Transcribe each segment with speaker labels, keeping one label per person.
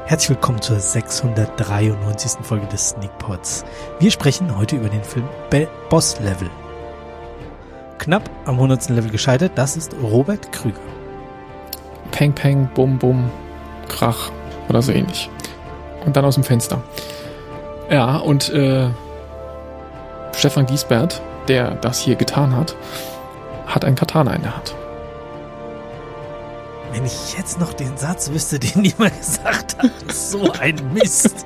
Speaker 1: Herzlich willkommen zur 693. Folge des Sneakpods. Wir sprechen heute über den Film Boss Level. Knapp am 100. Level gescheitert, das ist Robert Krüger.
Speaker 2: Peng, peng, bum, bum, krach oder so ähnlich. Und dann aus dem Fenster. Ja, und Stefan Giesbert, der das hier getan hat, hat ein Katana in der Hand.
Speaker 1: Wenn ich jetzt noch den Satz wüsste, den niemand gesagt hat, so ein Mist.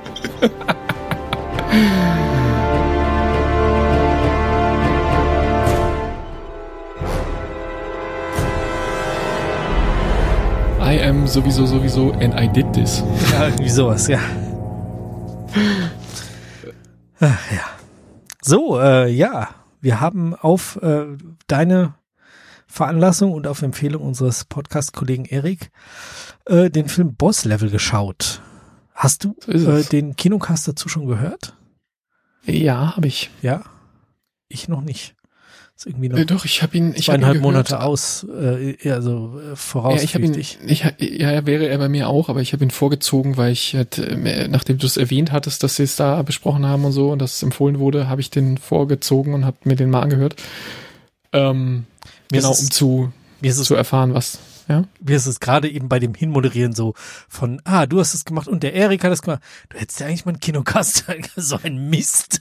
Speaker 2: I am sowieso and I did this.
Speaker 1: Ja, irgendwie sowas, ja. Ach, ja. So, ja, wir haben auf deine Veranlassung und auf Empfehlung unseres Podcast-Kollegen Erik den Film Boss Level geschaut. Hast du den Kinocast dazu schon gehört?
Speaker 2: Ja, habe ich.
Speaker 1: Ja? Ich noch nicht. Ist irgendwie noch
Speaker 2: doch, ich habe ihn
Speaker 1: 2,5 Monate vorauspflichtig.
Speaker 2: Ja, wäre er bei mir auch, aber ich habe ihn vorgezogen, weil ich nachdem du es erwähnt hattest, dass sie es da besprochen haben und so und dass es empfohlen wurde, habe ich den vorgezogen und habe mir den mal angehört. Genau, um zu erfahren, was. Ja?
Speaker 1: Mir ist es gerade eben bei dem Hinmoderieren so von, du hast es gemacht und der Erik hat es gemacht. Du hättest ja eigentlich mal einen Kinocast, so ein Mist.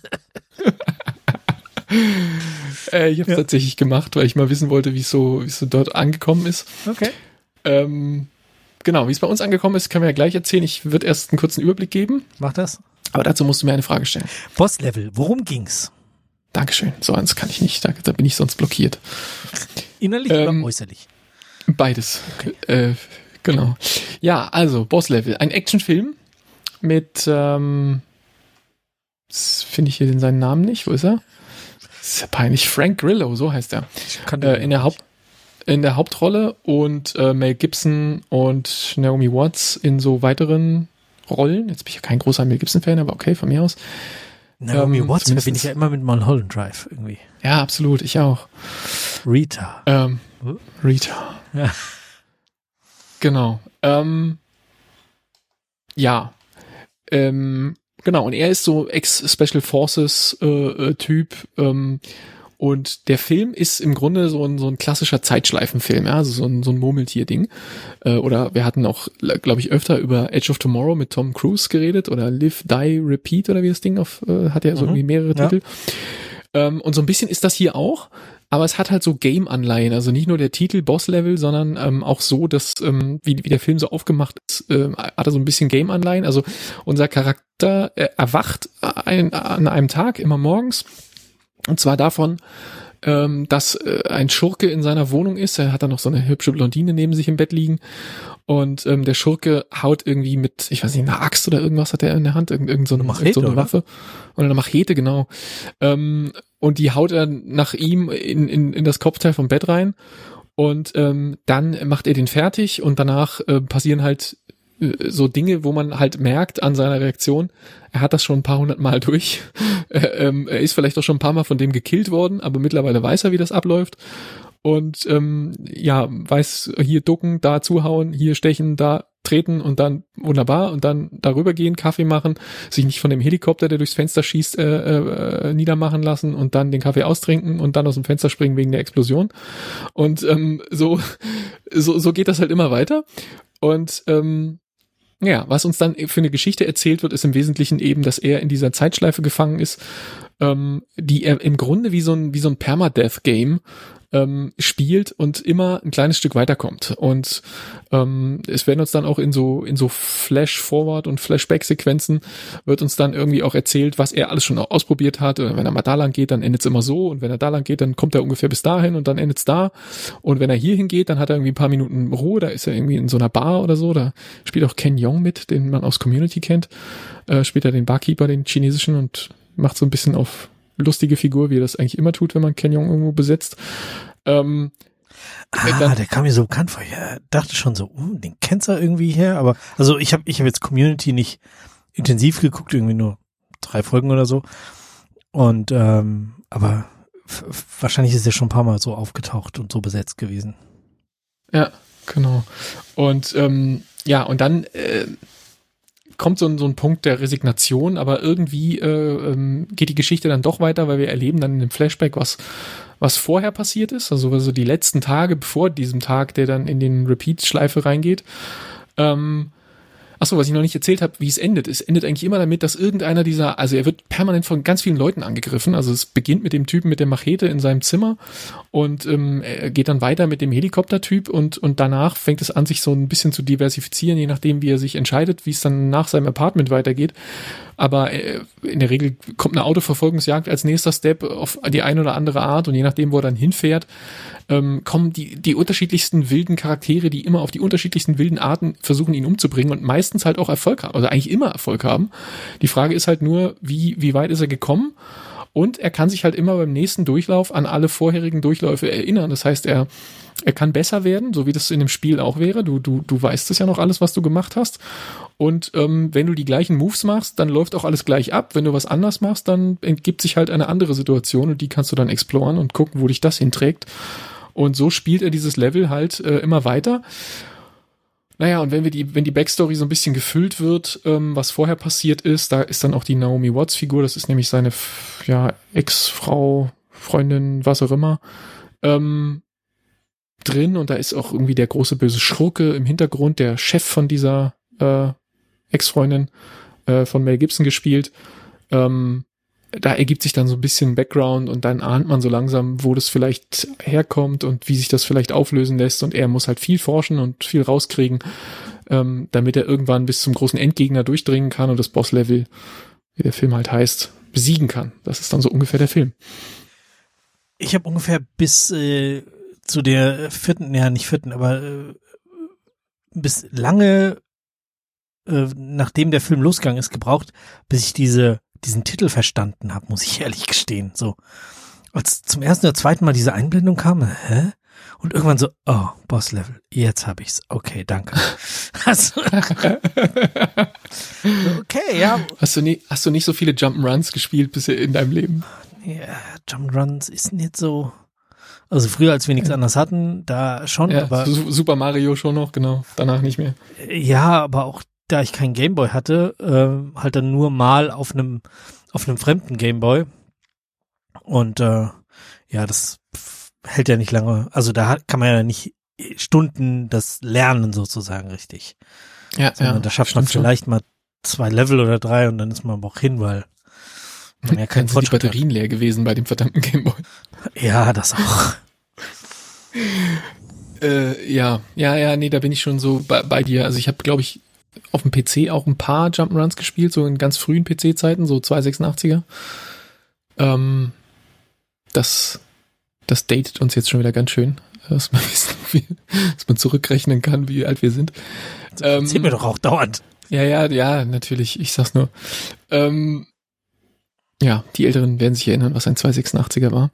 Speaker 2: Ich habe es tatsächlich gemacht, weil ich mal wissen wollte, wie es so dort angekommen ist.
Speaker 1: Okay.
Speaker 2: Genau, wie es bei uns angekommen ist, können wir ja gleich erzählen. Ich würde erst einen kurzen Überblick geben.
Speaker 1: Mach das.
Speaker 2: Aber dazu musst du mir eine Frage stellen.
Speaker 1: Boss Level, worum ging's?
Speaker 2: Dankeschön. So eins kann ich nicht. Da bin ich sonst blockiert.
Speaker 1: Innerlich oder äußerlich?
Speaker 2: Beides. Okay. Genau. Ja, also Boss Level. Ein Actionfilm mit, finde ich hier seinen Namen nicht. Wo ist er? Das ist ja peinlich. Frank Grillo, so heißt er. In der Hauptrolle und Mel Gibson und Naomi Watts in so weiteren Rollen. Jetzt bin ich ja kein großer Mel Gibson-Fan, aber okay, von mir aus.
Speaker 1: Naomi Watts verbinde ich ja immer mit Mulholland Drive irgendwie.
Speaker 2: Ja, absolut, ich auch.
Speaker 1: Rita.
Speaker 2: Rita.
Speaker 1: Ja.
Speaker 2: Genau. Ja. Genau, und er ist so Ex-Special Forces Typ. Und der Film ist im Grunde so ein klassischer Zeitschleifenfilm, ja, also so ein Murmeltier-Ding. Oder wir hatten auch, glaube ich, öfter über Edge of Tomorrow mit Tom Cruise geredet oder Live, Die, Repeat oder wie das Ding hat ja so irgendwie mehrere Titel. Und so ein bisschen ist das hier auch, aber es hat halt so Game-Anleihen, also nicht nur der Titel Boss-Level, sondern auch so, dass wie der Film so aufgemacht ist, hat er so ein bisschen Game-Anleihen. Also unser Charakter erwacht an einem Tag, immer morgens. Und zwar davon, dass ein Schurke in seiner Wohnung ist. Er hat da noch so eine hübsche Blondine neben sich im Bett liegen. Und der Schurke haut irgendwie mit, ich weiß nicht, einer Axt oder irgendwas hat er in der Hand, irgend so eine Waffe. Oder eine Machete, genau. Und die haut er nach ihm in das Kopfteil vom Bett rein. Und dann macht er den fertig und danach passieren halt so Dinge, wo man halt merkt an seiner Reaktion, er hat das schon ein paar hundert Mal durch. Er ist vielleicht auch schon ein paar Mal von dem gekillt worden, aber mittlerweile weiß er, wie das abläuft. Und weiß, hier ducken, da zuhauen, hier stechen, da treten und dann wunderbar und dann darüber gehen, Kaffee machen, sich nicht von dem Helikopter, der durchs Fenster schießt, niedermachen lassen und dann den Kaffee austrinken und dann aus dem Fenster springen wegen der Explosion. Und so geht das halt immer weiter. Und was uns dann für eine Geschichte erzählt wird, ist im Wesentlichen eben, dass er in dieser Zeitschleife gefangen ist, die er im Grunde wie so ein Permadeath-Game spielt und immer ein kleines Stück weiterkommt. Und es werden uns dann auch in so Flash-Forward- und Flashback-Sequenzen wird uns dann irgendwie auch erzählt, was er alles schon ausprobiert hat. Und wenn er mal da lang geht, dann endet es immer so. Und wenn er da lang geht, dann kommt er ungefähr bis dahin und dann endet es da. Und wenn er hier hingeht, dann hat er irgendwie ein paar Minuten Ruhe. Da ist er irgendwie in so einer Bar oder so. Da spielt auch Ken Jeong mit, den man aus Community kennt. Spielt er den Barkeeper, den chinesischen, und macht so ein bisschen auf lustige Figur, wie er das eigentlich immer tut, wenn man Ken Jeong irgendwo besetzt.
Speaker 1: Der kam mir so bekannt vor. Ich dachte schon so, den kennst du irgendwie her, aber also ich hab jetzt Community nicht intensiv geguckt, irgendwie nur 3 Folgen oder so. Und aber wahrscheinlich ist er schon ein paar Mal so aufgetaucht und so besetzt gewesen.
Speaker 2: Ja, genau. Und und dann kommt so ein Punkt der Resignation, aber irgendwie geht die Geschichte dann doch weiter, weil wir erleben dann in dem Flashback, was vorher passiert ist, also die letzten Tage bevor diesem Tag, der dann in den Repeat-Schleife reingeht. Achso, was ich noch nicht erzählt habe, wie es endet. Es endet eigentlich immer damit, dass irgendeiner also er wird permanent von ganz vielen Leuten angegriffen. Also es beginnt mit dem Typen mit der Machete in seinem Zimmer und er geht dann weiter mit dem Helikoptertyp und danach fängt es an, sich so ein bisschen zu diversifizieren, je nachdem, wie er sich entscheidet, wie es dann nach seinem Apartment weitergeht. Aber in der Regel kommt eine Autoverfolgungsjagd als nächster Step auf die eine oder andere Art und je nachdem, wo er dann hinfährt, kommen die unterschiedlichsten wilden Charaktere, die immer auf die unterschiedlichsten wilden Arten versuchen, ihn umzubringen und meistens halt auch Erfolg haben, also eigentlich immer Erfolg haben. Die Frage ist halt nur, wie weit ist er gekommen? Und er kann sich halt immer beim nächsten Durchlauf an alle vorherigen Durchläufe erinnern. Das heißt, er kann besser werden, so wie das in dem Spiel auch wäre. Du weißt es ja noch alles, was du gemacht hast. Und wenn du die gleichen Moves machst, dann läuft auch alles gleich ab. Wenn du was anders machst, dann entgibt sich halt eine andere Situation und die kannst du dann exploren und gucken, wo dich das hinträgt. Und so spielt er dieses Level halt immer weiter. Naja, und wenn die Backstory so ein bisschen gefüllt wird, was vorher passiert ist, da ist dann auch die Naomi Watts Figur, das ist nämlich seine Ex-Frau, Freundin, was auch immer, drin, und da ist auch irgendwie der große böse Schurke im Hintergrund, der Chef von dieser Ex-Freundin von Mel Gibson gespielt. Da ergibt sich dann so ein bisschen Background und dann ahnt man so langsam, wo das vielleicht herkommt und wie sich das vielleicht auflösen lässt, und er muss halt viel forschen und viel rauskriegen, damit er irgendwann bis zum großen Endgegner durchdringen kann und das Bosslevel, wie der Film halt heißt, besiegen kann. Das ist dann so ungefähr der Film.
Speaker 1: Ich habe ungefähr bis zu der bis lange nachdem der Film losgegangen ist, gebraucht, bis ich diesen Titel verstanden habe, muss ich ehrlich gestehen. So, als zum ersten oder zweiten Mal diese Einblendung kam, und irgendwann so, oh, Bosslevel, jetzt habe ich's. Okay, danke. Also, okay, ja.
Speaker 2: Hast du nicht so viele Jump'n'Runs gespielt bisher in deinem Leben?
Speaker 1: Ja, Jump'n'Runs ist nicht so. Also früher, als wir nichts anderes hatten, da schon.
Speaker 2: Ja,
Speaker 1: aber
Speaker 2: Super Mario schon noch, genau. Danach nicht mehr.
Speaker 1: Ja, aber auch da ich keinen Gameboy hatte, halt dann nur mal auf einem fremden Gameboy. Und das hält ja nicht lange. Also da kann man ja nicht Stunden das lernen sozusagen richtig.
Speaker 2: Ja,
Speaker 1: da schafft man vielleicht mal 2 Level oder 3 und dann ist man aber auch hin, weil man ja keinen
Speaker 2: Fortschritt hat. Die Batterien leer gewesen bei dem verdammten Gameboy.
Speaker 1: Ja, das auch.
Speaker 2: Nee, da bin ich schon so bei dir. Also ich habe, glaube ich, auf dem PC auch ein paar Jump'n'Runs gespielt, so in ganz frühen PC-Zeiten, so 286er. Das datet uns jetzt schon wieder ganz schön, dass man zurückrechnen kann, wie alt wir sind.
Speaker 1: Das sehen wir doch auch dauernd.
Speaker 2: Ja, natürlich, ich sag's nur. Die Älteren werden sich erinnern, was ein 286er war.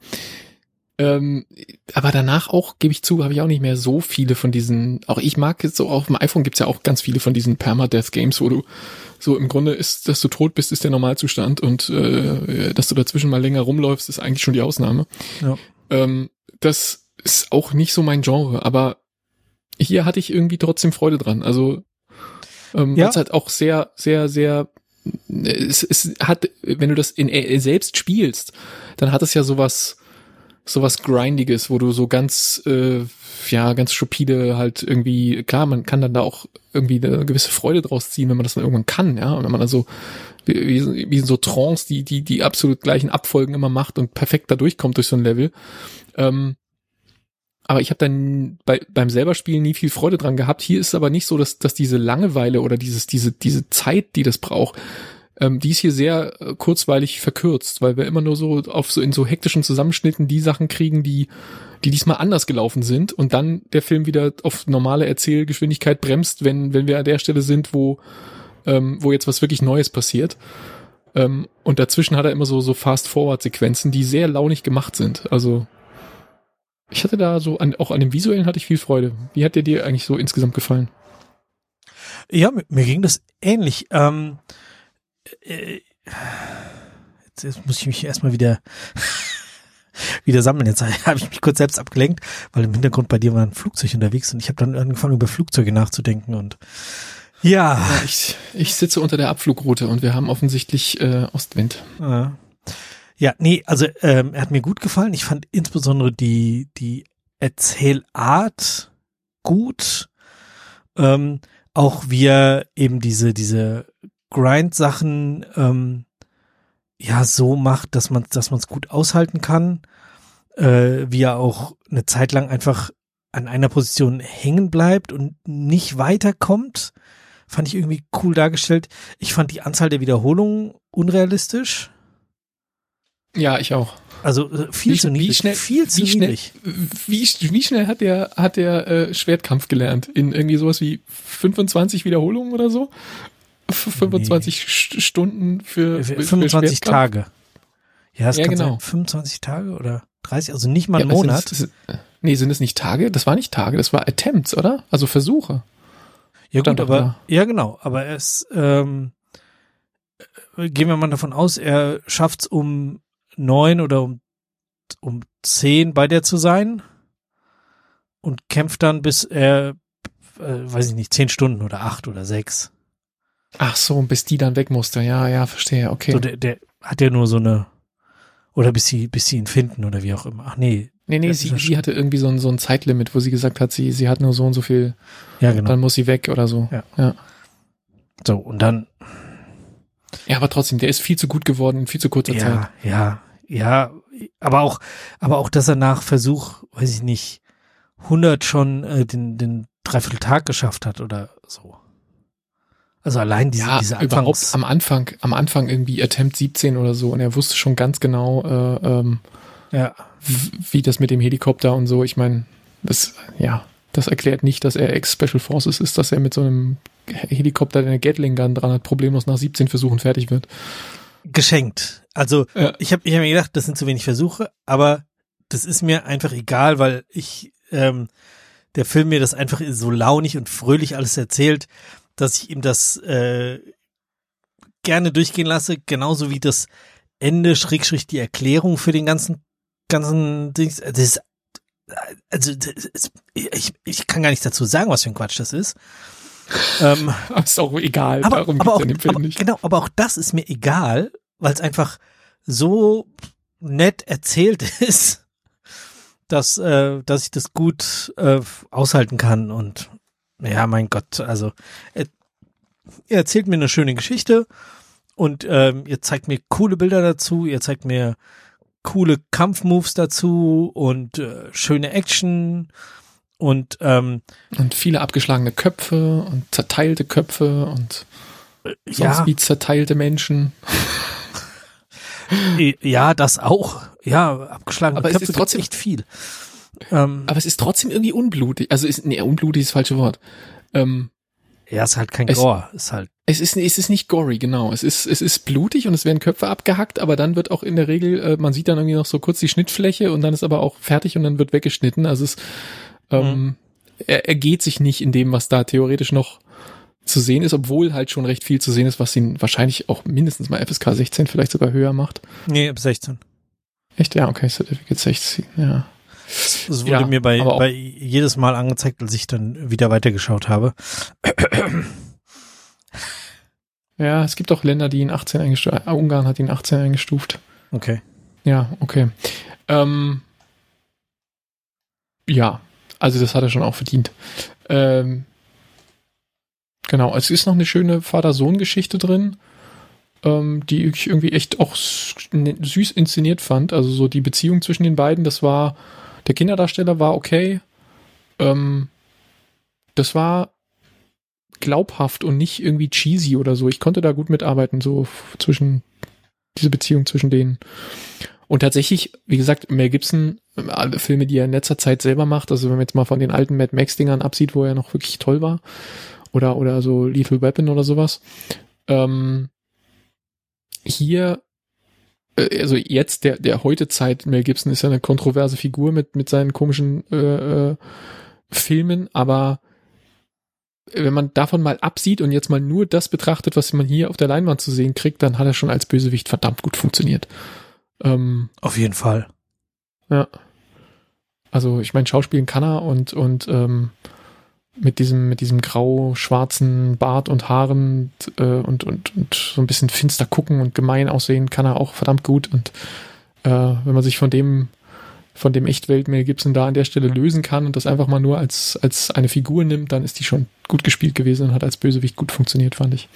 Speaker 2: Aber danach auch, gebe ich zu, habe ich auch nicht mehr so viele von diesen, auch ich mag jetzt so, auf dem iPhone gibt's ja auch ganz viele von diesen Permadeath-Games, wo du so im Grunde ist, dass du tot bist, ist der Normalzustand und dass du dazwischen mal länger rumläufst, ist eigentlich schon die Ausnahme. Ja. Das ist auch nicht so mein Genre, aber hier hatte ich irgendwie trotzdem Freude dran. Also weil es halt auch sehr, sehr, sehr es hat, wenn du das selbst spielst, dann hat es ja sowas Grindiges, wo du so ganz stupide halt irgendwie, klar, man kann dann da auch irgendwie eine gewisse Freude draus ziehen, wenn man das dann irgendwann kann, ja, und wenn man dann so wie so Trance, die absolut gleichen Abfolgen immer macht und perfekt da durchkommt durch so ein Level. Aber ich habe dann beim selber Spielen nie viel Freude dran gehabt. Hier ist es aber nicht so, dass diese Langeweile oder diese Zeit, die das braucht, die ist hier sehr kurzweilig verkürzt, weil wir immer nur so in so hektischen Zusammenschnitten die Sachen kriegen, die diesmal anders gelaufen sind und dann der Film wieder auf normale Erzählgeschwindigkeit bremst, wenn wir an der Stelle sind, wo jetzt was wirklich Neues passiert. Und dazwischen hat er immer so Fast-Forward-Sequenzen, die sehr launig gemacht sind. Also ich hatte da so, auch an dem Visuellen hatte ich viel Freude. Wie hat der dir eigentlich so insgesamt gefallen?
Speaker 1: Ja, mir ging das ähnlich. Jetzt muss ich mich erstmal wieder sammeln. Jetzt habe ich mich kurz selbst abgelenkt, weil im Hintergrund bei dir war ein Flugzeug unterwegs und ich habe dann angefangen, über Flugzeuge nachzudenken und Ja.
Speaker 2: Ich sitze unter der Abflugroute und wir haben offensichtlich Ostwind.
Speaker 1: Ja, nee, also er hat mir gut gefallen. Ich fand insbesondere die Erzählart gut. Auch wie er eben diese Grind-Sachen ja so macht, dass man es gut aushalten kann. Wie er auch eine Zeit lang einfach an einer Position hängen bleibt und nicht weiterkommt. Fand ich irgendwie cool dargestellt. Ich fand die Anzahl der Wiederholungen unrealistisch.
Speaker 2: Ja, ich auch.
Speaker 1: Also viel zu niedrig.
Speaker 2: Wie schnell hat der Schwertkampf gelernt? In irgendwie sowas wie 25 Wiederholungen oder so? 25 Stunden für
Speaker 1: 25 Tage. Ja, das kann
Speaker 2: genau.
Speaker 1: sein. 25 Tage oder 30, also nicht mal einen Monat.
Speaker 2: Sind es nicht Tage? Das war nicht Tage, das war Attempts, oder? Also Versuche.
Speaker 1: Ja gut, aber ja genau, aber gehen wir mal davon aus, er schafft's um 9 oder um 10 bei der zu sein und kämpft dann bis er, weiß ich nicht, 10 Stunden oder 8 oder 6.
Speaker 2: Ach so, bis die dann weg musste. Ja, verstehe, okay.
Speaker 1: So, der hat ja nur so eine, oder bis sie ihn finden oder wie auch immer. Ach nee.
Speaker 2: Nee, sie hatte irgendwie so ein Zeitlimit, wo sie gesagt hat, sie hat nur so und so viel,
Speaker 1: ja, genau.
Speaker 2: Dann muss sie weg oder so. Ja.
Speaker 1: So, und dann.
Speaker 2: Ja, aber trotzdem, der ist viel zu gut geworden in viel zu kurzer Zeit.
Speaker 1: Ja, aber auch, dass er nach Versuch, weiß ich nicht, 100 schon den Dreivierteltag geschafft hat oder so. Also allein diese Anfangs...
Speaker 2: überhaupt am Anfang irgendwie Attempt 17 oder so und er wusste schon ganz genau, wie das mit dem Helikopter und so, ich meine, das erklärt nicht, dass er Ex-Special Forces ist, dass er mit so einem Helikopter, der eine Gatling Gun dran hat, problemlos nach 17 Versuchen fertig wird.
Speaker 1: Geschenkt. Also ich hab mir gedacht, das sind zu wenig Versuche, aber das ist mir einfach egal, weil der Film mir das einfach so launig und fröhlich alles erzählt, dass ich ihm das gerne durchgehen lasse, genauso wie das Ende, / die Erklärung für den ganzen Dings. Ich kann gar nichts dazu sagen, was für ein Quatsch das ist.
Speaker 2: Ist auch egal, darum geht's in dem Film nicht.
Speaker 1: Genau, aber auch das ist mir egal, weil es einfach so nett erzählt ist, dass ich das gut aushalten kann und ja, mein Gott, also er erzählt mir eine schöne Geschichte und ihr zeigt mir coole Bilder dazu, ihr zeigt mir coole Kampfmoves dazu und schöne Action und
Speaker 2: viele abgeschlagene Köpfe und zerteilte Köpfe und sonst wie zerteilte Menschen.
Speaker 1: Ja, das auch. Ja, abgeschlagene
Speaker 2: aber
Speaker 1: Köpfe,
Speaker 2: es ist trotzdem
Speaker 1: echt viel.
Speaker 2: Aber es ist trotzdem irgendwie unblutig. Also unblutig ist das falsche Wort.
Speaker 1: Ja, ist halt kein Gore.
Speaker 2: Es ist nicht gory, genau. Es ist blutig und es werden Köpfe abgehackt, aber dann wird auch in der Regel, man sieht dann irgendwie noch so kurz die Schnittfläche und dann ist aber auch fertig und dann wird weggeschnitten. Also er geht sich nicht in dem, was da theoretisch noch zu sehen ist, obwohl halt schon recht viel zu sehen ist, was ihn wahrscheinlich auch mindestens mal FSK 16 vielleicht sogar höher macht.
Speaker 1: Nee, ab 16.
Speaker 2: Echt? Ja, okay, Certificate 16, ja.
Speaker 1: Das wurde mir bei jedes Mal angezeigt, als ich dann wieder weitergeschaut habe.
Speaker 2: Ja, es gibt auch Länder, die ihn 18 eingestuft. Ungarn hat ihn 18 eingestuft.
Speaker 1: Okay.
Speaker 2: Ja, okay. Ja, also das hat er schon auch verdient. Genau, es ist noch eine schöne Vater-Sohn-Geschichte drin, die ich irgendwie echt auch süß inszeniert fand. Also so die Beziehung zwischen den beiden, der Kinderdarsteller war okay. Das war glaubhaft und nicht irgendwie cheesy oder so. Ich konnte da gut mitarbeiten, so diese Beziehung zwischen denen. Und tatsächlich, wie gesagt, Mel Gibson, alle Filme, die er in letzter Zeit selber macht, also wenn man jetzt mal von den alten Mad Max-Dingern absieht, wo er noch wirklich toll war, oder so Lethal Weapon oder sowas, hier, also jetzt, der heute Zeit, Mel Gibson ist ja eine kontroverse Figur mit seinen komischen Filmen, aber wenn man davon mal absieht und jetzt mal nur das betrachtet, was man hier auf der Leinwand zu sehen kriegt, dann hat er schon als Bösewicht verdammt gut funktioniert.
Speaker 1: Auf jeden Fall.
Speaker 2: Ja. Also ich meine, Schauspielen kann er und mit diesem grau-schwarzen Bart und Haaren und so ein bisschen finster gucken und gemein aussehen, kann er auch verdammt gut. Und wenn man sich von dem Echtwelt Mel Gibson da an der Stelle lösen kann und das einfach mal nur als eine Figur nimmt, dann ist die schon gut gespielt gewesen und hat als Bösewicht gut funktioniert, fand ich.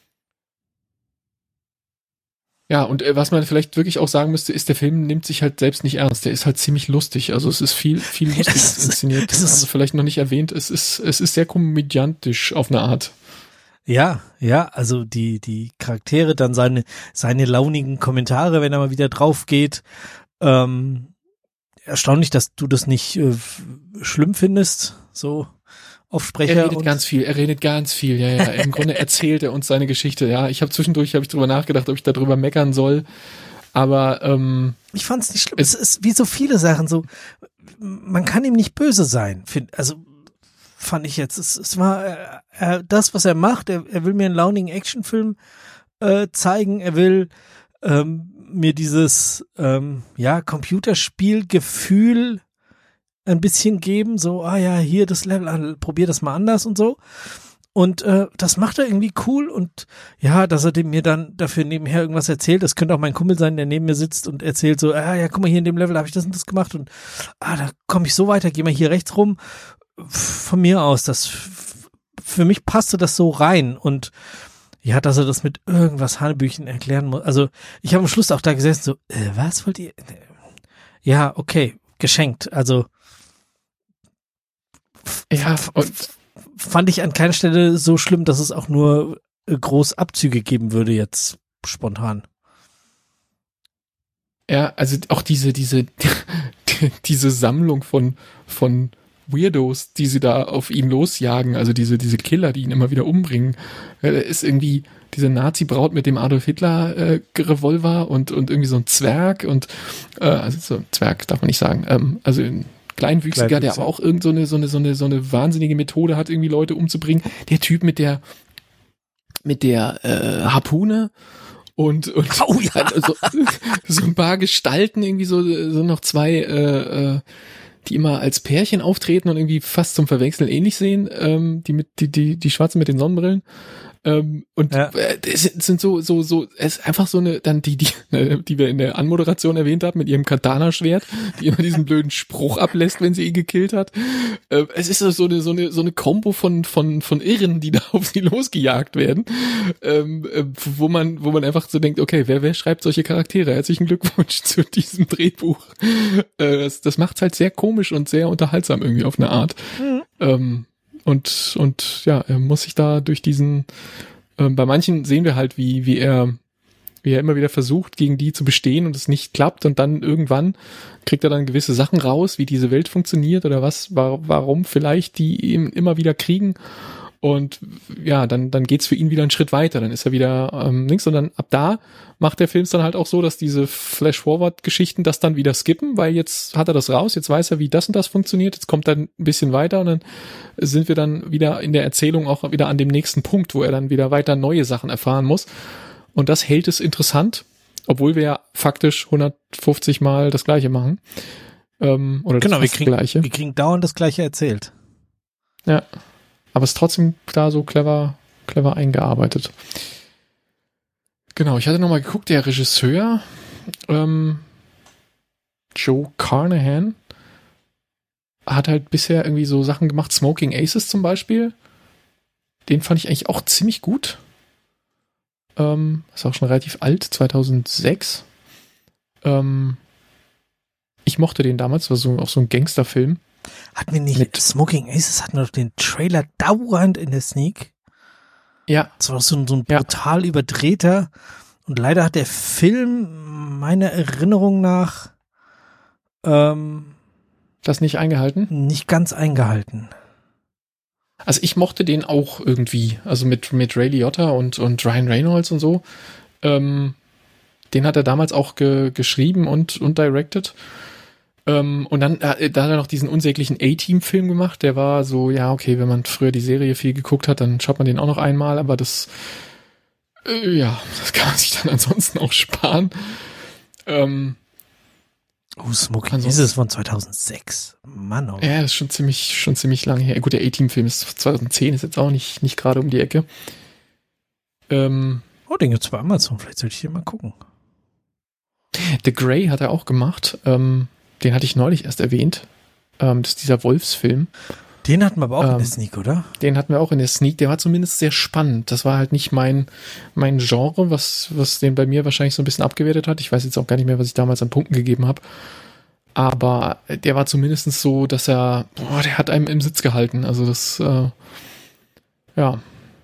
Speaker 2: Ja, und was man vielleicht wirklich auch sagen müsste, ist, der Film nimmt sich halt selbst nicht ernst. Der ist halt ziemlich lustig. Also es ist viel Lustiges inszeniert. Das hast du vielleicht noch nicht erwähnt. Es ist sehr komödiantisch auf eine Art.
Speaker 1: Ja, also die Charaktere, dann seine launigen Kommentare, wenn er mal wieder drauf geht. Erstaunlich, dass du das nicht schlimm findest, so Aufsprecher.
Speaker 2: Er redet ganz viel, ja. Im Grunde erzählt er uns seine Geschichte, ja. Zwischendurch habe ich drüber nachgedacht, ob ich darüber meckern soll, aber
Speaker 1: ich fand's nicht schlimm. Es ist wie so viele Sachen so, man kann ihm nicht böse sein, fand ich jetzt. Es war das, was er macht, er will mir einen launigen Actionfilm zeigen, er will mir dieses Computerspielgefühl ein bisschen geben, so, hier das Level, probier das mal anders und so. Und das macht er irgendwie cool und ja, dass er mir dann dafür nebenher irgendwas erzählt, das könnte auch mein Kumpel sein, der neben mir sitzt und erzählt so, guck mal, hier in dem Level habe ich das und das gemacht und da komme ich so weiter, geh mal hier rechts rum. Von mir aus, für mich passte das so rein und ja, dass er das mit irgendwas Hanebüchen erklären muss. Also ich habe am Schluss auch da gesessen, so, was wollt ihr? Ja, okay, geschenkt. Also fand ich an keiner Stelle so schlimm, dass es auch nur groß Abzüge geben würde jetzt spontan.
Speaker 2: Ja, also auch diese Sammlung von Weirdos, die sie da auf ihn losjagen, also diese Killer, die ihn immer wieder umbringen, ist irgendwie diese Nazi-Braut mit dem Adolf Hitler Revolver und irgendwie so ein Zwerg und also so ein Zwerg darf man nicht sagen, also ein Kleinwüchsiger, der aber auch irgend so eine wahnsinnige Methode hat, irgendwie Leute umzubringen. Der Typ mit der Harpune und also, so ein paar Gestalten, irgendwie so noch zwei, die immer als Pärchen auftreten und irgendwie fast zum Verwechseln ähnlich sehen, die Schwarzen mit den Sonnenbrillen. Es sind so, es ist einfach so eine, dann die wir in der Anmoderation erwähnt haben, mit ihrem Katana-Schwert, die immer diesen blöden Spruch ablässt, wenn sie ihn gekillt hat. Es ist so eine Kombo von Irren, die da auf sie losgejagt werden, wo man einfach so denkt, okay, wer schreibt solche Charaktere? Herzlichen Glückwunsch zu diesem Drehbuch. Das macht's halt sehr komisch und sehr unterhaltsam irgendwie auf eine Art. Mhm. Und ja, er muss sich da durch diesen, bei manchen sehen wir halt, wie er immer wieder versucht, gegen die zu bestehen und es nicht klappt und dann irgendwann kriegt er dann gewisse Sachen raus, wie diese Welt funktioniert oder warum vielleicht die ihm immer wieder kriegen und ja, dann geht's für ihn wieder einen Schritt weiter, dann ist er wieder links und dann ab da macht der Film es dann halt auch so, dass diese Flash-Forward-Geschichten das dann wieder skippen, weil jetzt hat er das raus, jetzt weiß er, wie das und das funktioniert, jetzt kommt er ein bisschen weiter und dann sind wir dann wieder in der Erzählung auch wieder an dem nächsten Punkt, wo er dann wieder weiter neue Sachen erfahren muss. Und das hält es interessant, obwohl wir ja faktisch 150 Mal das Gleiche machen. Oder
Speaker 1: genau,
Speaker 2: das Gleiche.
Speaker 1: Wir kriegen dauernd das Gleiche erzählt.
Speaker 2: Ja, aber es ist trotzdem da so clever eingearbeitet. Genau, ich hatte nochmal geguckt, der Regisseur Joe Carnahan hat halt bisher irgendwie so Sachen gemacht, Smoking Aces zum Beispiel. Den fand ich eigentlich auch ziemlich gut. Ist auch schon relativ alt, 2006. Ich mochte den damals, war auch so ein Gangsterfilm.
Speaker 1: Hatten wir nicht Smoking Aces, hatten wir doch den Trailer dauernd in der Sneak?
Speaker 2: Ja.
Speaker 1: Das war so ein brutal überdrehter. Und leider hat der Film meiner Erinnerung nach
Speaker 2: das nicht eingehalten?
Speaker 1: Nicht ganz eingehalten.
Speaker 2: Also ich mochte den auch irgendwie, also mit Ray Liotta und Ryan Reynolds und so. Den hat er damals auch geschrieben und directed. Und dann da hat er noch diesen unsäglichen A-Team-Film gemacht. Der war so, ja okay, wenn man früher die Serie viel geguckt hat, dann schaut man den auch noch einmal. Aber das kann man sich dann ansonsten auch sparen.
Speaker 1: Oh, Smoking Aces von 2006. Mann, oh.
Speaker 2: Ja, das ist schon ziemlich lange her. Gut, der A-Team-Film ist 2010, ist jetzt auch nicht gerade um die Ecke.
Speaker 1: Den gibt's bei Amazon, vielleicht sollte ich hier mal gucken.
Speaker 2: The Grey hat er auch gemacht. Den hatte ich neulich erst erwähnt. Das ist dieser Wolfsfilm.
Speaker 1: Den hatten wir aber auch in der Sneak, oder?
Speaker 2: Den hatten wir auch in der Sneak. Der war zumindest sehr spannend. Das war halt nicht mein Genre, was den bei mir wahrscheinlich so ein bisschen abgewertet hat. Ich weiß jetzt auch gar nicht mehr, was ich damals an Punkten gegeben habe. Aber der war zumindest so, dass der hat einem im Sitz gehalten. Also das, ja.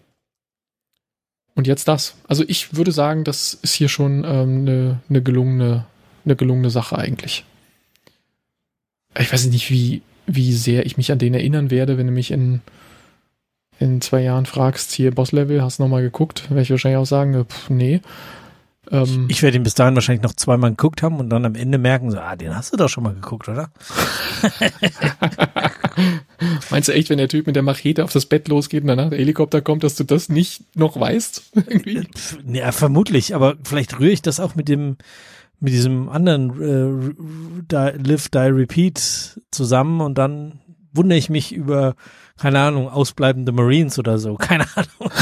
Speaker 2: Und jetzt das. Also ich würde sagen, das ist hier schon eine gelungene Sache eigentlich. Ich weiß nicht, wie sehr ich mich an den erinnern werde, wenn du mich in 2 Jahren fragst, hier Boss-Level, hast du nochmal geguckt? Werde ich wahrscheinlich auch sagen, nee.
Speaker 1: Ich werde ihn bis dahin wahrscheinlich noch 2-mal geguckt haben und dann am Ende merken, so, den hast du doch schon mal geguckt, oder?
Speaker 2: Meinst du echt, wenn der Typ mit der Machete auf das Bett losgeht und danach der Helikopter kommt, dass du das nicht noch weißt? Irgendwie?
Speaker 1: Ja, vermutlich, aber vielleicht rühre ich das auch mit diesem anderen Live, Die, Repeat zusammen und dann wundere ich mich über, keine Ahnung, ausbleibende Marines oder so, keine Ahnung.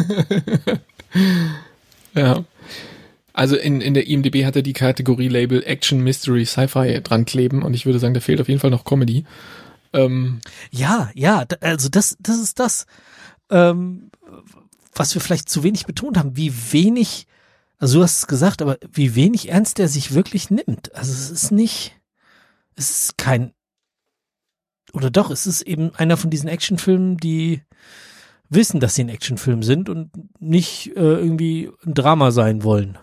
Speaker 2: Ja. Also in der IMDb hat er die Kategorie Label Action, Mystery, Sci-Fi dran kleben und ich würde sagen, da fehlt auf jeden Fall noch Comedy.
Speaker 1: Ja, also das ist das, was wir vielleicht zu wenig betont haben, wie wenig, also du hast es gesagt, aber wie wenig ernst er sich wirklich nimmt. Also es ist kein, oder doch, es ist eben einer von diesen Actionfilmen, die wissen, dass sie ein Actionfilm sind und nicht irgendwie ein Drama sein wollen.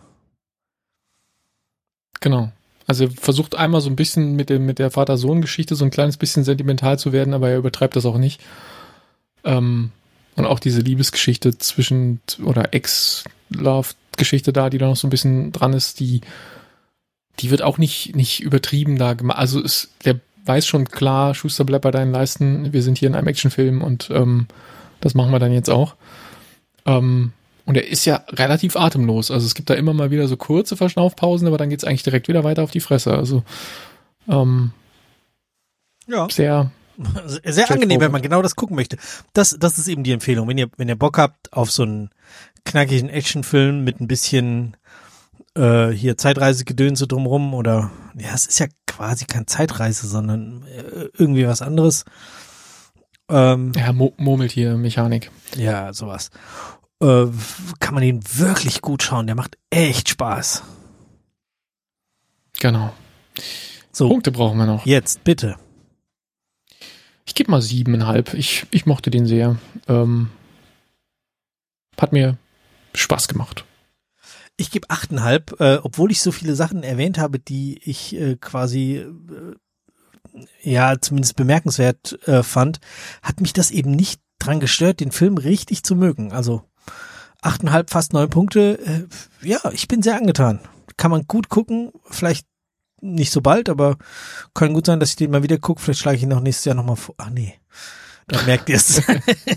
Speaker 2: Genau. Also er versucht einmal so ein bisschen mit der Vater-Sohn-Geschichte so ein kleines bisschen sentimental zu werden, aber er übertreibt das auch nicht. Und auch diese Liebesgeschichte oder Ex-Love-Geschichte da, die da noch so ein bisschen dran ist, die wird auch nicht übertrieben da gemacht. Also der weiß schon klar, Schuster, bleib bei deinen Leisten, wir sind hier in einem Actionfilm und das machen wir dann jetzt auch. Und er ist ja relativ atemlos. Also es gibt da immer mal wieder so kurze Verschnaufpausen, aber dann geht's eigentlich direkt wieder weiter auf die Fresse. Also
Speaker 1: ja.
Speaker 2: Sehr
Speaker 1: angenehm, wenn man genau das gucken möchte. Das ist eben die Empfehlung. Wenn ihr Bock habt auf so einen knackigen Actionfilm mit ein bisschen hier Zeitreisegedönse drumrum oder ja, es ist ja quasi kein Zeitreise, sondern irgendwie was anderes.
Speaker 2: Ja, Murmeltier-Mechanik.
Speaker 1: Ja, sowas. Kann man ihn wirklich gut schauen. Der macht echt Spaß.
Speaker 2: Genau.
Speaker 1: So,
Speaker 2: Punkte brauchen wir noch.
Speaker 1: Jetzt, bitte.
Speaker 2: Ich gebe mal 7,5. Ich mochte den sehr. Hat mir Spaß gemacht.
Speaker 1: Ich gebe 8,5, obwohl ich so viele Sachen erwähnt habe, die ich quasi ja zumindest bemerkenswert fand, hat mich das eben nicht dran gestört, den Film richtig zu mögen. Also 8,5, fast 9 Punkte. Ja, ich bin sehr angetan. Kann man gut gucken, vielleicht nicht so bald, aber kann gut sein, dass ich den mal wieder gucke. Vielleicht schlage ich ihn noch nächstes Jahr nochmal vor. Ach nee, da merkt ihr es.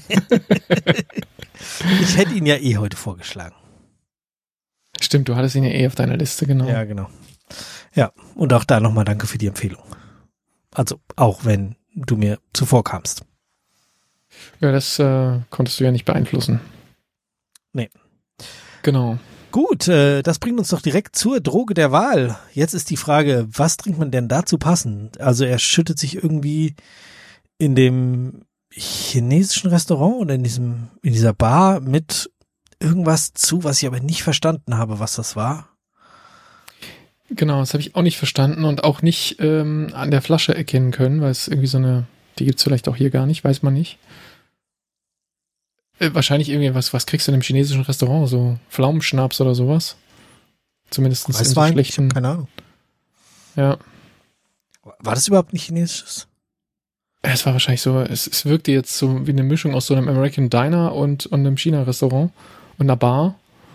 Speaker 1: Ich hätte ihn ja heute vorgeschlagen.
Speaker 2: Stimmt, du hattest ihn ja auf deiner Liste, genau.
Speaker 1: Ja, genau. Ja, und auch da nochmal danke für die Empfehlung. Also, auch wenn du mir zuvor kamst.
Speaker 2: Ja, das konntest du ja nicht beeinflussen.
Speaker 1: Nee.
Speaker 2: Genau.
Speaker 1: Gut, das bringt uns doch direkt zur Droge der Wahl. Jetzt ist die Frage, was trinkt man denn dazu passend? Also er schüttet sich irgendwie in dem chinesischen Restaurant oder in dieser Bar mit irgendwas zu, was ich aber nicht verstanden habe, was das war.
Speaker 2: Genau, das habe ich auch nicht verstanden und auch nicht an der Flasche erkennen können, weil es irgendwie die gibt's vielleicht auch hier gar nicht, weiß man nicht. Wahrscheinlich irgendwie, was kriegst du in einem chinesischen Restaurant? So Pflaumenschnaps oder sowas? Zumindest in so schlechten.
Speaker 1: Keine Ahnung.
Speaker 2: Ja.
Speaker 1: War das überhaupt nicht chinesisches?
Speaker 2: Es war wahrscheinlich so, es wirkte jetzt so wie eine Mischung aus so einem American Diner und einem China-Restaurant und einer Bar.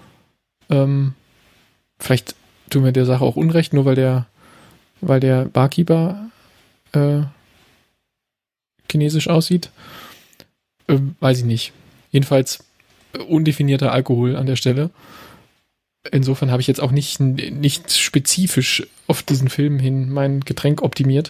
Speaker 2: Vielleicht tun wir der Sache auch Unrecht, nur weil der Barkeeper chinesisch aussieht. Weiß ich nicht. Jedenfalls undefinierter Alkohol an der Stelle. insofern habe ich jetzt auch nicht spezifisch auf diesen Film hin mein Getränk optimiert.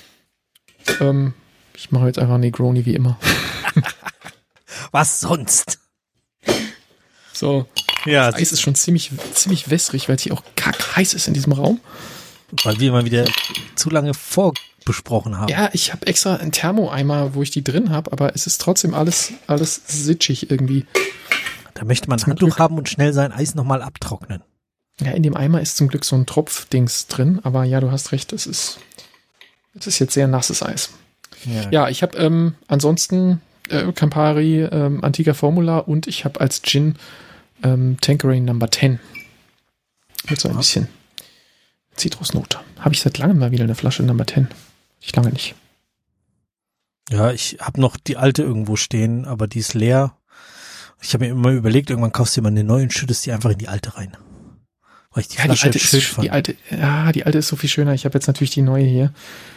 Speaker 2: Ich mache jetzt einfach Negroni wie immer.
Speaker 1: Was sonst?
Speaker 2: So. Ja, das Eis ist schon ziemlich wässrig, weil es hier auch kackheiß ist in diesem Raum.
Speaker 1: Weil wir mal wieder zu lange vorbesprochen haben.
Speaker 2: Ja, ich habe extra einen Thermoeimer, wo ich die drin habe, aber es ist trotzdem alles sitschig irgendwie.
Speaker 1: Da möchte man ein Handtuch haben und schnell sein Eis nochmal abtrocknen.
Speaker 2: Ja, in dem Eimer ist zum Glück so ein Tropfdings drin, aber ja, du hast recht, es ist jetzt sehr nasses Eis. Ja, ich habe ansonsten Campari, Antica Formula und ich habe als Gin Tanqueray No. 10 mit so ein bisschen Zitrusnote. Habe ich seit langem mal wieder eine Flasche No. 10. Ich lange nicht.
Speaker 1: Ja, ich habe noch die alte irgendwo stehen, aber die ist leer. Ich habe mir immer überlegt, irgendwann kaufst du dir mal eine neue und schüttest die einfach in die alte rein. Weil ich die Flasche
Speaker 2: die alte schön fand. Die alte ist so viel schöner. Ich habe jetzt natürlich die neue hier.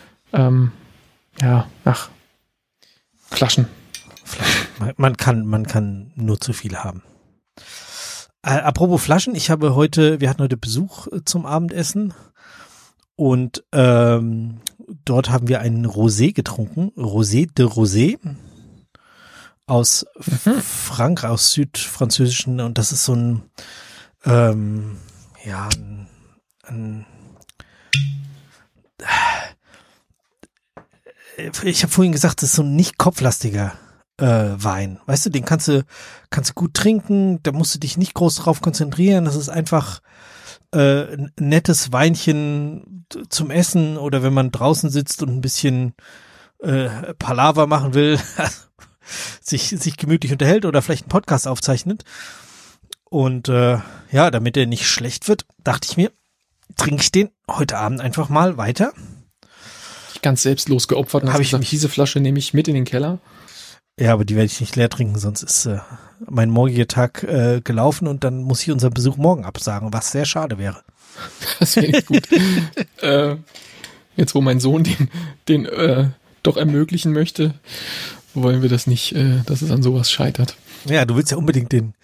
Speaker 2: Flaschen.
Speaker 1: Man kann nur zu viele haben. Apropos Flaschen, wir hatten heute Besuch zum Abendessen und dort haben wir einen Rosé getrunken, Rosé de Rosé aus Frankreich, aus südfranzösischen, und das ist so ein ich habe vorhin gesagt, das ist so ein nicht kopflastiger Wein. Weißt du, den kannst du gut trinken, da musst du dich nicht groß drauf konzentrieren. Das ist einfach ein nettes Weinchen zum Essen oder wenn man draußen sitzt und ein bisschen Palaver machen will, sich gemütlich unterhält oder vielleicht einen Podcast aufzeichnet. Und damit der nicht schlecht wird, dachte ich mir, trinke ich den heute Abend einfach mal weiter.
Speaker 2: Ganz selbstlos geopfert und habe ich gesagt, diese Flasche nehme ich mit in den Keller.
Speaker 1: Ja, aber die werde ich nicht leer trinken, sonst ist mein morgiger Tag gelaufen und dann muss ich unseren Besuch morgen absagen, was sehr schade wäre.
Speaker 2: Das wäre nicht gut. Jetzt, wo mein Sohn den doch ermöglichen möchte, wollen wir das nicht, dass es an sowas scheitert.
Speaker 1: Ja, du willst ja unbedingt den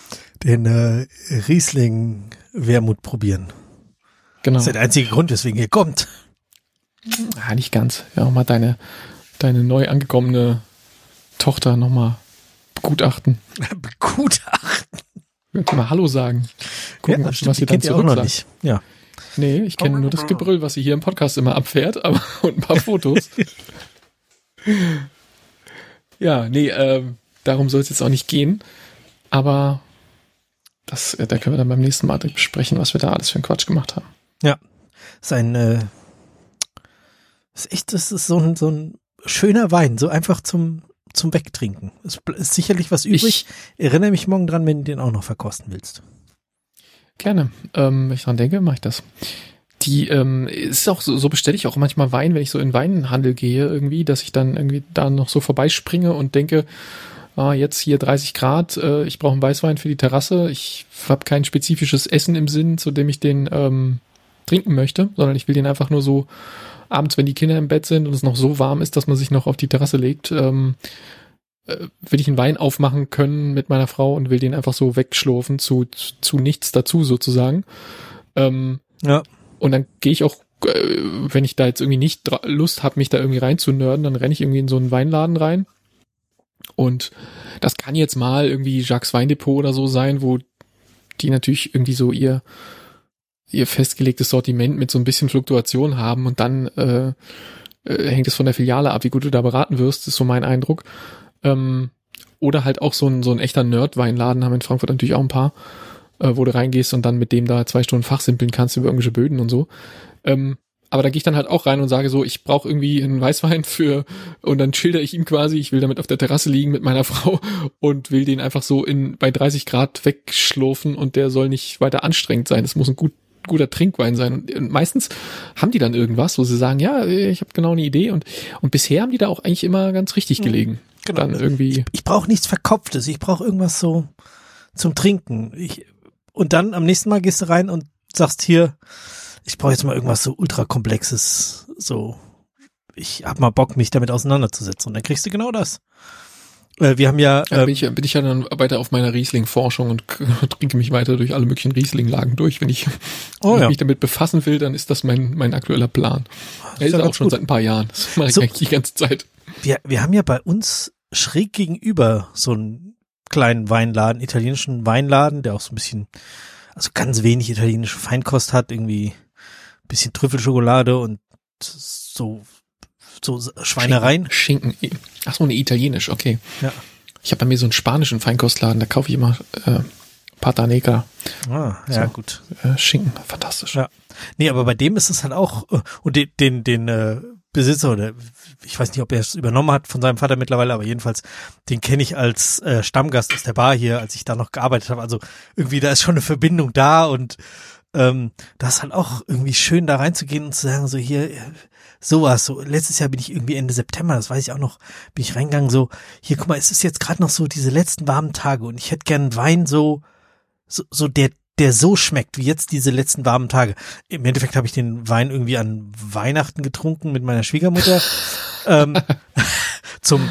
Speaker 1: Riesling-Wermut probieren.
Speaker 2: Genau.
Speaker 1: Das ist ja der einzige Grund, weswegen ihr kommt.
Speaker 2: Ja, nicht ganz. Ja, auch mal deine neu angekommene Tochter nochmal begutachten.
Speaker 1: Begutachten?
Speaker 2: Willst du mal Hallo sagen? Gucken,
Speaker 1: ja, was sie dann zurücksagt. Nicht. Ja.
Speaker 2: Nee, ich kenne nur das Gebrüll, was sie hier im Podcast immer abfährt, und ein paar Fotos. Ja, nee, darum soll es jetzt auch nicht gehen. Aber da können wir dann beim nächsten Mal besprechen, was wir da alles für einen Quatsch gemacht haben.
Speaker 1: Ja, das ist so ein schöner Wein, so einfach zum Wegtrinken. Es ist sicherlich was übrig. Ich erinnere mich morgen dran, wenn du den auch noch verkosten willst.
Speaker 2: Gerne. Wenn ich dran denke, mache ich das. Die ist auch so bestelle ich auch manchmal Wein, wenn ich so in Weinhandel gehe irgendwie, dass ich dann irgendwie da noch so vorbeispringe und denke, jetzt hier 30 Grad, ich brauche einen Weißwein für die Terrasse. Ich habe kein spezifisches Essen im Sinn, zu dem ich den trinken möchte, sondern ich will den einfach nur so abends, wenn die Kinder im Bett sind und es noch so warm ist, dass man sich noch auf die Terrasse legt, will ich einen Wein aufmachen können mit meiner Frau und will den einfach so wegschlurfen zu nichts dazu sozusagen.
Speaker 1: Ja.
Speaker 2: Und dann gehe ich auch, wenn ich da jetzt irgendwie nicht Lust habe, mich da irgendwie reinzunörden, dann renne ich irgendwie in so einen Weinladen rein. Und das kann jetzt mal irgendwie Jacques Weindepot oder so sein, wo die natürlich irgendwie so ihr festgelegtes Sortiment mit so ein bisschen Fluktuation haben und dann hängt es von der Filiale ab, wie gut du da beraten wirst, ist so mein Eindruck. Oder halt auch so ein echter Nerd-Weinladen, haben in Frankfurt natürlich auch ein paar, wo du reingehst und dann mit dem da 2 Stunden fachsimpeln kannst über irgendwelche Böden und so. Aber da gehe ich dann halt auch rein und sage so, ich brauche irgendwie einen Weißwein und dann schilder ich ihm quasi, ich will damit auf der Terrasse liegen mit meiner Frau und will den einfach so bei 30 Grad wegschlurfen und der soll nicht weiter anstrengend sein. Das muss ein guter Trinkwein sein. Und meistens haben die dann irgendwas, wo sie sagen, ja, ich habe genau eine Idee und bisher haben die da auch eigentlich immer ganz richtig gelegen.
Speaker 1: Genau.
Speaker 2: Dann irgendwie.
Speaker 1: Ich brauche nichts Verkopftes, ich brauche irgendwas so zum Trinken. Und dann am nächsten Mal gehst du rein und sagst hier, ich brauche jetzt mal irgendwas so ultrakomplexes, so, ich hab mal Bock, mich damit auseinanderzusetzen. Und dann kriegst du genau das. Wir haben ja...
Speaker 2: bin ich ja dann weiter auf meiner Riesling-Forschung und trinke mich weiter durch alle möglichen Riesling-Lagen durch. Wenn ich mich damit befassen will, dann ist das mein aktueller Plan. Er ist auch schon seit ein paar Jahren. Das mache ich eigentlich die ganze Zeit.
Speaker 1: Wir haben ja bei uns schräg gegenüber so einen kleinen Weinladen, italienischen Weinladen, der auch so ein bisschen, also ganz wenig italienische Feinkost hat, irgendwie ein bisschen Trüffelschokolade und so Schweinereien.
Speaker 2: Schinken. Ach so, eine italienisch, okay.
Speaker 1: Ja.
Speaker 2: Ich habe bei mir so einen spanischen Feinkostladen, da kaufe ich immer Pata Negra.
Speaker 1: Ah, ja, so, gut.
Speaker 2: Schinken, fantastisch.
Speaker 1: Ja. Nee, aber bei dem ist es halt auch, und den Besitzer, oder ich weiß nicht, ob er es übernommen hat von seinem Vater mittlerweile, aber jedenfalls, den kenne ich als Stammgast aus der Bar hier, als ich da noch gearbeitet habe. Also irgendwie, da ist schon eine Verbindung da und da ist halt auch irgendwie schön, da reinzugehen und zu sagen, so hier, sowas, so letztes Jahr bin ich irgendwie Ende September, das weiß ich auch noch, bin ich reingegangen, so, hier, guck mal, es ist jetzt gerade noch so diese letzten warmen Tage und ich hätte gern einen Wein so der so schmeckt, wie jetzt diese letzten warmen Tage. Im Endeffekt habe ich den Wein irgendwie an Weihnachten getrunken mit meiner Schwiegermutter, zum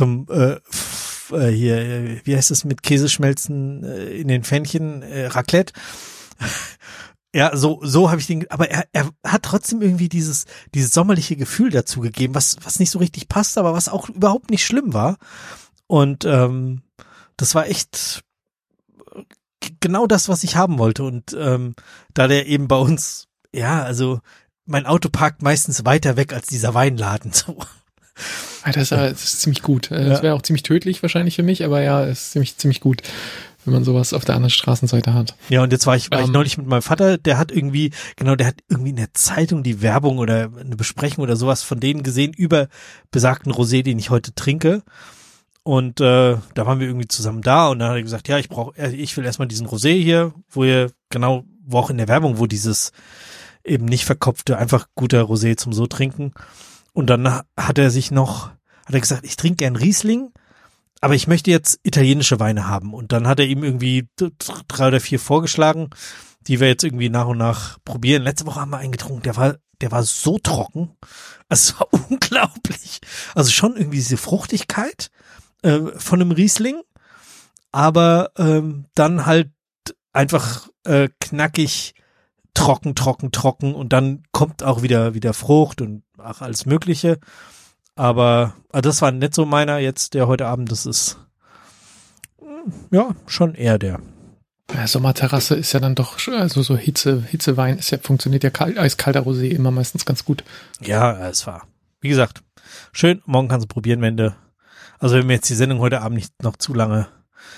Speaker 1: hier, wie heißt es mit Käseschmelzen in den Pfännchen, Raclette. Ja, so habe ich den, aber er hat trotzdem irgendwie dieses sommerliche Gefühl dazu gegeben, was nicht so richtig passt, aber was auch überhaupt nicht schlimm war. Und das war echt genau das, was ich haben wollte. Und da der eben bei uns, ja, also mein Auto parkt meistens weiter weg als dieser Weinladen. So.
Speaker 2: Das ist ziemlich gut. Das wäre auch ziemlich tödlich wahrscheinlich für mich, aber ja, es ist ziemlich gut, wenn man sowas auf der anderen Straßenseite hat.
Speaker 1: Ja, und jetzt war ich neulich mit meinem Vater, der hat irgendwie in der Zeitung die Werbung oder eine Besprechung oder sowas von denen gesehen über besagten Rosé, den ich heute trinke. Und da waren wir irgendwie zusammen da und dann hat er gesagt, ja, ich will erstmal diesen Rosé hier, wo auch in der Werbung, wo dieses eben nicht verkopfte, einfach guter Rosé zum so trinken. Und dann hat er gesagt, ich trinke gern Riesling, aber ich möchte jetzt italienische Weine haben. Und dann hat er ihm irgendwie 3 oder 4 vorgeschlagen, die wir jetzt irgendwie nach und nach probieren. Letzte Woche haben wir einen getrunken, der war so trocken. Also es war unglaublich. Also schon irgendwie diese Fruchtigkeit von einem Riesling, aber dann halt einfach knackig, trocken und dann kommt auch wieder Frucht und auch alles Mögliche. Aber das war nicht so meiner jetzt, der heute Abend, das ist ja schon eher der.
Speaker 2: Ja, Sommerterrasse ist ja dann doch, also so Hitzewein funktioniert ja eiskalter Rosé immer meistens ganz gut.
Speaker 1: Ja, es war, wie gesagt, schön. Morgen kannst du probieren, wenn wir jetzt die Sendung heute Abend nicht noch zu lange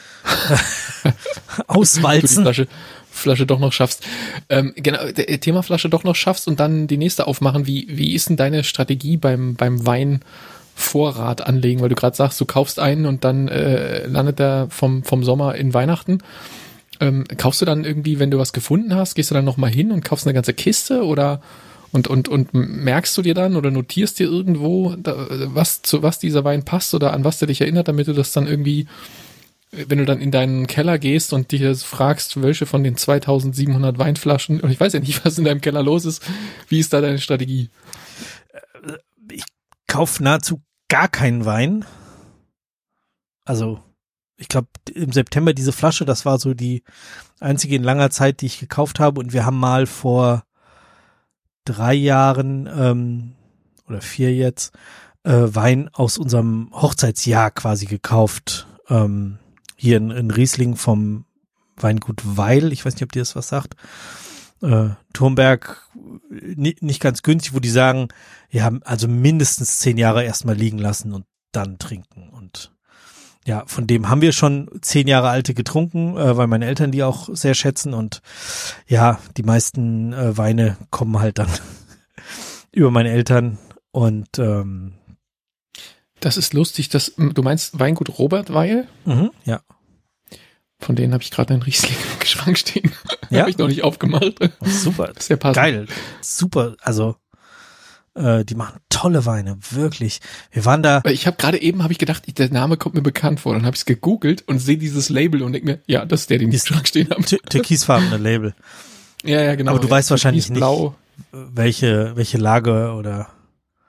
Speaker 1: auswalzen.
Speaker 2: Du die Flasche doch noch schaffst. Genau, Thema Flasche doch noch schaffst und dann die nächste aufmachen. Wie ist denn deine Strategie beim Weinvorrat anlegen? Weil du gerade sagst, du kaufst einen und dann landet der vom Sommer in Weihnachten. Kaufst du dann irgendwie, wenn du was gefunden hast, gehst du dann nochmal hin und kaufst eine ganze Kiste oder und merkst du dir dann oder notierst dir irgendwo, zu was dieser Wein passt oder an was der dich erinnert, damit du das dann irgendwie, wenn du dann in deinen Keller gehst und dich fragst, welche von den 2700 Weinflaschen, und ich weiß ja nicht, was in deinem Keller los ist, wie ist da deine Strategie?
Speaker 1: Ich kaufe nahezu gar keinen Wein. Also, ich glaube, im September diese Flasche, das war so die einzige in langer Zeit, die ich gekauft habe, und wir haben mal vor 3 Jahren oder 4 jetzt Wein aus unserem Hochzeitsjahr quasi gekauft. Hier in Riesling vom Weingut Weil. Ich weiß nicht, ob dir das was sagt. Turmberg, nicht ganz günstig, wo die sagen, ja, also mindestens 10 Jahre erstmal liegen lassen und dann trinken. Und ja, von dem haben wir schon 10 Jahre alte getrunken, weil meine Eltern die auch sehr schätzen. Und ja, die meisten Weine kommen halt dann über meine Eltern. Und
Speaker 2: das ist lustig, du meinst Weingut Robert Weil?
Speaker 1: Mhm, ja.
Speaker 2: Von denen habe ich gerade einen Riesling im Schrank stehen.
Speaker 1: Ja?
Speaker 2: Habe ich noch nicht aufgemacht.
Speaker 1: Super.
Speaker 2: Sehr passend.
Speaker 1: Geil. Super. Also die machen tolle Weine, wirklich. Wir waren da.
Speaker 2: Ich habe gerade eben gedacht, der Name kommt mir bekannt vor. Dann habe ich es gegoogelt und sehe dieses Label und denke mir, ja, das ist der, den ich im Schrank stehen habe.
Speaker 1: Türkisfarbene Label.
Speaker 2: Ja, genau.
Speaker 1: Aber du weißt wahrscheinlich
Speaker 2: blau.
Speaker 1: nicht, welche Lage oder.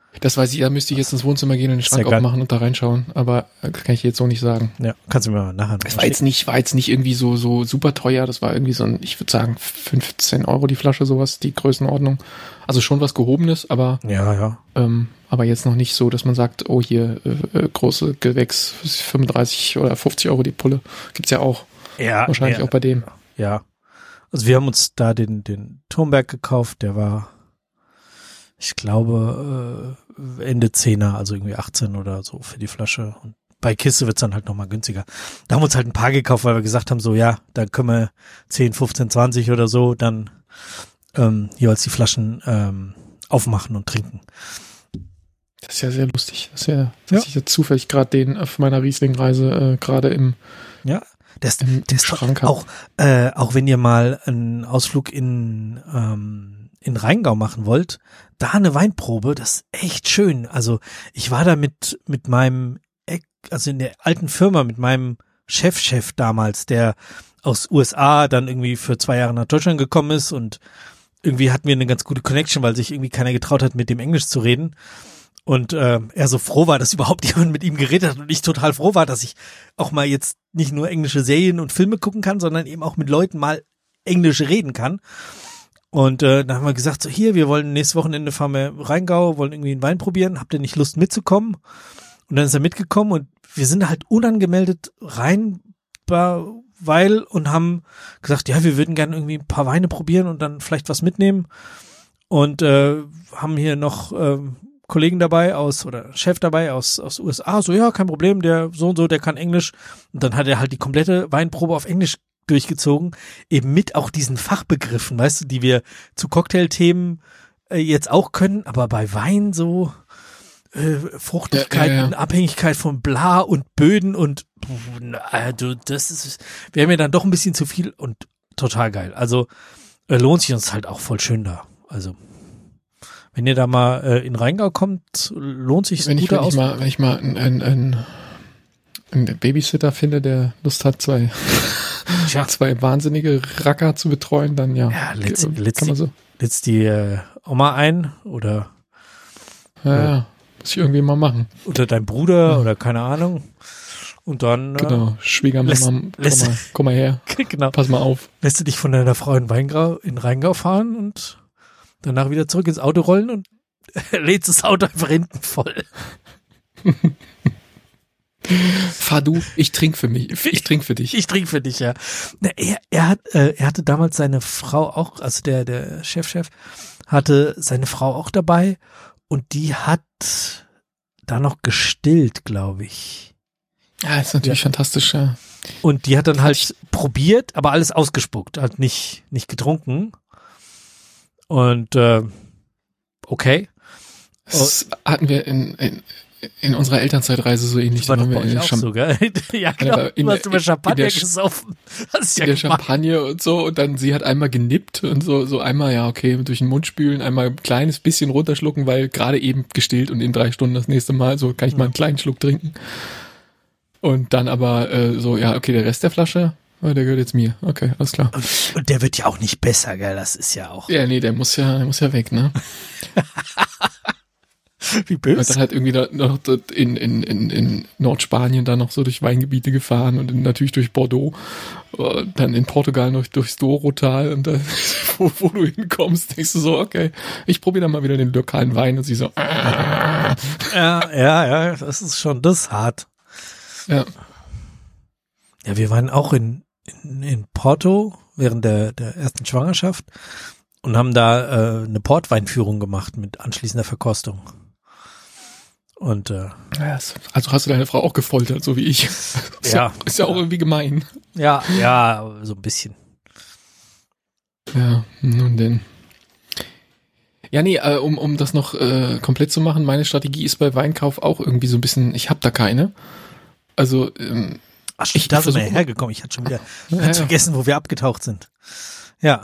Speaker 2: Das weiß ich, da müsste ich jetzt ins Wohnzimmer gehen und den Schrank aufmachen und da reinschauen, aber das kann ich jetzt so nicht sagen.
Speaker 1: Ja, kannst du mir mal nachher.
Speaker 2: Es war jetzt nicht irgendwie so super teuer, das war irgendwie so ein, ich würde sagen 15 € die Flasche, sowas, die Größenordnung. Also schon was Gehobenes, aber aber jetzt noch nicht so, dass man sagt, oh hier, große Gewächs, 35 oder 50 € die Pulle, gibt's ja auch.
Speaker 1: Ja.
Speaker 2: Wahrscheinlich auch bei dem.
Speaker 1: Ja. Also wir haben uns da den Turmberg gekauft, der war, ich glaube, Ende 10er, also irgendwie 18 oder so für die Flasche. Und bei Kiste wird's dann halt nochmal günstiger. Da haben wir uns halt ein paar gekauft, weil wir gesagt haben, so ja, da können wir 10, 15, 20 oder so dann jeweils die Flaschen aufmachen und trinken.
Speaker 2: Das ist ja sehr lustig. Das ist ja, dass ich jetzt zufällig gerade den auf meiner Riesling-Reise gerade im
Speaker 1: Der ist
Speaker 2: Schrank
Speaker 1: auch wenn ihr mal einen Ausflug in Rheingau machen wollt, da eine Weinprobe, das ist echt schön. Also ich war da mit meinem, also in der alten Firma mit meinem Chef damals, der aus USA dann irgendwie für 2 Jahre nach Deutschland gekommen ist und irgendwie hatten wir eine ganz gute Connection, weil sich irgendwie keiner getraut hat, mit dem Englisch zu reden. Und er so froh war, dass überhaupt jemand mit ihm geredet hat und ich total froh war, dass ich auch mal jetzt nicht nur englische Serien und Filme gucken kann, sondern eben auch mit Leuten mal Englisch reden kann. Und dann haben wir gesagt, so hier, wir wollen nächstes Wochenende fahren wir Rheingau, wollen irgendwie einen Wein probieren, habt ihr nicht Lust mitzukommen? Und dann ist er mitgekommen und wir sind halt unangemeldet rein, weil und haben gesagt, ja, wir würden gerne irgendwie ein paar Weine probieren und dann vielleicht was mitnehmen. Und haben hier noch Kollegen dabei oder Chef dabei aus USA, so ja, kein Problem, der so und so, der kann Englisch. Und dann hat er halt die komplette Weinprobe auf Englisch durchgezogen, eben mit auch diesen Fachbegriffen, weißt du, die wir zu Cocktailthemen jetzt auch können, aber bei Wein so Fruchtigkeit und Abhängigkeit von Bla und Böden und wäre mir dann doch ein bisschen zu viel und total geil. Also lohnt sich uns halt auch voll schön da. Also wenn ihr da mal in Rheingau kommt, lohnt sich
Speaker 2: wenn ich mal einen Babysitter finde, der Lust hat, zwei wahnsinnige Racker zu betreuen, dann
Speaker 1: letzt die Oma ein oder
Speaker 2: muss ich irgendwie mal machen.
Speaker 1: Oder dein Bruder oder keine Ahnung. Und dann
Speaker 2: genau, Schwiegermama, komm mal her.
Speaker 1: Genau.
Speaker 2: Pass mal auf.
Speaker 1: Lässt du dich von deiner Frau in Rheingau fahren und danach wieder zurück ins Auto rollen und lädst das Auto einfach hinten voll.
Speaker 2: Fahr du, ich trinke für mich. Ich trinke für dich.
Speaker 1: Ich trinke für dich, ja. Er hatte damals seine Frau auch, also der Chef hatte seine Frau auch dabei und die hat da noch gestillt, glaube ich.
Speaker 2: Ja, ist natürlich fantastisch, ja.
Speaker 1: Und die hat dann halt probiert, aber alles ausgespuckt, halt nicht getrunken. Und okay.
Speaker 2: Das hatten wir in unserer Elternzeitreise so ähnlich.
Speaker 1: Das war doch bei euch auch so, gell? Ja, genau. Du hast über Champagner gesoffen.
Speaker 2: Das ja der Champagner und so. Und dann sie hat einmal genippt und so einmal, ja, okay, durch den Mund spülen, einmal ein kleines bisschen runterschlucken, weil gerade eben gestillt und in 3 Stunden das nächste Mal, so kann ich mal einen kleinen Schluck trinken. Und dann aber so, ja, okay, der Rest der Flasche, der gehört jetzt mir. Okay, alles klar.
Speaker 1: Und der wird ja auch nicht besser, gell? Das ist ja auch.
Speaker 2: Ja, nee, der muss ja weg, ne?
Speaker 1: Wie böse.
Speaker 2: Und dann halt irgendwie noch in Nordspanien dann noch so durch Weingebiete gefahren und natürlich durch Bordeaux, dann in Portugal noch durchs Douro-Tal und dann, wo du hinkommst, denkst du so, okay, ich probiere dann mal wieder den lokalen Wein und sie so.
Speaker 1: Ja, das ist schon hart.
Speaker 2: Ja.
Speaker 1: Ja, wir waren auch in Porto während der ersten Schwangerschaft und haben da eine Portweinführung gemacht mit anschließender Verkostung. Und
Speaker 2: also hast du deine Frau auch gefoltert, so wie ich. Ist ja auch irgendwie gemein.
Speaker 1: Ja, so ein bisschen.
Speaker 2: Ja, nun denn. Ja, nee, um das noch komplett zu machen, meine Strategie ist bei Weinkauf auch irgendwie so ein bisschen, ich habe da keine. Also
Speaker 1: da sind wir hergekommen. Ich hatte schon wieder vergessen, wo wir abgetaucht sind. Ja.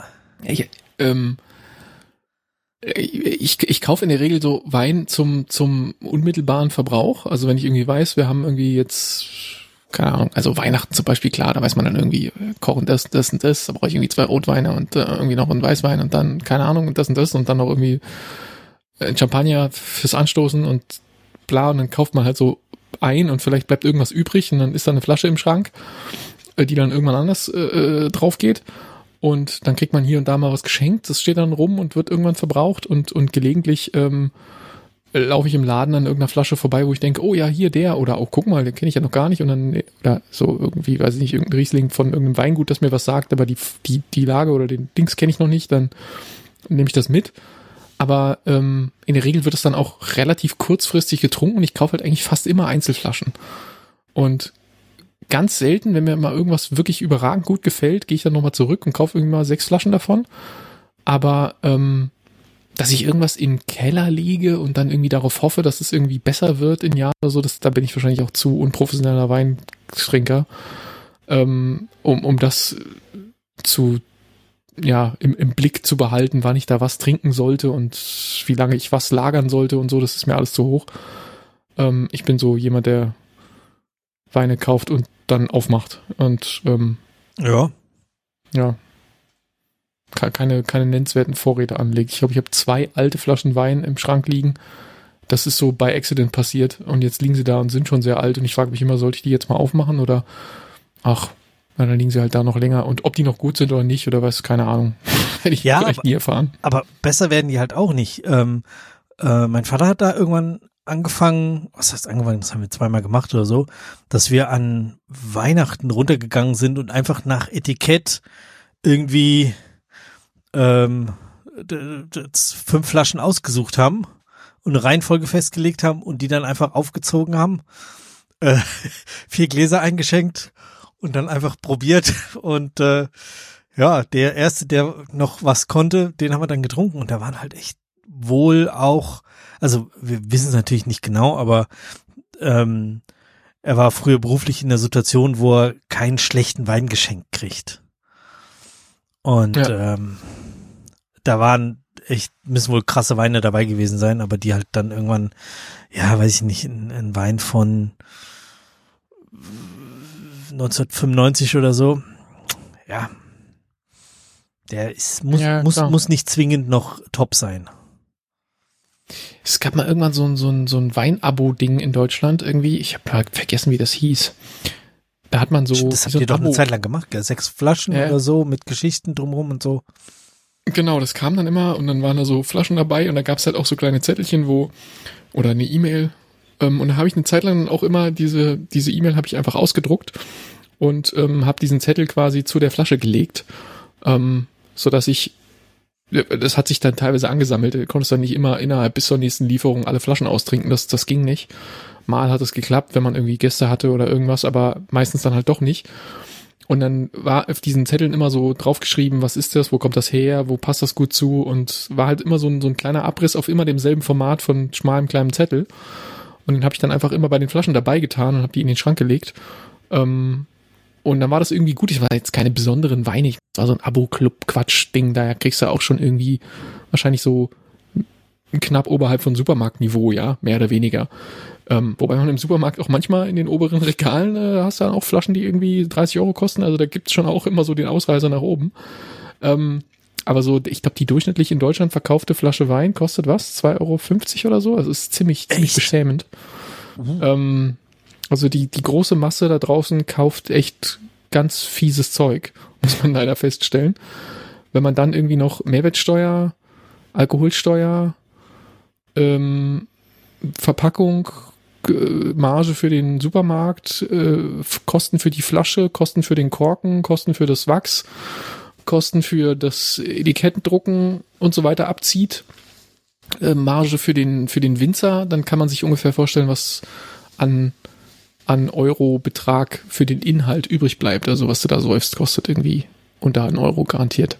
Speaker 2: Ich kaufe in der Regel so Wein zum unmittelbaren Verbrauch. Also wenn ich irgendwie weiß, wir haben irgendwie jetzt, keine Ahnung, also Weihnachten zum Beispiel, klar, da weiß man dann irgendwie, kochen das und das, da brauche ich irgendwie 2 Rotweine und irgendwie noch einen Weißwein und dann, keine Ahnung, und das und dann noch irgendwie Champagner fürs Anstoßen und bla, und dann kauft man halt so ein und vielleicht bleibt irgendwas übrig und dann ist da eine Flasche im Schrank, die dann irgendwann anders drauf geht. Und dann kriegt man hier und da mal was geschenkt, das steht dann rum und wird irgendwann verbraucht und gelegentlich laufe ich im Laden an irgendeiner Flasche vorbei, wo ich denke, oh ja, hier der, oder oh, guck mal, den kenne ich ja noch gar nicht, und dann, oder so irgendwie, weiß ich nicht, irgendein Riesling von irgendeinem Weingut, das mir was sagt, aber die Lage oder den Dings kenne ich noch nicht, dann nehme ich das mit. Aber in der Regel wird es dann auch relativ kurzfristig getrunken und ich kaufe halt eigentlich fast immer Einzelflaschen. Und ganz selten, wenn mir mal irgendwas wirklich überragend gut gefällt, gehe ich dann nochmal zurück und kaufe irgendwie mal 6 Flaschen davon. Aber dass ich irgendwas in den Keller lege und dann irgendwie darauf hoffe, dass es irgendwie besser wird in Jahren oder so, da bin ich wahrscheinlich auch zu unprofessioneller Weintrinker, um das zu, ja, im Blick zu behalten, wann ich da was trinken sollte und wie lange ich was lagern sollte und so, das ist mir alles zu hoch. Ich bin so jemand, der Weine kauft und dann aufmacht und ja, keine nennenswerten Vorräte anlegt. Ich glaube, ich habe 2 alte Flaschen Wein im Schrank liegen. Das ist so by accident passiert und jetzt liegen sie da und sind schon sehr alt und ich frage mich immer, sollte ich die jetzt mal aufmachen oder dann liegen sie halt da noch länger und ob die noch gut sind oder nicht oder was, keine Ahnung. Hätte ich vielleicht nie erfahren.
Speaker 1: Aber besser werden die halt auch nicht. Mein Vater hat da irgendwann angefangen, das haben wir 2-mal gemacht oder so, dass wir an Weihnachten runtergegangen sind und einfach nach Etikett irgendwie 5 Flaschen ausgesucht haben und eine Reihenfolge festgelegt haben und die dann einfach aufgezogen haben, 4 Gläser eingeschenkt und dann einfach probiert und der Erste, der noch was konnte, den haben wir dann getrunken und da waren halt echt wohl auch, also wir wissen es natürlich nicht genau, aber er war früher beruflich in der Situation, wo er keinen schlechten Wein geschenkt kriegt. Und da waren echt, müssen wohl krasse Weine dabei gewesen sein, aber die halt dann irgendwann, ja, weiß ich nicht, ein Wein von 1995 oder so, ja, der muss nicht zwingend noch top sein.
Speaker 2: Es gab mal irgendwann so ein Wein-Abo-Ding in Deutschland irgendwie, ich habe halt vergessen, wie das hieß. Da hat man so.
Speaker 1: Das habt ihr doch eine Zeit lang gemacht, gell? 6 Flaschen oder so mit Geschichten drumherum und so.
Speaker 2: Genau, das kam dann immer und dann waren da so Flaschen dabei und da gab es halt auch so kleine Zettelchen, oder eine E-Mail. Und da habe ich eine Zeit lang auch immer diese E-Mail habe ich einfach ausgedruckt und habe diesen Zettel quasi zu der Flasche gelegt, sodass das hat sich dann teilweise angesammelt. Du konntest dann nicht immer innerhalb bis zur nächsten Lieferung alle Flaschen austrinken, das ging nicht. Mal hat es geklappt, wenn man irgendwie Gäste hatte oder irgendwas, aber meistens dann halt doch nicht. Und dann war auf diesen Zetteln immer so draufgeschrieben, was ist das, wo kommt das her, wo passt das gut zu, und war halt immer so ein kleiner Abriss auf immer demselben Format von schmalem kleinem Zettel. Und den habe ich dann einfach immer bei den Flaschen dabei getan und habe die in den Schrank gelegt. Und dann war das irgendwie gut. Ich war jetzt keine besonderen Weine. Es war so ein Abo-Club-Quatsch-Ding. Daher kriegst du auch schon irgendwie wahrscheinlich so knapp oberhalb von Supermarktniveau, ja, mehr oder weniger. Wobei man im Supermarkt auch manchmal in den oberen Regalen hast du dann auch Flaschen, die irgendwie 30 € kosten. Also da gibt's schon auch immer so den Ausreißer nach oben. Aber so, ich glaube, die durchschnittlich in Deutschland verkaufte Flasche Wein kostet was? 2,50 € oder so? Also ist ziemlich beschämend. Also die große Masse da draußen kauft echt ganz fieses Zeug, muss man leider feststellen. Wenn man dann irgendwie noch Mehrwertsteuer, Alkoholsteuer, Verpackung, Marge für den Supermarkt, Kosten für die Flasche, Kosten für den Korken, Kosten für das Wachs, Kosten für das Etikettendrucken und so weiter abzieht, Marge für den Winzer, dann kann man sich ungefähr vorstellen, was an Euro-Betrag für den Inhalt übrig bleibt. Also was du da säufst, kostet irgendwie unter 1 € garantiert.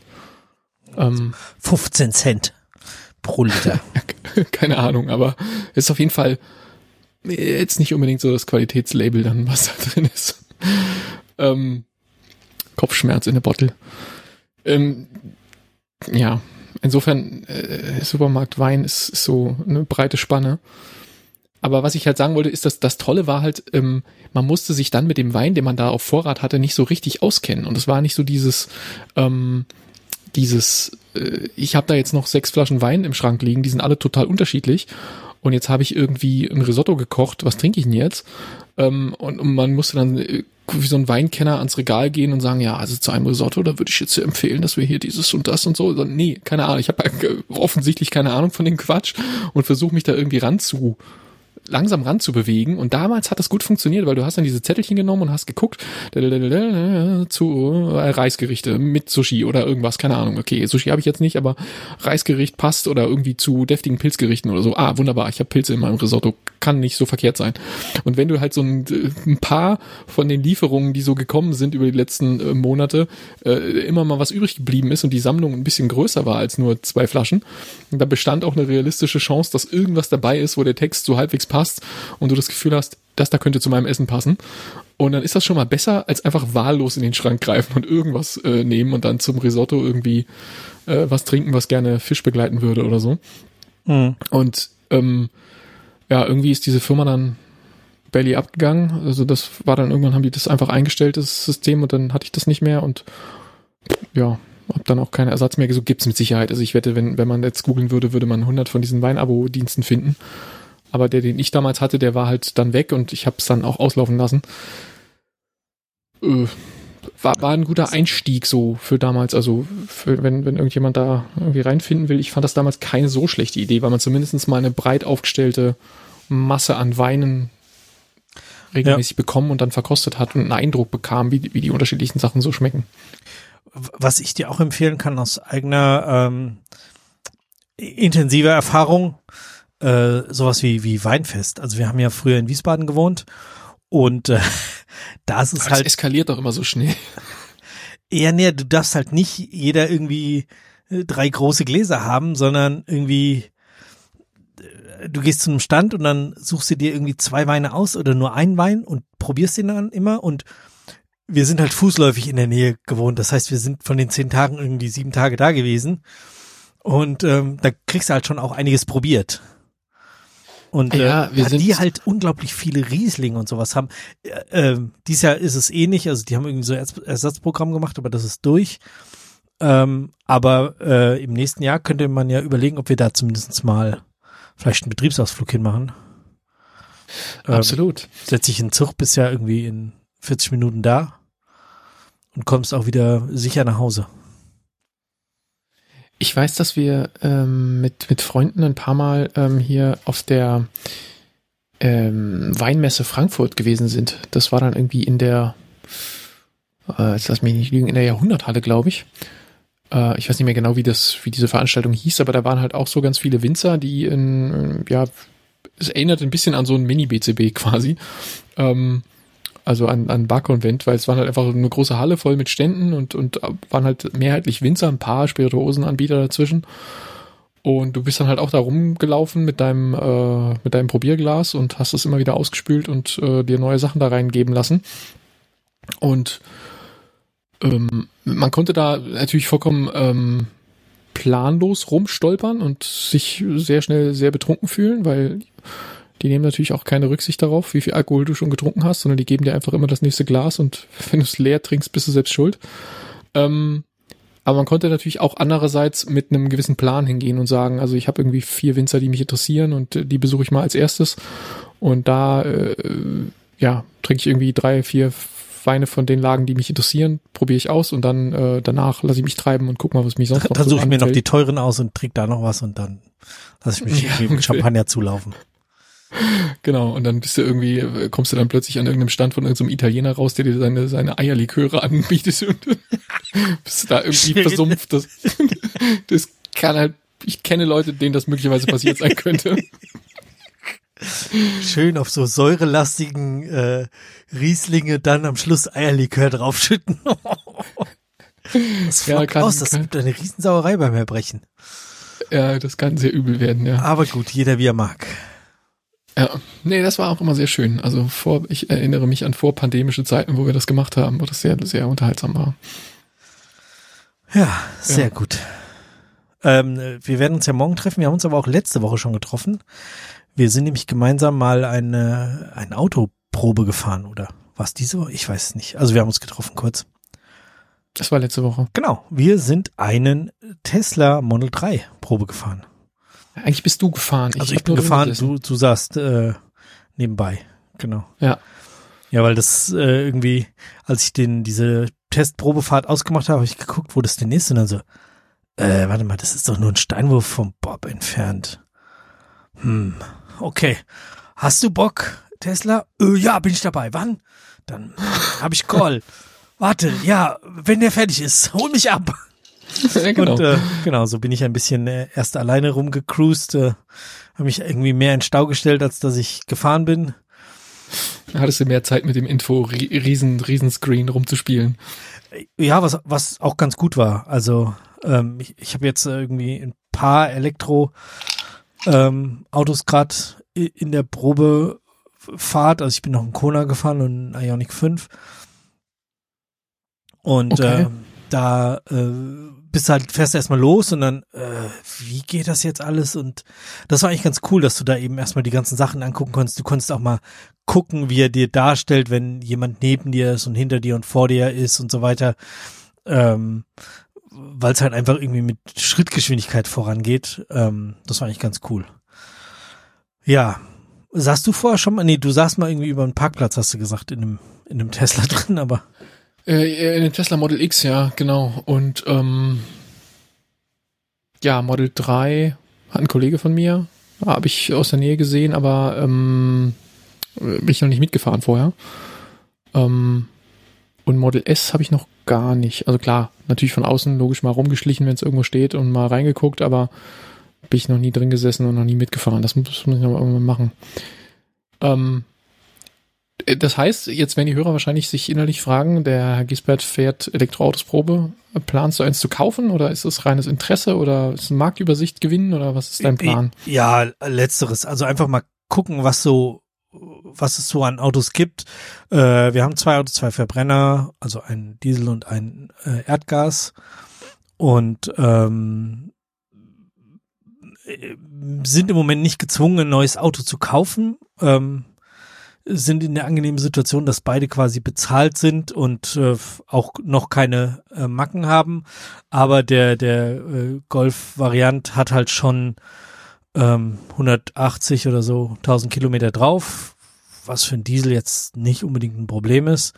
Speaker 1: 15 Cent pro Liter.
Speaker 2: Keine Ahnung, aber es ist auf jeden Fall jetzt nicht unbedingt so das Qualitätslabel dann, was da drin ist. Kopfschmerz in der Bottle. Ja, insofern Supermarktwein ist so eine breite Spanne. Aber was ich halt sagen wollte, ist, dass das Tolle war halt, man musste sich dann mit dem Wein, den man da auf Vorrat hatte, nicht so richtig auskennen. Und es war nicht so dieses ich habe da jetzt noch 6 Flaschen Wein im Schrank liegen, die sind alle total unterschiedlich. Und jetzt habe ich irgendwie ein Risotto gekocht. Was trinke ich denn jetzt? Und man musste dann wie so ein Weinkenner ans Regal gehen und sagen, ja, also zu einem Risotto, da würde ich jetzt empfehlen, dass wir hier dieses und das und so. Nee, keine Ahnung. Ich habe offensichtlich keine Ahnung von dem Quatsch und versuche mich da irgendwie langsam ranzubewegen. Und damals hat das gut funktioniert, weil du hast dann diese Zettelchen genommen und hast geguckt zu Reisgerichte mit Sushi oder irgendwas, keine Ahnung. Okay, Sushi habe ich jetzt nicht, aber Reisgericht passt oder irgendwie zu deftigen Pilzgerichten oder so. Ah, wunderbar, ich habe Pilze in meinem Risotto. Kann nicht so verkehrt sein. Und wenn du halt so ein paar von den Lieferungen, die so gekommen sind über die letzten Monate, immer mal was übrig geblieben ist und die Sammlung ein bisschen größer war als nur 2 Flaschen, da bestand auch eine realistische Chance, dass irgendwas dabei ist, wo der Text so halbwegs passt und du das Gefühl hast, das da könnte zu meinem Essen passen. Und dann ist das schon mal besser, als einfach wahllos in den Schrank greifen und irgendwas nehmen und dann zum Risotto irgendwie was trinken, was gerne Fisch begleiten würde oder so. Mhm. Und irgendwie ist diese Firma dann belly abgegangen. Also das war dann irgendwann, haben die das einfach eingestellt, das System, und dann hatte ich das nicht mehr und ja, hab dann auch keinen Ersatz mehr gesucht. Gibt's mit Sicherheit. Also ich wette, wenn man jetzt googeln würde, würde man 100 von diesen Weinabo-Diensten finden. Aber den ich damals hatte, der war halt dann weg und ich habe es dann auch auslaufen lassen. War ein guter Einstieg so für damals, also für, wenn irgendjemand da irgendwie reinfinden will. Ich fand das damals keine so schlechte Idee, weil man zumindest mal eine breit aufgestellte Masse an Weinen regelmäßig bekommen und dann verkostet hat und einen Eindruck bekam, wie die unterschiedlichen Sachen so schmecken.
Speaker 1: Was ich dir auch empfehlen kann aus eigener intensiver Erfahrung, sowas wie Weinfest. Also wir haben ja früher in Wiesbaden gewohnt und da ist es halt.
Speaker 2: Es eskaliert doch immer so schnell.
Speaker 1: Ja, nee, du darfst halt nicht jeder irgendwie 3 große Gläser haben, sondern irgendwie du gehst zu einem Stand und dann suchst du dir irgendwie 2 Weine aus oder nur einen Wein und probierst den dann immer, und wir sind halt fußläufig in der Nähe gewohnt. Das heißt, wir sind von den 10 Tagen irgendwie 7 Tage da gewesen und da kriegst du halt schon auch einiges probiert. Und die halt unglaublich viele Rieslinge und sowas haben. Dieses Jahr ist es nicht, also die haben irgendwie so Ersatzprogramm gemacht, aber das ist durch. Aber im nächsten Jahr könnte man ja überlegen, ob wir da zumindest mal vielleicht einen Betriebsausflug hinmachen.
Speaker 2: Absolut.
Speaker 1: Setz dich in den Zug, bist ja irgendwie in 40 Minuten da und kommst auch wieder sicher nach Hause.
Speaker 2: Ich weiß, dass wir mit Freunden ein paar Mal hier auf der Weinmesse Frankfurt gewesen sind. Das war dann irgendwie in der, jetzt lass mich nicht lügen, in der Jahrhunderthalle, glaube ich. Ich weiß nicht mehr genau, wie diese Veranstaltung hieß, aber da waren halt auch so ganz viele Winzer, die es erinnert ein bisschen an so ein Mini-BCB quasi. Also an Bar-Convent, weil es waren halt einfach eine große Halle voll mit Ständen und waren halt mehrheitlich Winzer, ein paar Spirituosenanbieter dazwischen. Und du bist dann halt auch da rumgelaufen mit deinem Probierglas und hast es immer wieder ausgespült und dir neue Sachen da reingeben lassen. Und man konnte da natürlich vollkommen planlos rumstolpern und sich sehr schnell sehr betrunken fühlen, weil die nehmen natürlich auch keine Rücksicht darauf, wie viel Alkohol du schon getrunken hast, sondern die geben dir einfach immer das nächste Glas und wenn du es leer trinkst, bist du selbst schuld. Aber man konnte natürlich auch andererseits mit einem gewissen Plan hingehen und sagen, also ich habe irgendwie 4 Winzer, die mich interessieren und die besuche ich mal als erstes und da trinke ich irgendwie 3, 4 Weine von den Lagen, die mich interessieren, probiere ich aus und dann danach lasse ich mich treiben und guck mal, was mich sonst noch
Speaker 1: Dann suche ich mir noch die teuren aus und trinke da noch was und dann lasse ich mich mit Champagner zulaufen.
Speaker 2: Genau, und dann kommst du dann plötzlich an irgendeinem Stand von irgendeinem Italiener raus, der dir seine Eierliköre anbietet und bist du da irgendwie versumpft. Das kann halt, ich kenne Leute, denen das möglicherweise passiert sein könnte.
Speaker 1: Schön auf so säurelastigen Rieslinge dann am Schluss Eierlikör draufschütten. Das flockt aus, das gibt eine Riesensauerei beim Erbrechen.
Speaker 2: Ja, das kann sehr übel werden, ja.
Speaker 1: Aber gut, jeder wie er mag.
Speaker 2: Ja, nee, das war auch immer sehr schön. Also ich erinnere mich an vorpandemische Zeiten, wo wir das gemacht haben, wo das sehr, sehr unterhaltsam war.
Speaker 1: Ja, sehr gut. Wir werden uns ja morgen treffen, wir haben uns aber auch letzte Woche schon getroffen. Wir sind nämlich gemeinsam mal eine Autoprobe gefahren, oder was diese Woche? Ich weiß es nicht. Also wir haben uns getroffen kurz.
Speaker 2: Das war letzte Woche.
Speaker 1: Genau, wir sind einen Tesla Model 3 Probe gefahren.
Speaker 2: Eigentlich bist du gefahren.
Speaker 1: Ich bin gefahren, du saßt nebenbei, genau.
Speaker 2: Ja.
Speaker 1: Ja, weil das irgendwie, als ich diese Testprobefahrt ausgemacht habe, habe ich geguckt, wo das denn ist und dann so, warte mal, das ist doch nur ein Steinwurf vom Bob entfernt. Okay. Hast du Bock, Tesla? Ja, bin ich dabei. Wann? Dann habe ich Call. Warte, ja, wenn der fertig ist, hol mich ab.
Speaker 2: Ja, genau.
Speaker 1: Und genau, so bin ich ein bisschen erst alleine rumgecruised, habe mich irgendwie mehr in Stau gestellt, als dass ich gefahren bin.
Speaker 2: Da hattest du mehr Zeit mit dem Riesenscreen rumzuspielen.
Speaker 1: Ja, was auch ganz gut war. Also ich habe jetzt irgendwie ein paar Autos gerade in der Probefahrt. Also ich bin noch einen Kona gefahren und einen Ioniq 5. Und
Speaker 2: okay.
Speaker 1: Da fährst du erstmal los und dann, wie geht das jetzt alles? Und das war eigentlich ganz cool, dass du da eben erstmal die ganzen Sachen angucken konntest. Du konntest auch mal gucken, wie er dir darstellt, wenn jemand neben dir ist und hinter dir und vor dir ist und so weiter. Weil es halt einfach irgendwie mit Schrittgeschwindigkeit vorangeht. Das war eigentlich ganz cool. Ja. Saßt du vorher schon mal? Nee, du saßt mal irgendwie über einen Parkplatz, hast du gesagt, in einem Tesla drin, aber
Speaker 2: in dem Tesla Model X, ja, genau. Und ja, Model 3 hat ein Kollege von mir, habe ich aus der Nähe gesehen, aber bin ich noch nicht mitgefahren vorher. Und Model S habe ich noch gar nicht. Also klar, natürlich von außen logisch mal rumgeschlichen, wenn es irgendwo steht und mal reingeguckt, aber bin ich noch nie drin gesessen und noch nie mitgefahren. Das muss man aber irgendwann machen. Das heißt, jetzt werden die Hörer wahrscheinlich sich innerlich fragen, der Herr Gisbert fährt Elektroautos Probe. Planst du eins zu kaufen oder ist es reines Interesse oder ist es eine Marktübersicht gewinnen oder was ist dein Plan?
Speaker 1: Ja, letzteres. Also einfach mal gucken, was es so an Autos gibt. Wir haben 2 Autos, 2 Verbrenner, also ein Diesel und ein Erdgas und sind im Moment nicht gezwungen, ein neues Auto zu kaufen. Sind in der angenehmen Situation, dass beide quasi bezahlt sind und auch noch keine Macken haben. Aber der Golf-Variant hat halt schon 180 oder so 1000 Kilometer drauf, was für einen Diesel jetzt nicht unbedingt ein Problem ist.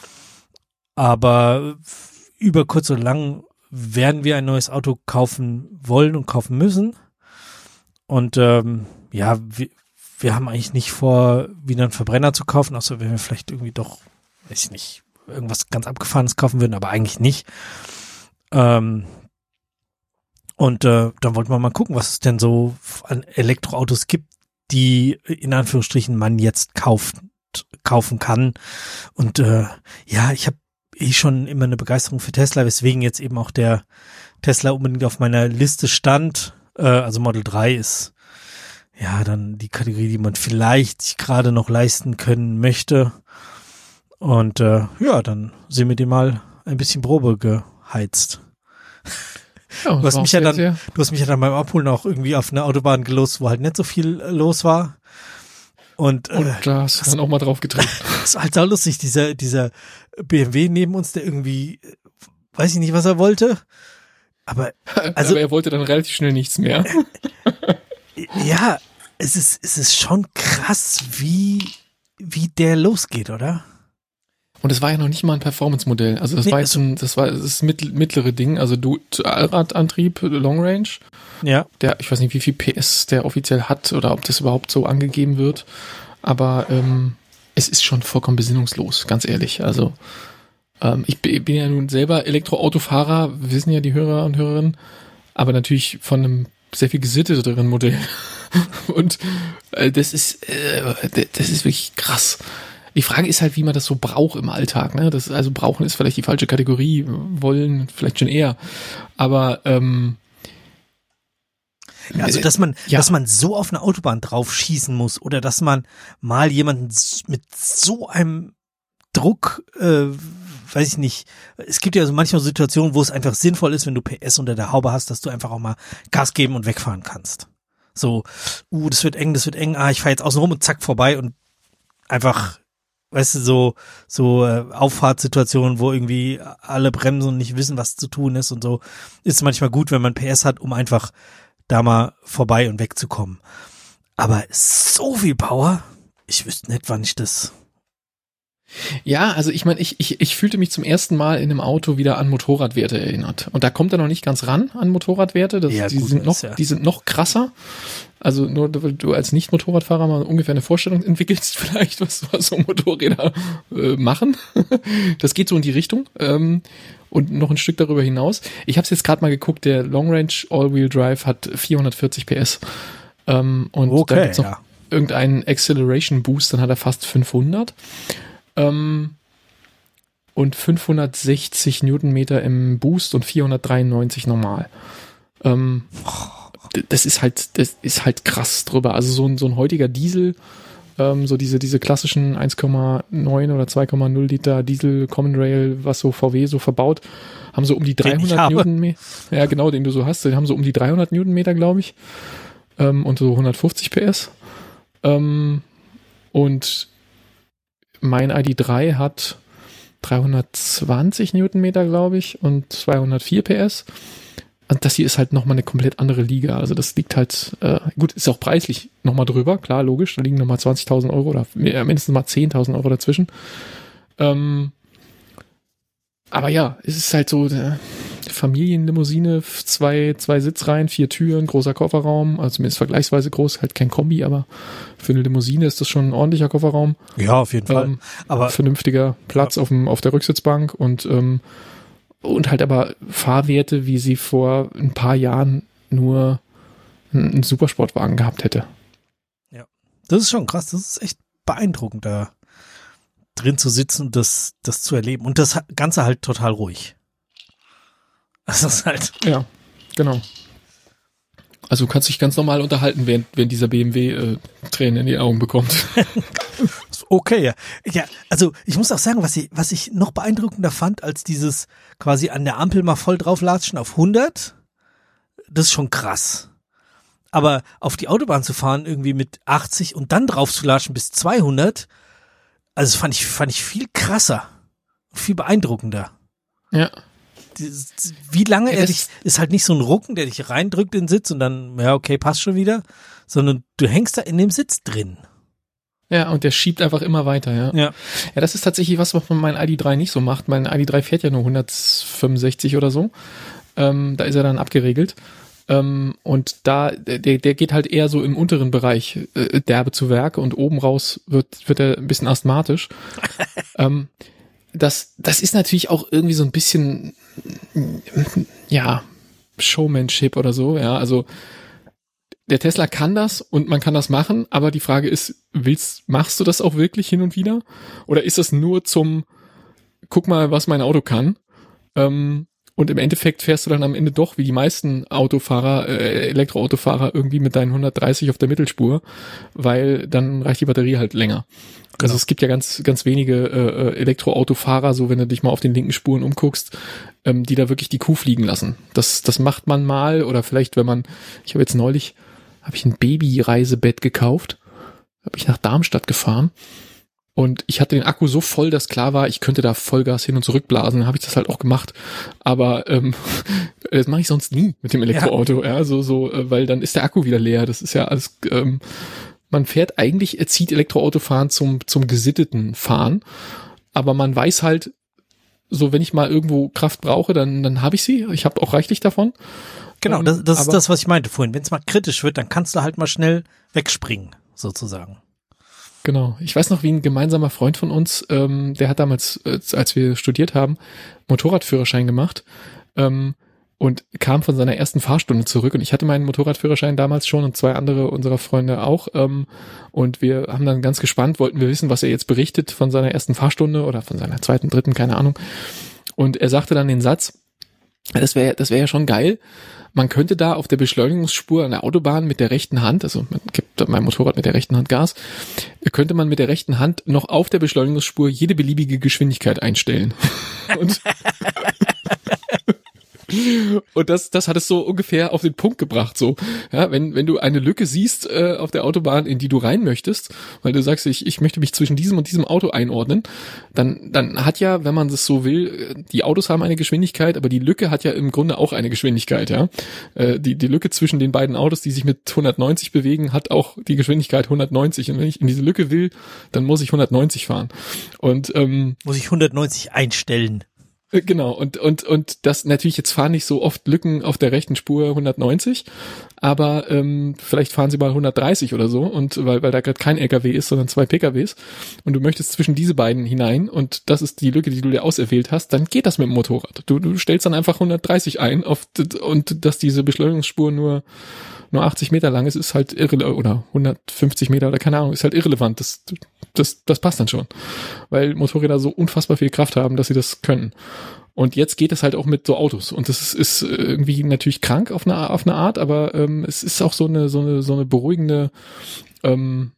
Speaker 1: Aber über kurz oder lang werden wir ein neues Auto kaufen wollen und kaufen müssen. Und ja, wir haben eigentlich nicht vor, wieder einen Verbrenner zu kaufen, außer wenn wir vielleicht irgendwie doch, weiß ich nicht, irgendwas ganz Abgefahrenes kaufen würden, aber eigentlich nicht. Und dann wollten wir mal gucken, was es denn so an Elektroautos gibt, die in Anführungsstrichen man jetzt kaufen kann. Und ja, ich habe schon immer eine Begeisterung für Tesla, weswegen jetzt eben auch der Tesla unbedingt auf meiner Liste stand. Also Model 3 ist ja dann die Kategorie, die man vielleicht sich gerade noch leisten können möchte. Und ja, dann sind wir den mal ein bisschen Probe geheizt.
Speaker 2: Ja,
Speaker 1: du hast mich ja dann beim Abholen auch irgendwie auf eine Autobahn gelost, wo halt nicht so viel los war. Und
Speaker 2: da hast du dann auch mal drauf getreten.
Speaker 1: Das war halt auch lustig, dieser BMW neben uns, der irgendwie, weiß ich nicht, was er wollte. Aber
Speaker 2: er wollte dann relativ schnell nichts mehr.
Speaker 1: Ja, es ist schon krass, wie der losgeht, oder?
Speaker 2: Und es war ja noch nicht mal ein Performance-Modell. Also das war jetzt das mittlere Ding, also Allradantrieb, Long Range. Ja. Ich weiß nicht, wie viel PS der offiziell hat oder ob das überhaupt so angegeben wird. Aber es ist schon vollkommen besinnungslos, ganz ehrlich. Also ich bin ja nun selber Elektroautofahrer, wissen ja die Hörer und Hörerinnen, aber natürlich von einem sehr viel gesitteteren Modell. Und das ist wirklich krass. Die Frage ist halt, wie man das so braucht im Alltag. Ne? Also brauchen ist vielleicht die falsche Kategorie, wollen vielleicht schon eher. Aber
Speaker 1: also dass man so auf eine Autobahn drauf schießen muss oder dass man mal jemanden mit so einem Druck, weiß ich nicht, es gibt ja so manchmal Situationen, wo es einfach sinnvoll ist, wenn du PS unter der Haube hast, dass du einfach auch mal Gas geben und wegfahren kannst. So, das wird eng, ich fahre jetzt außen rum und zack, vorbei und einfach weißt du, so Auffahrtssituationen, wo irgendwie alle bremsen und nicht wissen, was zu tun ist und so, ist manchmal gut, wenn man PS hat, um einfach da mal vorbei und wegzukommen. Aber so viel Power, ich wüsste nicht, wann ich das...
Speaker 2: Ja, also ich meine, ich fühlte mich zum ersten Mal in einem Auto wieder an Motorradwerte erinnert. Und da kommt er noch nicht ganz ran an Motorradwerte. Die sind noch krasser. Also nur, weil du als Nicht-Motorradfahrer mal ungefähr eine Vorstellung entwickelst, vielleicht, was so Motorräder machen. Das geht so in die Richtung. Und noch ein Stück darüber hinaus. Ich habe es jetzt gerade mal geguckt, der Long Range All-Wheel Drive hat 440 PS. Und
Speaker 1: okay,
Speaker 2: da gibt's noch irgendeinen Acceleration Boost, dann hat er fast 500. Und 560 Newtonmeter im Boost und 493 normal. Das ist halt krass drüber. Also so ein heutiger Diesel, so diese klassischen 1,9 oder 2,0 Liter Diesel Common Rail, was so VW so verbaut, haben so um die 300 Newtonmeter. Ja, genau, den du so hast. Die haben so um die 300 Newtonmeter, glaube ich. Und so 150 PS. Und mein ID.3 hat 320 Newtonmeter, glaube ich, und 204 PS. Und das hier ist halt nochmal eine komplett andere Liga. Also das liegt halt, gut, ist auch preislich nochmal drüber, klar, logisch. Da liegen nochmal 20.000 Euro oder mindestens mal 10.000 Euro dazwischen. Aber ja, es ist halt so eine Familienlimousine, zwei Sitzreihen, 4 Türen, großer Kofferraum, also zumindest vergleichsweise groß, halt kein Kombi, aber für eine Limousine ist das schon ein ordentlicher Kofferraum.
Speaker 1: Ja, auf jeden Fall.
Speaker 2: Aber vernünftiger Platz auf der Rücksitzbank und halt aber Fahrwerte, wie sie vor ein paar Jahren nur ein Supersportwagen gehabt hätte.
Speaker 1: Ja, das ist schon krass, das ist echt beeindruckend, da drin zu sitzen und das zu erleben. Und das Ganze halt total ruhig. Das ist halt...
Speaker 2: Ja, genau. Also du kannst dich ganz normal unterhalten, während dieser BMW Tränen in die Augen bekommt.
Speaker 1: Okay, ja. Ja, also ich muss auch sagen, was ich noch beeindruckender fand, als dieses quasi an der Ampel mal voll drauflatschen auf 100, das ist schon krass. Aber auf die Autobahn zu fahren irgendwie mit 80 und dann drauf zu latschen bis 200, also fand ich viel krasser, viel beeindruckender.
Speaker 2: Ja.
Speaker 1: Wie lange er dich, ist halt nicht so ein Rucken, der dich reindrückt in den Sitz und dann, ja okay, passt schon wieder, sondern du hängst da in dem Sitz drin.
Speaker 2: Ja, und der schiebt einfach immer weiter, ja. Ja, das ist tatsächlich was mein ID.3 nicht so macht. Mein ID.3 fährt ja nur 165 oder so. Da ist er dann abgeregelt. Und da, der geht halt eher so im unteren Bereich derbe zu Werk und oben raus wird er ein bisschen asthmatisch. Das ist natürlich auch irgendwie so ein bisschen, ja, Showmanship oder so, ja, also der Tesla kann das und man kann das machen, aber die Frage ist, machst du das auch wirklich hin und wieder? Oder ist das nur guck mal, was mein Auto kann? Und im Endeffekt fährst du dann am Ende doch, wie die meisten Elektroautofahrer, irgendwie mit deinen 130 auf der Mittelspur, weil dann reicht die Batterie halt länger. Genau. Also es gibt ja ganz, ganz wenige Elektroautofahrer, so wenn du dich mal auf den linken Spuren umguckst, die da wirklich die Kuh fliegen lassen. Das macht man mal, oder vielleicht, ich habe jetzt neulich, ein Babyreisebett gekauft, habe ich nach Darmstadt gefahren. Und ich hatte den Akku so voll, dass klar war, ich könnte da Vollgas hin und zurück blasen. Dann habe ich das halt auch gemacht. Aber das mache ich sonst nie mit dem Elektroauto. Ja, weil dann ist der Akku wieder leer. Das ist ja alles. Man fährt eigentlich, zieht Elektroautofahren zum gesitteten Fahren. Aber man weiß halt, so wenn ich mal irgendwo Kraft brauche, dann habe ich sie. Ich habe auch reichlich davon.
Speaker 1: Genau, das ist das, was ich meinte vorhin. Wenn es mal kritisch wird, dann kannst du halt mal schnell wegspringen, sozusagen.
Speaker 2: Genau. Ich weiß noch, wie ein gemeinsamer Freund von uns, der hat damals, als wir studiert haben, Motorradführerschein gemacht und kam von seiner ersten Fahrstunde zurück. Und ich hatte meinen Motorradführerschein damals schon und 2 andere unserer Freunde auch. Und wir haben dann ganz gespannt, wollten wir wissen, was er jetzt berichtet von seiner ersten Fahrstunde oder von seiner 2., 3., keine Ahnung. Und er sagte dann den Satz, das wäre ja schon geil. Man könnte da auf der Beschleunigungsspur an der Autobahn mit der rechten Hand, also man gibt mein Motorrad mit der rechten Hand Gas, könnte man mit der rechten Hand noch auf der Beschleunigungsspur jede beliebige Geschwindigkeit einstellen. Und das hat es so ungefähr auf den Punkt gebracht, so. Ja, wenn du eine Lücke siehst, auf der Autobahn, in die du rein möchtest, weil du sagst, ich möchte mich zwischen diesem und diesem Auto einordnen, dann hat ja, wenn man das so will, die Autos haben eine Geschwindigkeit, aber die Lücke hat ja im Grunde auch eine Geschwindigkeit, ja. Die Lücke zwischen den beiden Autos, die sich mit 190 bewegen, hat auch die Geschwindigkeit 190. Und wenn ich in diese Lücke will, dann muss ich 190 fahren. Und
Speaker 1: muss ich 190 einstellen.
Speaker 2: Genau, und das natürlich, jetzt fahren nicht so oft Lücken auf der rechten Spur 190, aber vielleicht fahren sie mal 130 oder so, und weil da gerade kein LKW ist, sondern 2 PKWs, und du möchtest zwischen diese beiden hinein, und das ist die Lücke, die du dir auserwählt hast, dann geht das mit dem Motorrad. Du stellst dann einfach 130 ein, und dass diese Beschleunigungsspur nur 80 Meter lang ist halt irrelevant, oder 150 Meter oder keine Ahnung, ist halt irrelevant. Das passt dann schon, weil Motorräder so unfassbar viel Kraft haben, dass sie das können. Und jetzt geht es halt auch mit so Autos, und das ist irgendwie natürlich krank auf eine Art, aber es ist auch so eine beruhigende, wenn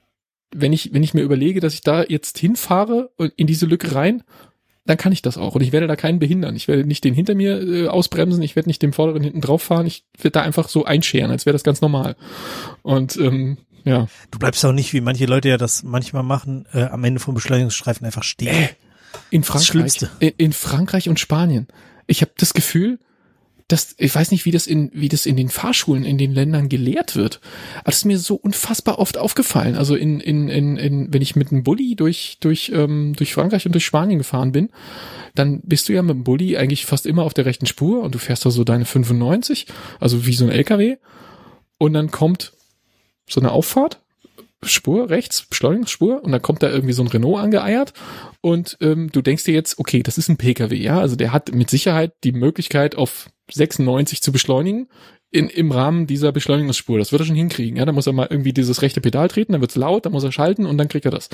Speaker 2: ich mir überlege, dass ich da jetzt hinfahre in diese Lücke rein, dann kann ich das auch. Und ich werde da keinen behindern. Ich werde nicht den hinter mir ausbremsen. Ich werde nicht dem Vorderen hinten drauf fahren. Ich werde da einfach so einscheren, als wäre das ganz normal. Und ja.
Speaker 1: Du bleibst auch nicht, wie manche Leute ja das manchmal machen, am Ende vom Beschleunigungsstreifen einfach stehen.
Speaker 2: In Frankreich, in Frankreich und Spanien. Ich habe das Gefühl, ich weiß nicht, wie das in den Fahrschulen in den Ländern gelehrt wird. Aber das ist mir so unfassbar oft aufgefallen. Also wenn ich mit einem Bulli durch Frankreich und durch Spanien gefahren bin, dann bist du ja mit dem Bulli eigentlich fast immer auf der rechten Spur, und du fährst da so deine 95, also wie so ein LKW, und dann kommt so eine Auffahrt, Spur rechts, Beschleunigungsspur, und dann kommt da irgendwie so ein Renault angeeiert, und du denkst dir jetzt, okay, das ist ein PKW, ja, also der hat mit Sicherheit die Möglichkeit, auf 96 zu beschleunigen im Rahmen dieser Beschleunigungsspur. Das wird er schon hinkriegen, ja, da muss er mal irgendwie dieses rechte Pedal treten, dann wird's laut, dann muss er schalten, und dann kriegt er das.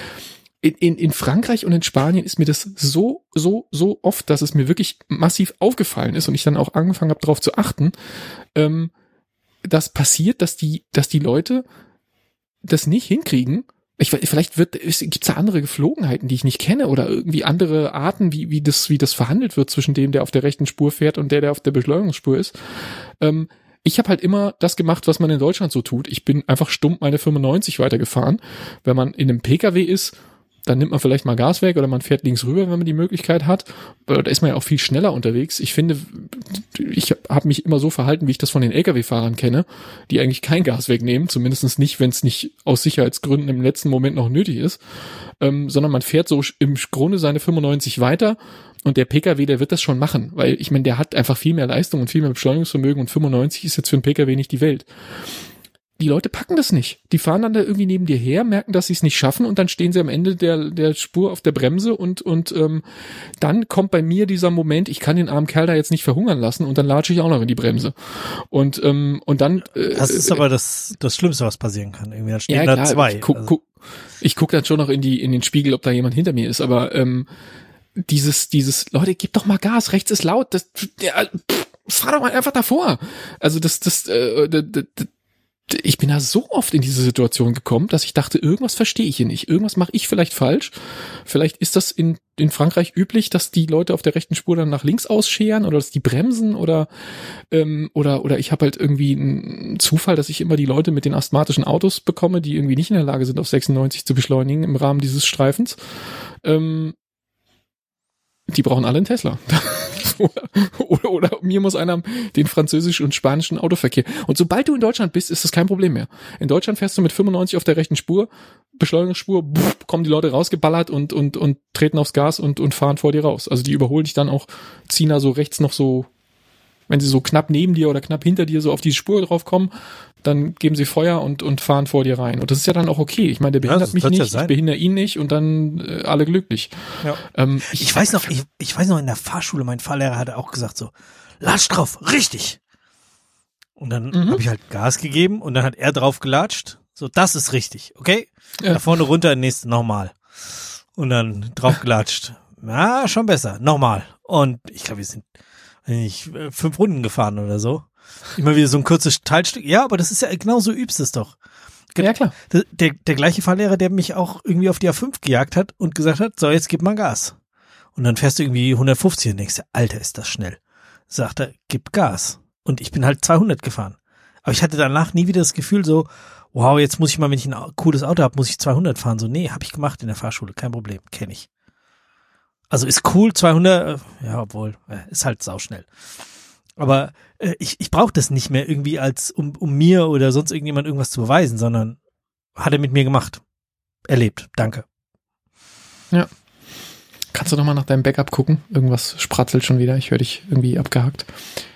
Speaker 2: In Frankreich und in Spanien ist mir das so oft, dass es mir wirklich massiv aufgefallen ist, und ich dann auch angefangen habe, darauf zu achten, dass passiert, dass die Leute das nicht hinkriegen. Vielleicht gibt's da andere Geflogenheiten, die ich nicht kenne, oder irgendwie andere Arten, wie das verhandelt wird zwischen dem, der auf der rechten Spur fährt, und der auf der Beschleunigungsspur ist. Ich habe halt immer das gemacht, was man in Deutschland so tut. Ich bin einfach stumpf meine 95 weitergefahren. Wenn man in einem PKW ist, dann nimmt man vielleicht mal Gas weg, oder man fährt links rüber, wenn man die Möglichkeit hat. Da ist man ja auch viel schneller unterwegs. Ich finde, ich habe mich immer so verhalten, wie ich das von den LKW-Fahrern kenne, die eigentlich kein Gas wegnehmen, zumindest nicht, wenn es nicht aus Sicherheitsgründen im letzten Moment noch nötig ist, sondern man fährt so im Grunde seine 95 weiter, und der PKW, der wird das schon machen, weil ich meine, der hat einfach viel mehr Leistung und viel mehr Beschleunigungsvermögen, und 95 ist jetzt für einen PKW nicht die Welt. Die Leute packen das nicht. Die fahren dann da irgendwie neben dir her, merken, dass sie es nicht schaffen, und dann stehen sie am Ende der Spur auf der Bremse, und dann kommt bei mir dieser Moment, ich kann den armen Kerl da jetzt nicht verhungern lassen, und dann latsche ich auch noch in die Bremse. Und dann
Speaker 1: das ist aber das Schlimmste, was passieren kann. Irgendwie dann stehen da zwei.
Speaker 2: Ich guck dann schon noch in den Spiegel, ob da jemand hinter mir ist, aber dieses Leute, gib doch mal Gas, rechts ist laut, fahr doch mal einfach davor. Also ich bin da so oft in diese Situation gekommen, dass ich dachte, irgendwas verstehe ich hier nicht. Irgendwas mache ich vielleicht falsch. Vielleicht ist das in Frankreich üblich, dass die Leute auf der rechten Spur dann nach links ausscheren, oder dass die bremsen, oder ich habe halt irgendwie einen Zufall, dass ich immer die Leute mit den asthmatischen Autos bekomme, die irgendwie nicht in der Lage sind, auf 96 zu beschleunigen im Rahmen dieses Streifens. Die brauchen alle einen Tesla. oder mir muss einer den französischen und spanischen Autoverkehr. Und sobald du in Deutschland bist, ist das kein Problem mehr. In Deutschland fährst du mit 95 auf der rechten Spur, Beschleunigungsspur, kommen die Leute rausgeballert und treten aufs Gas und fahren vor dir raus. Also die überholen dich dann auch, ziehen da so rechts noch so, wenn sie so knapp neben dir oder knapp hinter dir so auf die Spur drauf kommen, dann geben sie Feuer und fahren vor dir rein. Und das ist ja dann auch okay. Ich meine, der behindert mich nicht, ich behindere ihn nicht, und dann alle glücklich.
Speaker 1: Ja. Ich weiß noch, in der Fahrschule, mein Fahrlehrer hatte auch gesagt so, latsch drauf, richtig. Und dann habe ich halt Gas gegeben, und dann hat er drauf gelatscht. So, das ist richtig, okay? Ja. Da vorne runter, nächste nochmal. Und dann drauf gelatscht. Ja, schon besser, nochmal. Und ich glaube, wir sind 5 Runden gefahren oder so. Immer wieder so ein kurzes Teilstück. Ja, aber das ist ja, genau so übst es doch.
Speaker 2: Ja, klar.
Speaker 1: Der gleiche Fahrlehrer, der mich auch irgendwie auf die A5 gejagt hat und gesagt hat, so, jetzt gib mal Gas. Und dann fährst du irgendwie 150 und denkst, Alter, ist das schnell. sagt er, gib Gas. Und ich bin halt 200 gefahren. Aber ich hatte danach nie wieder das Gefühl so, wow, jetzt muss ich mal, wenn ich ein cooles Auto habe, muss ich 200 fahren. So, nee, habe ich gemacht in der Fahrschule, kein Problem, kenne ich. Also ist cool, 200, ja, obwohl, ist halt sauschnell. Aber ich brauche das nicht mehr irgendwie als, um mir oder sonst irgendjemand irgendwas zu beweisen, sondern hat er mit mir gemacht. Erlebt, danke.
Speaker 2: Ja. Kannst du nochmal nach deinem Backup gucken? Irgendwas spratzelt schon wieder, ich höre dich irgendwie abgehakt.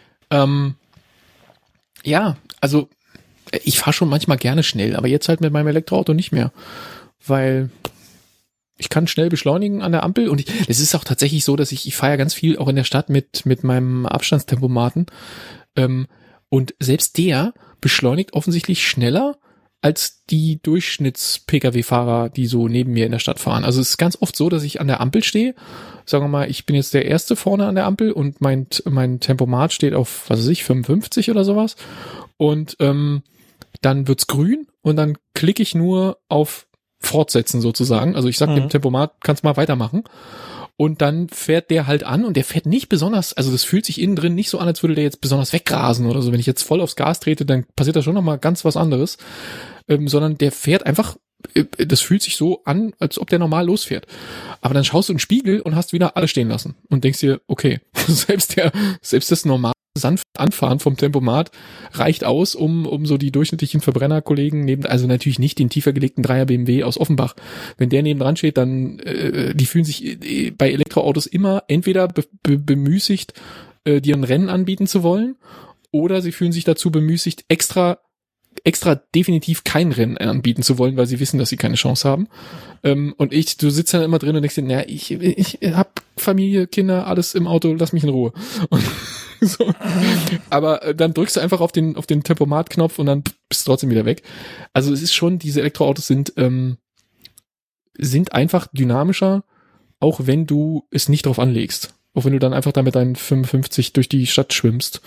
Speaker 2: Ja, also ich fahre schon manchmal gerne schnell, aber jetzt halt mit meinem Elektroauto nicht mehr, weil ich kann schnell beschleunigen an der Ampel und es ist auch tatsächlich so, dass ich fahre ja ganz viel auch in der Stadt mit meinem Abstandstempomaten und selbst der beschleunigt offensichtlich schneller als die Durchschnitts-Pkw-Fahrer, die so neben mir in der Stadt fahren. Also es ist ganz oft so, dass ich an der Ampel stehe, sagen wir mal, ich bin jetzt der Erste vorne an der Ampel und mein Tempomat steht auf, was weiß ich, 55 oder sowas und dann wird's grün und dann klicke ich nur auf Fortsetzen sozusagen. Also ich sag dem Tempomat, kannst mal weitermachen. Und dann fährt der halt an und der fährt nicht besonders, also das fühlt sich innen drin nicht so an, als würde der jetzt besonders wegrasen oder so. Wenn ich jetzt voll aufs Gas trete, dann passiert da schon nochmal ganz was anderes. Sondern der fährt einfach, das fühlt sich so an, als ob der normal losfährt. Aber dann schaust du in den Spiegel und hast wieder alle stehen lassen und denkst dir, okay, selbst das normale sanft Anfahren vom Tempomat reicht aus, um so die durchschnittlichen Verbrennerkollegen also natürlich nicht den tiefer gelegten 3er BMW aus Offenbach. Wenn der nebendran steht, dann die fühlen sich bei Elektroautos immer entweder bemüßigt, dir ein Rennen anbieten zu wollen, oder sie fühlen sich dazu bemüßigt, extra definitiv kein Rennen anbieten zu wollen, weil sie wissen, dass sie keine Chance haben. Und du sitzt dann immer drin und denkst dir, naja, ich hab Familie, Kinder, alles im Auto, lass mich in Ruhe. Und so. Aber dann drückst du einfach auf den Tempomat-Knopf und dann bist du trotzdem wieder weg. Also es ist schon, diese Elektroautos sind einfach dynamischer, auch wenn du es nicht drauf anlegst. Auch wenn du dann einfach da mit deinen 55 durch die Stadt schwimmst.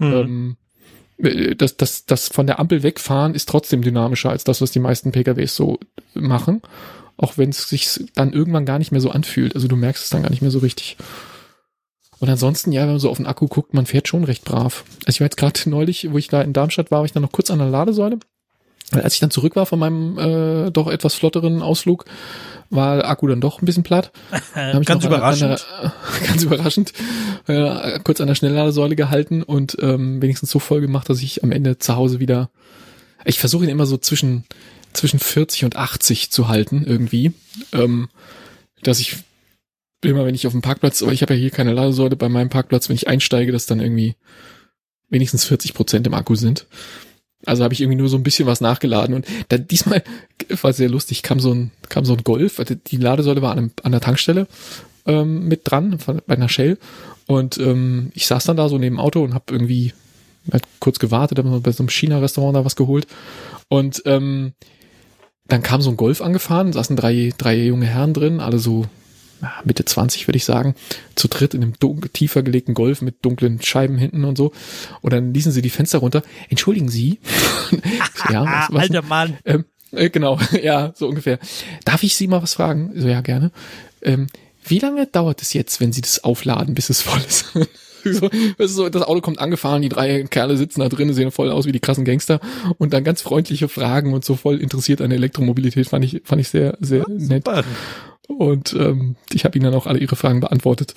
Speaker 2: Das von der Ampel wegfahren ist trotzdem dynamischer als das, was die meisten PKWs so machen. Auch wenn es sich dann irgendwann gar nicht mehr so anfühlt. Also du merkst es dann gar nicht mehr so richtig. Und ansonsten, ja, wenn man so auf den Akku guckt, man fährt schon recht brav. Also ich war jetzt gerade neulich, wo ich da in Darmstadt war ich dann noch kurz an der Ladesäule. Und als ich dann zurück war von meinem doch etwas flotteren Ausflug, war der Akku dann doch ein bisschen platt.
Speaker 1: Ganz überraschend.
Speaker 2: Ganz überraschend. Kurz an der Schnellladesäule gehalten und wenigstens so voll gemacht, dass ich am Ende zu Hause wieder, ich versuche ihn immer so zwischen 40 und 80 zu halten irgendwie, dass ich immer, wenn ich auf dem Parkplatz, aber ich habe ja hier keine Ladesäule bei meinem Parkplatz, wenn ich einsteige, dass dann irgendwie wenigstens 40% im Akku sind. Also habe ich irgendwie nur so ein bisschen was nachgeladen und dann diesmal war sehr lustig, kam so ein Golf, die Ladesäule war an der Tankstelle mit dran, bei einer Shell und ich saß dann da so neben dem Auto und habe irgendwie halt kurz gewartet, habe bei so einem China-Restaurant da was geholt und dann kam so ein Golf angefahren, saßen drei junge Herren drin, alle so Mitte 20 würde ich sagen, zu dritt in einem tiefer gelegten Golf mit dunklen Scheiben hinten und so. Und dann ließen sie die Fenster runter. Entschuldigen Sie. Ja, was
Speaker 1: alter Mann.
Speaker 2: Genau, ja, so ungefähr. Darf ich Sie mal was fragen? So, ja, gerne. Wie lange dauert es jetzt, wenn Sie das aufladen, bis es voll ist? Das Auto kommt angefahren, die 3 Kerle sitzen da drin, sehen voll aus wie die krassen Gangster und dann ganz freundliche Fragen und so voll interessiert an der Elektromobilität fand ich sehr, sehr nett. Super. Und ich habe ihnen dann auch alle ihre Fragen beantwortet.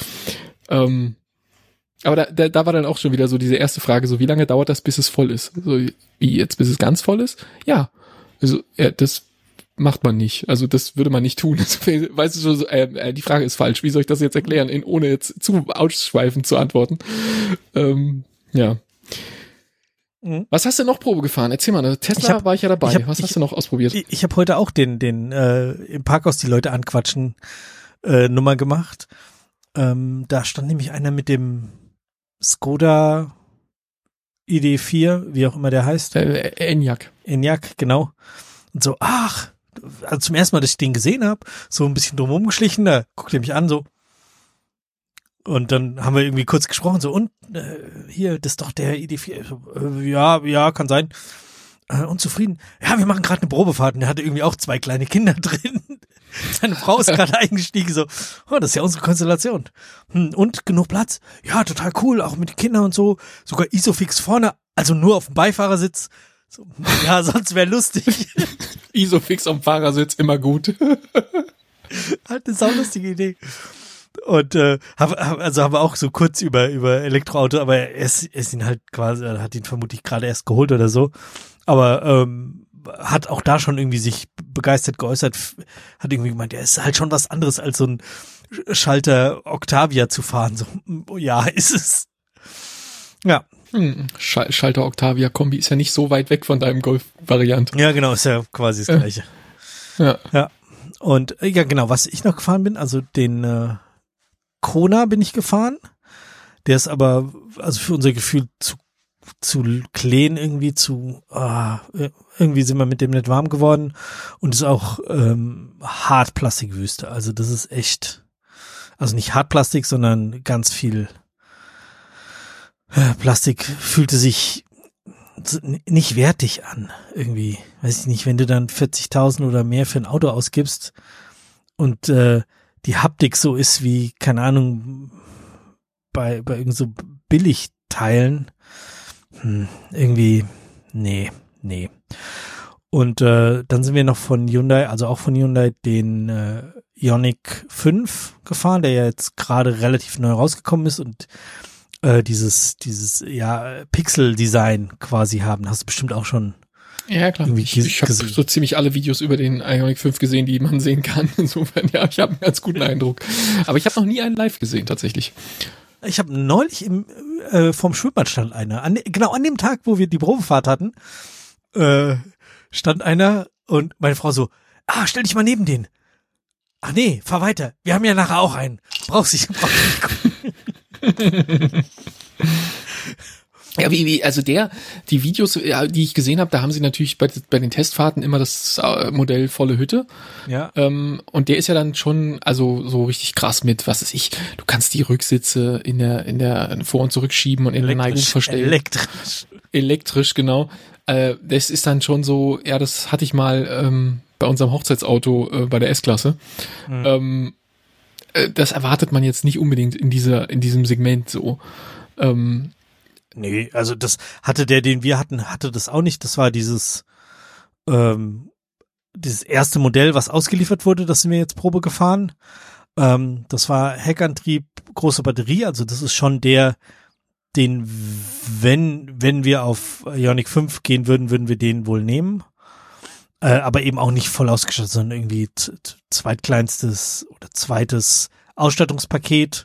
Speaker 2: Aber da war dann auch schon wieder so diese erste Frage, so wie lange dauert das, bis es voll ist? So wie jetzt, bis es ganz voll ist? Ja. Also das macht man nicht. Also das würde man nicht tun. Das, weißt du, so, die Frage ist falsch. Wie soll ich das jetzt erklären, ohne jetzt zu ausschweifend zu antworten? Ja. Was hast du noch Probe gefahren? Erzähl mal, Tesla war ich ja dabei. Was hast du noch ausprobiert? Ich
Speaker 1: habe heute auch den im Parkhaus die Leute anquatschen Nummer gemacht. Da stand nämlich einer mit dem Skoda ID4, wie auch immer der heißt.
Speaker 2: Enyaq,
Speaker 1: genau. Und so, also zum ersten Mal, dass ich den gesehen habe, so ein bisschen drumherum geschlichen, da guckt er mich an, so. Und dann haben wir irgendwie kurz gesprochen, so, und hier, das ist doch der ID4. So, ja, kann sein. Unzufrieden. Ja, wir machen gerade eine Probefahrt und der hatte irgendwie auch 2 kleine Kinder drin. Seine Frau ist gerade eingestiegen, so, oh, das ist ja unsere Konstellation. Und genug Platz? Ja, total cool, auch mit den Kindern und so. Sogar Isofix vorne, also nur auf dem Beifahrersitz. So, ja, sonst wäre lustig.
Speaker 2: Isofix am Fahrersitz, immer gut.
Speaker 1: Halt eine saulustige Idee. Und haben wir auch so kurz über Elektroauto, aber er ist ihn halt quasi, hat ihn vermutlich gerade erst geholt oder so. Aber hat auch da schon irgendwie sich begeistert geäußert, hat irgendwie gemeint, ja, ist halt schon was anderes als so ein Schalter Octavia zu fahren. So, ja, ist es. Ja.
Speaker 2: Schalter Octavia Kombi ist ja nicht so weit weg von deinem Golf-Variant.
Speaker 1: Ja, genau, ist ja quasi das Gleiche. Ja. Und ja, genau, was ich noch gefahren bin, also den Kona bin ich gefahren. Der ist aber, also für unser Gefühl zu clean irgendwie, irgendwie sind wir mit dem nicht warm geworden und ist auch Hartplastikwüste. Also das ist echt, also nicht Hartplastik, sondern ganz viel Plastik fühlte sich nicht wertig an irgendwie. Weiß ich nicht, wenn du dann 40.000 oder mehr für ein Auto ausgibst und die Haptik so ist wie, keine Ahnung, bei irgend so Billigteilen, irgendwie, nee. Und dann sind wir noch von Hyundai, also auch von Hyundai, den Ioniq 5 gefahren, der ja jetzt gerade relativ neu rausgekommen ist und dieses Pixel-Design quasi haben. Hast du bestimmt auch schon.
Speaker 2: Ja, klar. Ich habe so ziemlich alle Videos über den Ioniq 5 gesehen, die man sehen kann. Insofern, ja, ich habe einen ganz guten Eindruck. Aber ich habe noch nie einen live gesehen, tatsächlich.
Speaker 1: Ich habe neulich vom Schwimmbad stand einer. Genau an dem Tag, wo wir die Probefahrt hatten, stand einer und meine Frau so, stell dich mal neben den. Ach nee, fahr weiter. Wir haben ja nachher auch einen. Brauchst nicht gucken.
Speaker 2: Ja, also die Videos, die ich gesehen habe, da haben sie natürlich bei den Testfahrten immer das Modell volle Hütte.
Speaker 1: Ja.
Speaker 2: Und der ist ja dann schon, also so richtig krass mit, was weiß ich, du kannst die Rücksitze in der Vor- und Zurückschieben und in der Neigung verstellen. Elektrisch, genau. Das ist dann schon so, ja, das hatte ich mal bei unserem Hochzeitsauto bei der S-Klasse. Das erwartet man jetzt nicht unbedingt in diesem Segment so.
Speaker 1: Nee, also das hatte den wir hatten, hatte das auch nicht. Das war dieses erste Modell, was ausgeliefert wurde, das sind wir jetzt Probe gefahren. Das war Heckantrieb, große Batterie, also das ist schon den, wenn wir auf Ioniq 5 gehen würden wir den wohl nehmen. Aber eben auch nicht voll ausgestattet, sondern irgendwie zweitkleinstes oder zweites Ausstattungspaket.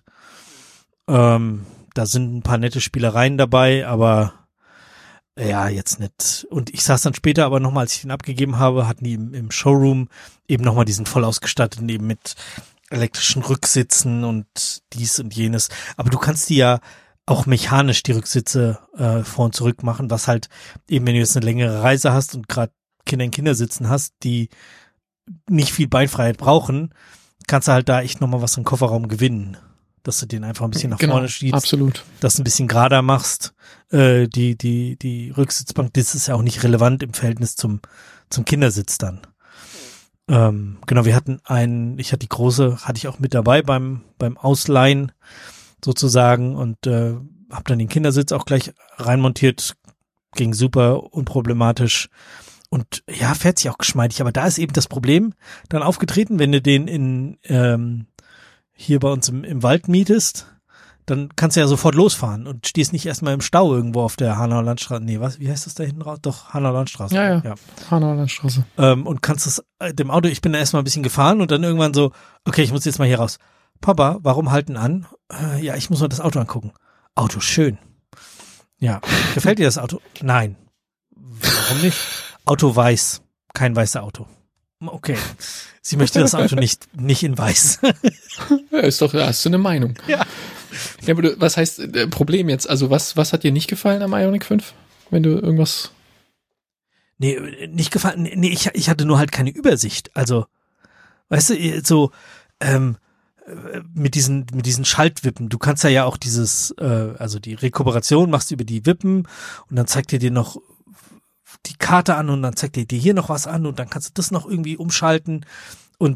Speaker 1: Da sind ein paar nette Spielereien dabei, aber ja, jetzt nicht. Und ich saß dann später aber nochmal, als ich den abgegeben habe, hatten die im Showroom eben nochmal diesen voll ausgestatteten, eben mit elektrischen Rücksitzen und dies und jenes. Aber du kannst die ja auch mechanisch die Rücksitze vor und zurück machen, was halt eben, wenn du jetzt eine längere Reise hast und gerade Kinder in Kindersitzen hast, die nicht viel Beinfreiheit brauchen, kannst du halt da echt nochmal was im Kofferraum gewinnen. Dass du den einfach ein bisschen nach vorne schiebst.
Speaker 2: Absolut.
Speaker 1: Dass du ein bisschen gerader machst. Die Rücksitzbank, das ist ja auch nicht relevant im Verhältnis zum Kindersitz dann. Genau, ich hatte die große, hatte ich auch mit dabei beim Ausleihen sozusagen und habe dann den Kindersitz auch gleich reinmontiert. Ging super unproblematisch. Und ja, fährt sich auch geschmeidig, aber da ist eben das Problem dann aufgetreten, wenn du den hier bei uns im Wald mietest, dann kannst du ja sofort losfahren und stehst nicht erstmal im Stau irgendwo auf der Hanauer Landstraße. Nee, wie heißt das da hinten raus? Doch, Hanauer Landstraße.
Speaker 2: Ja. Hanauer Landstraße.
Speaker 1: Und kannst das dem Auto, ich bin da erstmal ein bisschen gefahren und dann irgendwann so, okay, ich muss jetzt mal hier raus. Papa, warum halten an? Ja, ich muss mal das Auto angucken. Auto schön. Ja, gefällt dir das Auto? Nein. Warum nicht? Auto weiß. Kein weißes Auto. Okay. Sie möchte das Auto nicht in weiß.
Speaker 2: Ja, ist doch, hast du eine Meinung.
Speaker 1: Ja.
Speaker 2: Ja, aber was heißt Problem jetzt? Also was hat dir nicht gefallen am Ioniq 5? Wenn du irgendwas...
Speaker 1: Nee, nicht gefallen. Nee, ich hatte nur halt keine Übersicht. Also, weißt du, so mit diesen Schaltwippen. Du kannst ja auch dieses, also die Rekuperation machst du über die Wippen und dann zeigt dir noch die Karte an und dann zeigt dir hier noch was an und dann kannst du das noch irgendwie umschalten und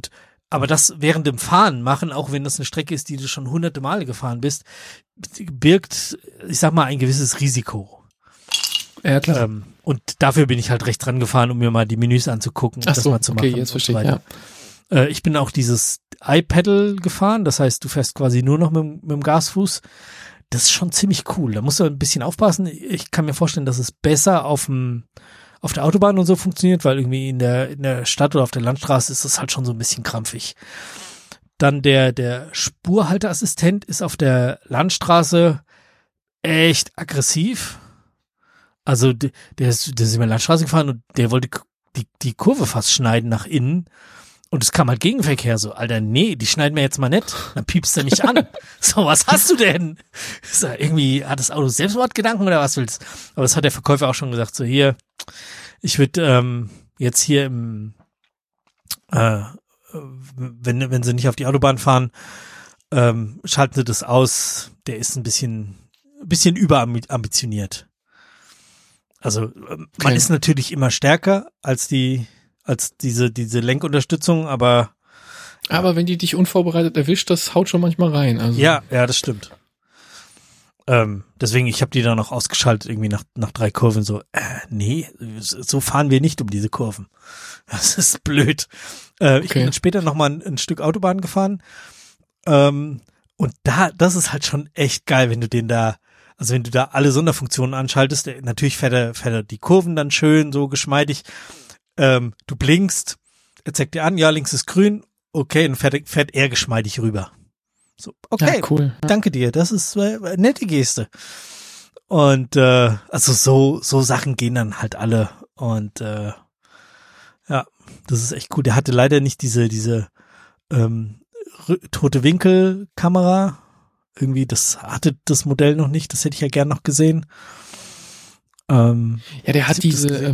Speaker 1: Aber das während dem Fahren machen, auch wenn das eine Strecke ist, die du schon hunderte Male gefahren bist, birgt, ich sag mal, ein gewisses Risiko.
Speaker 2: Ja, klar.
Speaker 1: Und dafür bin ich halt recht dran gefahren, um mir mal die Menüs anzugucken und das mal zu machen.
Speaker 2: Okay, jetzt verstehe ich,
Speaker 1: ja. Ich bin auch dieses iPedal gefahren, das heißt, du fährst quasi nur noch mit dem Gasfuß. Das ist schon ziemlich cool. Da musst du ein bisschen aufpassen. Ich kann mir vorstellen, dass es besser auf der Autobahn und so funktioniert, weil irgendwie in der Stadt oder auf der Landstraße ist das halt schon so ein bisschen krampfig. Dann der Spurhalteassistent ist auf der Landstraße echt aggressiv. Also der ist über die Landstraße gefahren und der wollte die Kurve fast schneiden nach innen. Und es kam halt Gegenverkehr so, Alter, nee, die schneiden wir jetzt mal nicht. Dann piepst er mich an. So, was hast du denn? So, irgendwie hat das Auto Selbstmordgedanken oder was willst? Aber das hat der Verkäufer auch schon gesagt. So, hier, ich würde jetzt hier wenn sie nicht auf die Autobahn fahren, schalten sie das aus. Der ist ein bisschen überambitioniert. Also man ist natürlich immer stärker als diese Lenkunterstützung, aber
Speaker 2: wenn die dich unvorbereitet erwischt, das haut schon manchmal rein. Also.
Speaker 1: Ja, das stimmt. Deswegen, ich habe die dann noch ausgeschaltet, irgendwie nach 3 Kurven so, nee, so fahren wir nicht um diese Kurven. Das ist blöd. Ich bin dann später noch mal ein Stück Autobahn gefahren. Und das ist halt schon echt geil, wenn du wenn du da alle Sonderfunktionen anschaltest, natürlich fährt er die Kurven dann schön, so geschmeidig. Du blinkst, er zeigt dir an, ja, links ist grün, okay, dann fährt er geschmeidig rüber. So, okay,
Speaker 2: ja, cool.
Speaker 1: Danke dir, das ist eine nette Geste. Und also so Sachen gehen dann halt alle. Und ja, das ist echt cool. Der hatte leider nicht diese tote Winkelkamera. Irgendwie, das hatte das Modell noch nicht, das hätte ich ja gern noch gesehen.
Speaker 2: Ja, der hat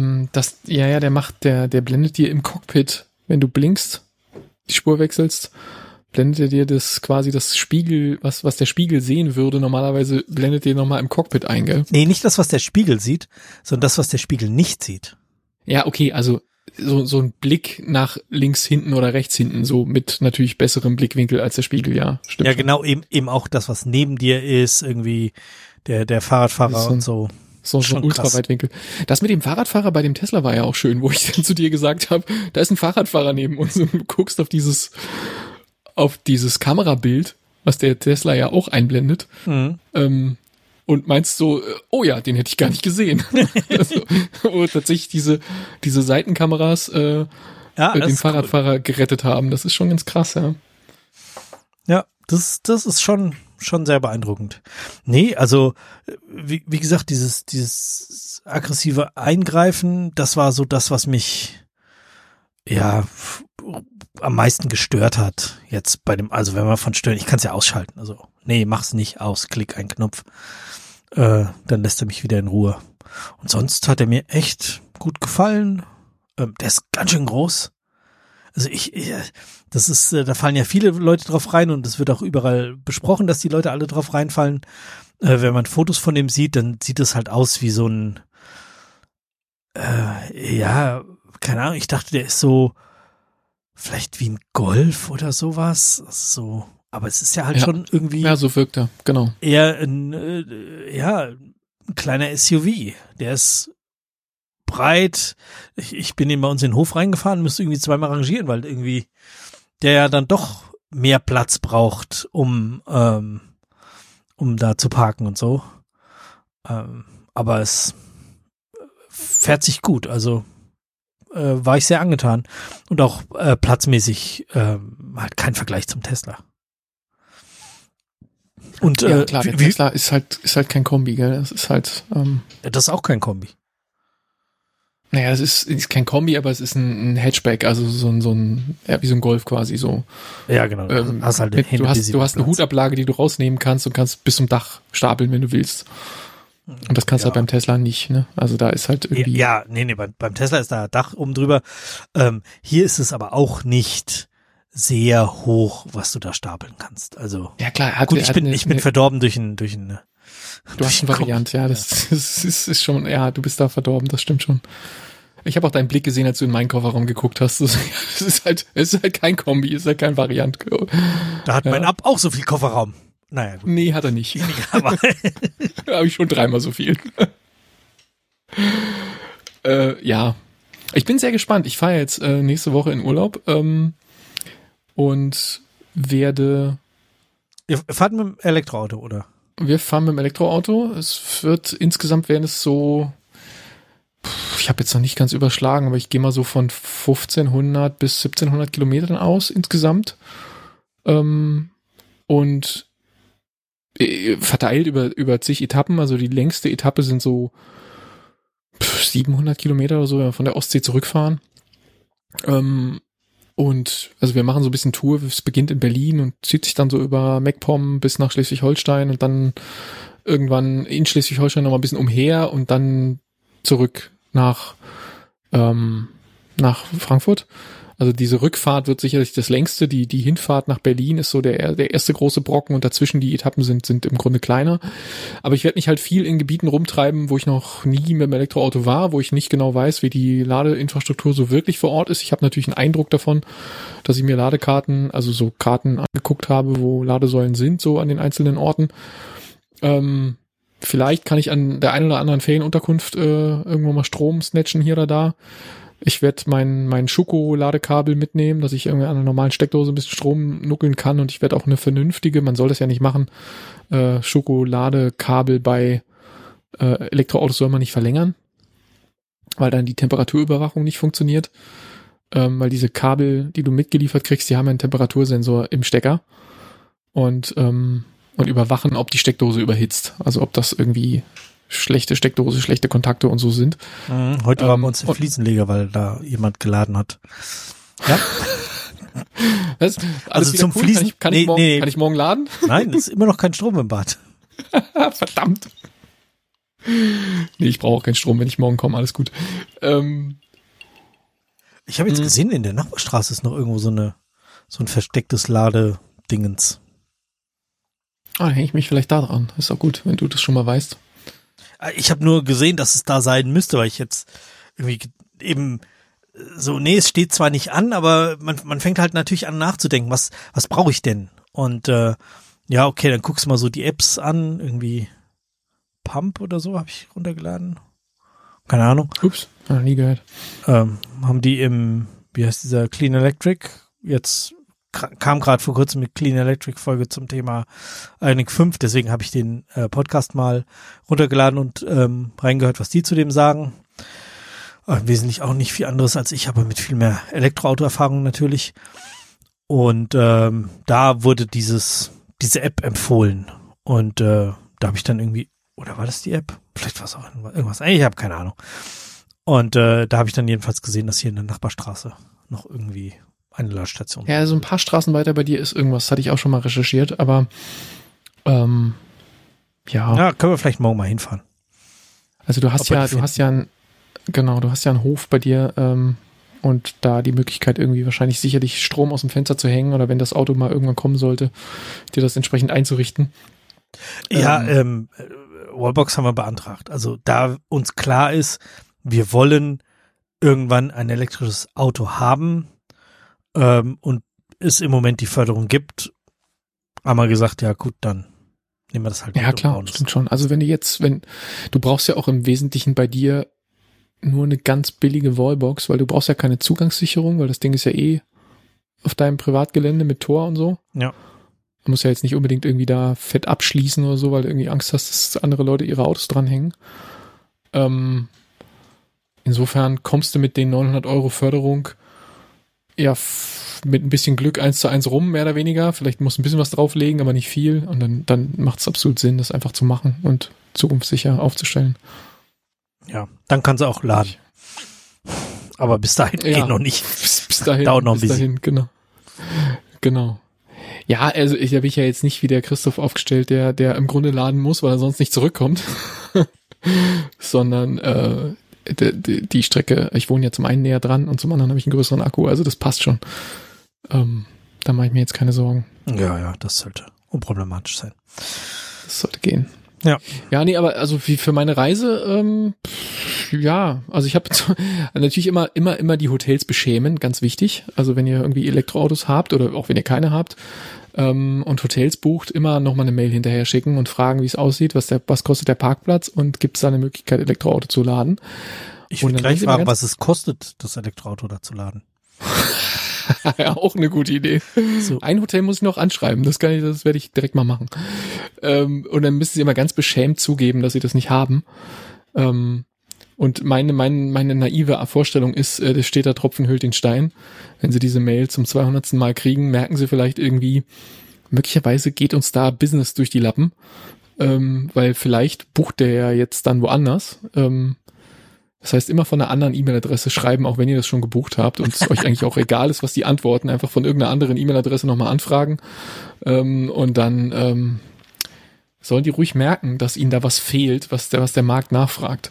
Speaker 2: der blendet dir im Cockpit, wenn du blinkst, die Spur wechselst, blendet er dir das Spiegel, was der Spiegel sehen würde, normalerweise blendet dir nochmal im Cockpit ein, gell?
Speaker 1: Nee, nicht das, was der Spiegel sieht, sondern das, was der Spiegel nicht sieht.
Speaker 2: Ja, okay, also so ein Blick nach links hinten oder rechts hinten, so mit natürlich besserem Blickwinkel als der Spiegel, ja. Stimmt.
Speaker 1: Ja, genau, eben auch das, was neben dir ist, irgendwie der Fahrradfahrer und so.
Speaker 2: So ein Ultraweitwinkel. Das mit dem Fahrradfahrer bei dem Tesla war ja auch schön, wo ich dann zu dir gesagt habe, da ist ein Fahrradfahrer neben uns und du guckst auf dieses Kamerabild, was der Tesla ja auch einblendet, und meinst so, oh ja, den hätte ich gar nicht gesehen. Also, wo tatsächlich diese Seitenkameras den Fahrradfahrer gerettet haben. Das ist schon ganz krass, ja.
Speaker 1: Ja, das ist schon sehr beeindruckend. Nee, also wie gesagt, dieses aggressive Eingreifen, das war so das, was mich am meisten gestört hat. Jetzt wenn man von stören, ich kann es ja ausschalten. Also nee, mach's nicht aus, klick einen Knopf. Dann lässt er mich wieder in Ruhe. Und sonst hat er mir echt gut gefallen. Der ist ganz schön groß. Also da fallen ja viele Leute drauf rein und es wird auch überall besprochen, dass die Leute alle drauf reinfallen. Wenn man Fotos von dem sieht, dann sieht es halt aus wie so ein, keine Ahnung, ich dachte, der ist so vielleicht wie ein Golf oder sowas. So, aber es ist ja halt schon irgendwie.
Speaker 2: Ja, so wirkt er, genau.
Speaker 1: Eher ein kleiner SUV. Der ist breit. Ich bin eben bei uns in den Hof reingefahren, müsste irgendwie zweimal rangieren, weil irgendwie der ja dann doch mehr Platz braucht, um da zu parken und so. Aber es fährt sich gut, also war ich sehr angetan. Und auch platzmäßig halt kein Vergleich zum Tesla. Und
Speaker 2: ja, klar, der Tesla ist halt kein Kombi, gell? Das ist halt
Speaker 1: das ist auch kein Kombi.
Speaker 2: Naja, das ist kein Kombi, aber es ist ein Hatchback, also so ein wie so ein Golf quasi so.
Speaker 1: Ja, genau. Hast halt
Speaker 2: du hast eine Hutablage, die du rausnehmen kannst und kannst bis zum Dach stapeln, wenn du willst. Und das kannst du halt beim Tesla nicht, ne? Also da ist halt irgendwie.
Speaker 1: Ja, nee, beim Tesla ist da Dach oben drüber. Hier ist es aber auch nicht sehr hoch, was du da stapeln kannst. Also.
Speaker 2: Ja, klar.
Speaker 1: Ich bin verdorben durch ein
Speaker 2: Du hast eine Variante, ja, das ist schon, ja, du bist da verdorben, das stimmt schon. Ich habe auch deinen Blick gesehen, als du in meinen Kofferraum geguckt hast. Es ist halt kein Kombi, es ist halt kein Variant.
Speaker 1: Da hat mein Ab auch so viel Kofferraum. Naja, gut.
Speaker 2: Nee, hat er nicht.
Speaker 1: Aber
Speaker 2: Da habe ich schon 3-mal so viel. Ja. Ich bin sehr gespannt. Ich fahre jetzt nächste Woche in Urlaub und werde...
Speaker 1: Ihr fahrt mit dem Elektroauto, oder?
Speaker 2: Wir fahren mit dem Elektroauto. Insgesamt werden es so... Ich habe jetzt noch nicht ganz überschlagen, aber ich gehe mal so von 1500 bis 1700 Kilometern aus insgesamt. Und verteilt über zig Etappen. Also die längste Etappe sind so 700 Kilometer oder so, wenn wir von der Ostsee zurückfahren. Und also wir machen so ein bisschen Tour. Es beginnt in Berlin und zieht sich dann so über MacPom bis nach Schleswig-Holstein und dann irgendwann in Schleswig-Holstein noch mal ein bisschen umher und dann zurück nach Frankfurt. Also diese Rückfahrt wird sicherlich das längste. Die Hinfahrt nach Berlin ist so der erste große Brocken und dazwischen die Etappen sind im Grunde kleiner. Aber ich werde mich halt viel in Gebieten rumtreiben, wo ich noch nie mit dem Elektroauto war, wo ich nicht genau weiß, wie die Ladeinfrastruktur so wirklich vor Ort ist. Ich habe natürlich einen Eindruck davon, dass ich mir Ladekarten, also so Karten angeguckt habe, wo Ladesäulen sind, so an den einzelnen Orten. Vielleicht kann ich an der einen oder anderen Ferienunterkunft irgendwo mal Strom snatchen hier oder da. Ich werde mein Schuko-Ladekabel mitnehmen, dass ich irgendwie an einer normalen Steckdose ein bisschen Strom nuckeln kann und ich werde auch eine vernünftige, man soll das ja nicht machen, Schuko-Ladekabel bei Elektroautos soll man nicht verlängern, weil dann die Temperaturüberwachung nicht funktioniert, weil diese Kabel, die du mitgeliefert kriegst, die haben einen Temperatursensor im Stecker und überwachen, ob die Steckdose überhitzt, also ob das irgendwie schlechte Steckdose, schlechte Kontakte und so sind.
Speaker 1: Heute waren wir uns im Fliesenleger, weil da jemand geladen hat. Ja.
Speaker 2: Was?
Speaker 1: Also zum
Speaker 2: cool?
Speaker 1: Fließen.
Speaker 2: Kann ich morgen laden?
Speaker 1: Nein, es ist immer noch kein Strom im Bad.
Speaker 2: Verdammt. Nee, ich brauche auch keinen Strom, wenn ich morgen komme, alles gut.
Speaker 1: Ich habe jetzt gesehen, in der Nachbarstraße ist noch irgendwo so ein verstecktes Ladedingens.
Speaker 2: Dann hänge ich mich vielleicht da dran. Ist auch gut, wenn du das schon mal weißt.
Speaker 1: Ich habe nur gesehen, dass es da sein müsste, weil ich jetzt irgendwie eben so, es steht zwar nicht an, aber man fängt halt natürlich an nachzudenken, was brauche ich denn? Und ja, okay, dann guckst du mal so die Apps an, irgendwie Pump oder so habe ich runtergeladen. Keine Ahnung.
Speaker 2: Ups, nie gehört.
Speaker 1: Haben die wie heißt dieser Clean Electric, jetzt kam gerade vor kurzem mit Clean Electric Folge zum Thema Ioniq 5, deswegen habe ich den Podcast mal runtergeladen und reingehört, was die zu dem sagen. Wesentlich auch nicht viel anderes als ich, aber mit viel mehr Elektroauto-Erfahrung natürlich. Und da wurde diese App empfohlen und da habe ich dann irgendwie, oder war das die App? Vielleicht war es auch irgendwas, ich habe keine Ahnung. Und da habe ich dann jedenfalls gesehen, dass hier in der Nachbarstraße noch irgendwie eine Ladestation.
Speaker 2: Ja, so ein paar Straßen weiter bei dir ist irgendwas, hatte ich auch schon mal recherchiert, aber ja.
Speaker 1: Ja, können wir vielleicht morgen mal hinfahren.
Speaker 2: Also du hast ja einen Hof bei dir und da die Möglichkeit irgendwie wahrscheinlich sicherlich Strom aus dem Fenster zu hängen oder wenn das Auto mal irgendwann kommen sollte, dir das entsprechend einzurichten.
Speaker 1: Ja, Wallbox haben wir beantragt. Also da uns klar ist, wir wollen irgendwann ein elektrisches Auto haben, und es im Moment die Förderung gibt, haben wir gesagt, ja gut, dann nehmen wir das halt.
Speaker 2: Ja klar, stimmt schon. Also du brauchst ja auch im Wesentlichen bei dir nur eine ganz billige Wallbox, weil du brauchst ja keine Zugangssicherung, weil das Ding ist ja auf deinem Privatgelände mit Tor und so.
Speaker 1: Ja.
Speaker 2: Du musst ja jetzt nicht unbedingt irgendwie da fett abschließen oder so, weil du irgendwie Angst hast, dass andere Leute ihre Autos dranhängen. Insofern kommst du mit den 900 € Förderung ja mit ein bisschen Glück 1:1 rum, mehr oder weniger. Vielleicht musst du ein bisschen was drauflegen, aber nicht viel. Und dann macht es absolut Sinn, das einfach zu machen und zukunftssicher aufzustellen.
Speaker 1: Ja, dann kannst du auch laden. Aber bis dahin geht noch nicht.
Speaker 2: Bis dahin.
Speaker 1: Dauert noch ein bisschen.
Speaker 2: Genau. Ja, also da bin ich ja jetzt nicht wie der Christoph aufgestellt, der im Grunde laden muss, weil er sonst nicht zurückkommt. Sondern die Strecke, ich wohne ja zum einen näher dran und zum anderen habe ich einen größeren Akku, also das passt schon. Da mache ich mir jetzt keine Sorgen.
Speaker 1: Ja, das sollte unproblematisch sein.
Speaker 2: Das sollte gehen.
Speaker 1: Ja.
Speaker 2: Ja, nee, aber also wie für meine Reise, Ja, also ich habe natürlich immer die Hotels beschämen, ganz wichtig. Also wenn ihr irgendwie Elektroautos habt oder auch wenn ihr keine habt und Hotels bucht, immer nochmal eine Mail hinterher schicken und fragen, wie es aussieht, was kostet der Parkplatz und gibt es da eine Möglichkeit, Elektroauto zu laden.
Speaker 1: Ich würde gleich fragen, was es kostet, das Elektroauto da zu laden.
Speaker 2: Ja, auch eine gute Idee. So. Ein Hotel muss ich noch anschreiben, das werde ich direkt mal machen. Und dann müssen sie immer ganz beschämt zugeben, dass sie das nicht haben. Und meine naive Vorstellung ist, das steht da Tropfen höhlt den Stein. Wenn sie diese Mail zum 200. Mal kriegen, merken sie vielleicht irgendwie, möglicherweise geht uns da Business durch die Lappen, weil vielleicht bucht der ja jetzt dann woanders. Das heißt, immer von einer anderen E-Mail-Adresse schreiben, auch wenn ihr das schon gebucht habt und es euch eigentlich auch egal ist, was die antworten, einfach von irgendeiner anderen E-Mail-Adresse nochmal anfragen. Und dann sollen die ruhig merken, dass ihnen da was fehlt, was der Markt nachfragt.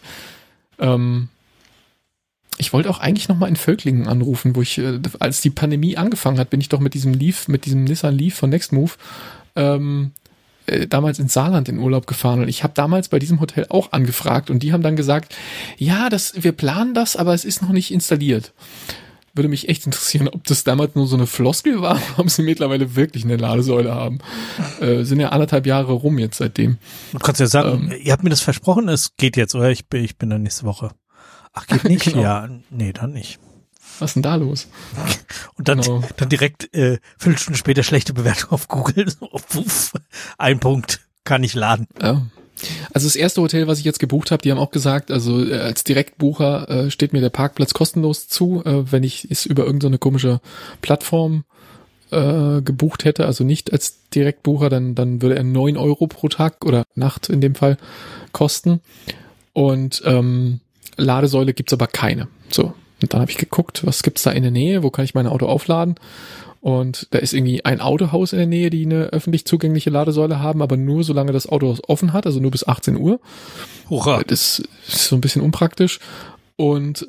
Speaker 2: Ich wollte auch eigentlich nochmal in Völklingen anrufen, wo ich, als die Pandemie angefangen hat, bin ich doch mit diesem Nissan Leaf von Nextmove damals ins Saarland in Urlaub gefahren und ich habe damals bei diesem Hotel auch angefragt und die haben dann gesagt, ja, wir planen das, aber es ist noch nicht installiert. Würde mich echt interessieren, ob das damals nur so eine Floskel war, ob sie mittlerweile wirklich eine Ladesäule haben. Sind ja 1,5 Jahre rum jetzt seitdem.
Speaker 1: Du kannst ja sagen, ihr habt mir das versprochen, es geht jetzt, oder? Ich bin dann nächste Woche. Ach, geht nicht? Genau. Ja, nee, dann nicht.
Speaker 2: Was ist denn da los?
Speaker 1: Und dann, dann direkt 5 Stunden später schlechte Bewertung auf Google. Puff, 1 Punkt, kann ich laden.
Speaker 2: Ja. Also das erste Hotel, was ich jetzt gebucht habe, die haben auch gesagt, also als Direktbucher steht mir der Parkplatz kostenlos zu, wenn ich es über irgendeine komische Plattform gebucht hätte, also nicht als Direktbucher, dann würde er 9 Euro pro Tag oder Nacht in dem Fall kosten. Und Ladesäule gibt's aber keine. So. Und dann habe ich geguckt, was gibt's da in der Nähe, wo kann ich mein Auto aufladen? Und da ist irgendwie ein Autohaus in der Nähe, die eine öffentlich zugängliche Ladesäule haben, aber nur solange das Autohaus offen hat, also nur bis 18 Uhr.
Speaker 1: Hurra.
Speaker 2: Das ist so ein bisschen unpraktisch. Und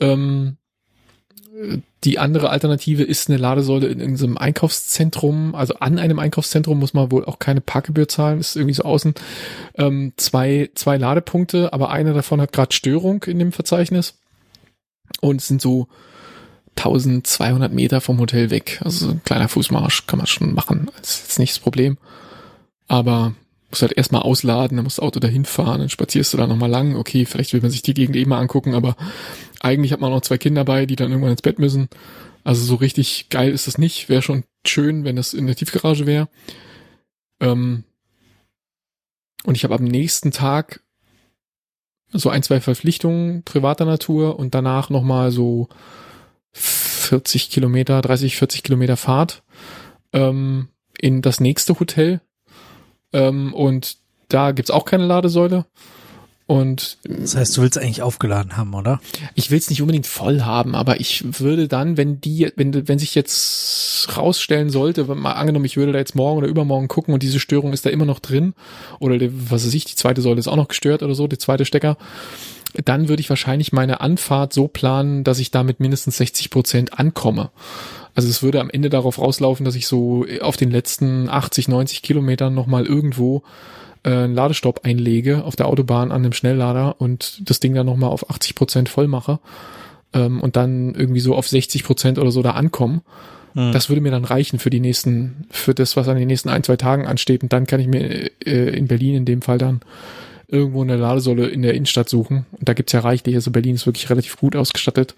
Speaker 2: die andere Alternative ist eine Ladesäule in irgendeinem Einkaufszentrum, also an einem Einkaufszentrum muss man wohl auch keine Parkgebühr zahlen, ist irgendwie so außen. 2 Ladepunkte, aber einer davon hat gerade Störung in dem Verzeichnis. Und es sind so 1200 Meter vom Hotel weg. Also so ein kleiner Fußmarsch kann man schon machen. Das ist jetzt nicht das Problem. Aber muss halt erstmal ausladen, dann muss das Auto dahin fahren, dann spazierst du da nochmal lang. Okay, vielleicht will man sich die Gegend eben mal angucken, aber eigentlich hat man noch 2 Kinder dabei, die dann irgendwann ins Bett müssen. Also so richtig geil ist das nicht. Wäre schon schön, wenn das in der Tiefgarage wäre. Und ich habe am nächsten Tag so 1, 2 Verpflichtungen privater Natur und danach nochmal so 30, 40 Kilometer Fahrt in das nächste Hotel. Und da gibt's auch keine Ladesäule. Und
Speaker 1: das heißt, du willst eigentlich aufgeladen haben, oder?
Speaker 2: Ich will es nicht unbedingt voll haben, aber ich würde dann, wenn sich jetzt rausstellen sollte, mal angenommen, ich würde da jetzt morgen oder übermorgen gucken und diese Störung ist da immer noch drin oder was weiß ich, die zweite Säule ist auch noch gestört oder so, der zweite Stecker, dann würde ich wahrscheinlich meine Anfahrt so planen, dass ich da mit mindestens 60% ankomme. Also es würde am Ende darauf rauslaufen, dass ich so auf den letzten 80, 90 Kilometern nochmal irgendwo einen Ladestopp einlege auf der Autobahn an einem Schnelllader und das Ding dann nochmal auf 80% voll mache und dann irgendwie so auf 60% oder so da ankommen. Das würde mir dann reichen für das, was an den nächsten 1, 2 Tagen ansteht. Und dann kann ich mir in Berlin in dem Fall dann irgendwo eine Ladesäule in der Innenstadt suchen. Und da gibt's ja reichlich. Also Berlin ist wirklich relativ gut ausgestattet.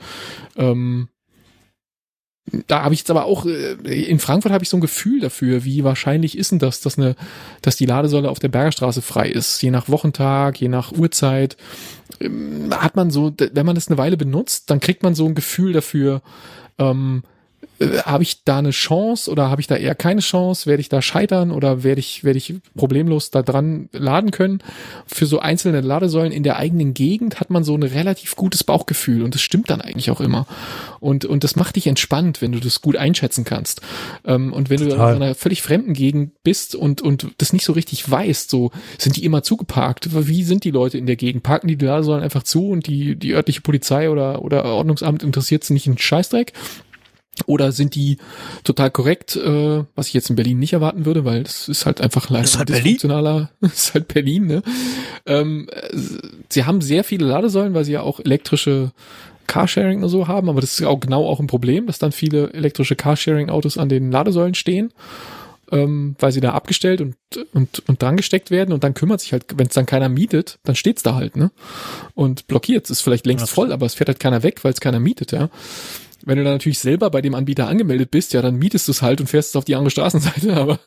Speaker 2: Da habe ich jetzt aber auch, in Frankfurt habe ich so ein Gefühl dafür, wie wahrscheinlich ist denn das, dass die Ladesäule auf der Bergerstraße frei ist. Je nach Wochentag, je nach Uhrzeit. Hat man so, wenn man das eine Weile benutzt, dann kriegt man so ein Gefühl dafür, habe ich da eine Chance oder habe ich da eher keine Chance? Werde ich da scheitern oder werde ich problemlos da dran laden können? Für so einzelne Ladesäulen in der eigenen Gegend hat man so ein relativ gutes Bauchgefühl und das stimmt dann eigentlich auch immer. Und das macht dich entspannt, wenn du das gut einschätzen kannst. Und wenn du in einer völlig fremden Gegend bist und das nicht so richtig weißt, so sind die immer zugeparkt? Wie sind die Leute in der Gegend? Parken die Ladesäulen einfach zu und die örtliche Polizei oder Ordnungsamt interessiert sich nicht einen Scheißdreck? Oder sind die total korrekt, was ich jetzt in Berlin nicht erwarten würde, weil das ist halt einfach leider ein dysfunktionaler, ist halt Berlin, ne? Sie haben sehr viele Ladesäulen, weil sie ja auch elektrische Carsharing und so haben, aber das ist auch genau auch ein Problem, dass dann viele elektrische Carsharing-Autos an den Ladesäulen stehen, weil sie da abgestellt und dran gesteckt werden und dann kümmert sich halt, wenn es dann keiner mietet, dann steht's da halt, ne? Und blockiert, es ist vielleicht längst voll, aber es fährt halt keiner weg, weil es keiner mietet, ja. Wenn du dann natürlich selber bei dem Anbieter angemeldet bist, ja, dann mietest du es halt und fährst es auf die andere Straßenseite, aber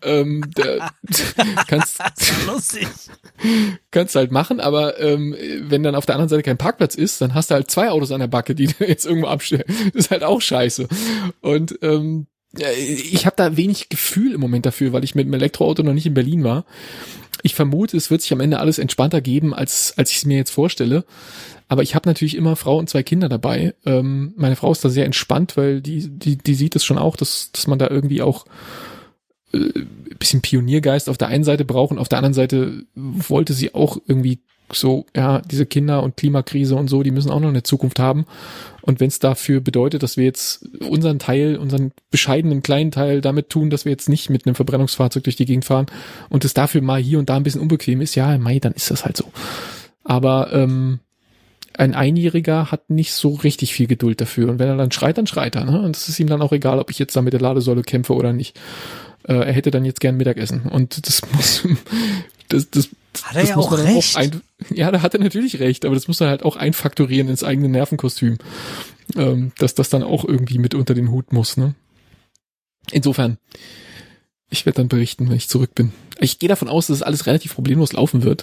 Speaker 2: kannst halt machen, aber wenn dann auf der anderen Seite kein Parkplatz ist, dann hast du halt 2 Autos an der Backe, die du jetzt irgendwo abstellen. Das ist halt auch scheiße. Und ich habe da wenig Gefühl im Moment dafür, weil ich mit dem Elektroauto noch nicht in Berlin war. Ich vermute, es wird sich am Ende alles entspannter geben, als ich es mir jetzt vorstelle. Aber ich habe natürlich immer Frau und 2 Kinder dabei. Meine Frau ist da sehr entspannt, weil die sieht es schon auch, dass man da irgendwie auch ein bisschen Pioniergeist auf der einen Seite braucht und auf der anderen Seite wollte sie auch irgendwie so, ja, diese Kinder und Klimakrise und so, die müssen auch noch eine Zukunft haben. Und wenn es dafür bedeutet, dass wir jetzt unseren bescheidenen kleinen Teil damit tun, dass wir jetzt nicht mit einem Verbrennungsfahrzeug durch die Gegend fahren und es dafür mal hier und da ein bisschen unbequem ist, ja, mei, dann ist das halt so. Aber ein Einjähriger hat nicht so richtig viel Geduld dafür. Und wenn er dann schreit, ne? Und es ist ihm dann auch egal, ob ich jetzt da mit der Ladesäule kämpfe oder nicht. Er hätte dann jetzt gern Mittagessen. Und das muss, das
Speaker 1: hat er ja auch recht.
Speaker 2: Ja, da hat er natürlich recht, aber das muss er halt auch einfaktorieren ins eigene Nervenkostüm. Dass das dann auch irgendwie mit unter den Hut muss, ne? Insofern, ich werde dann berichten, wenn ich zurück bin. Ich gehe davon aus, dass es alles relativ problemlos laufen wird.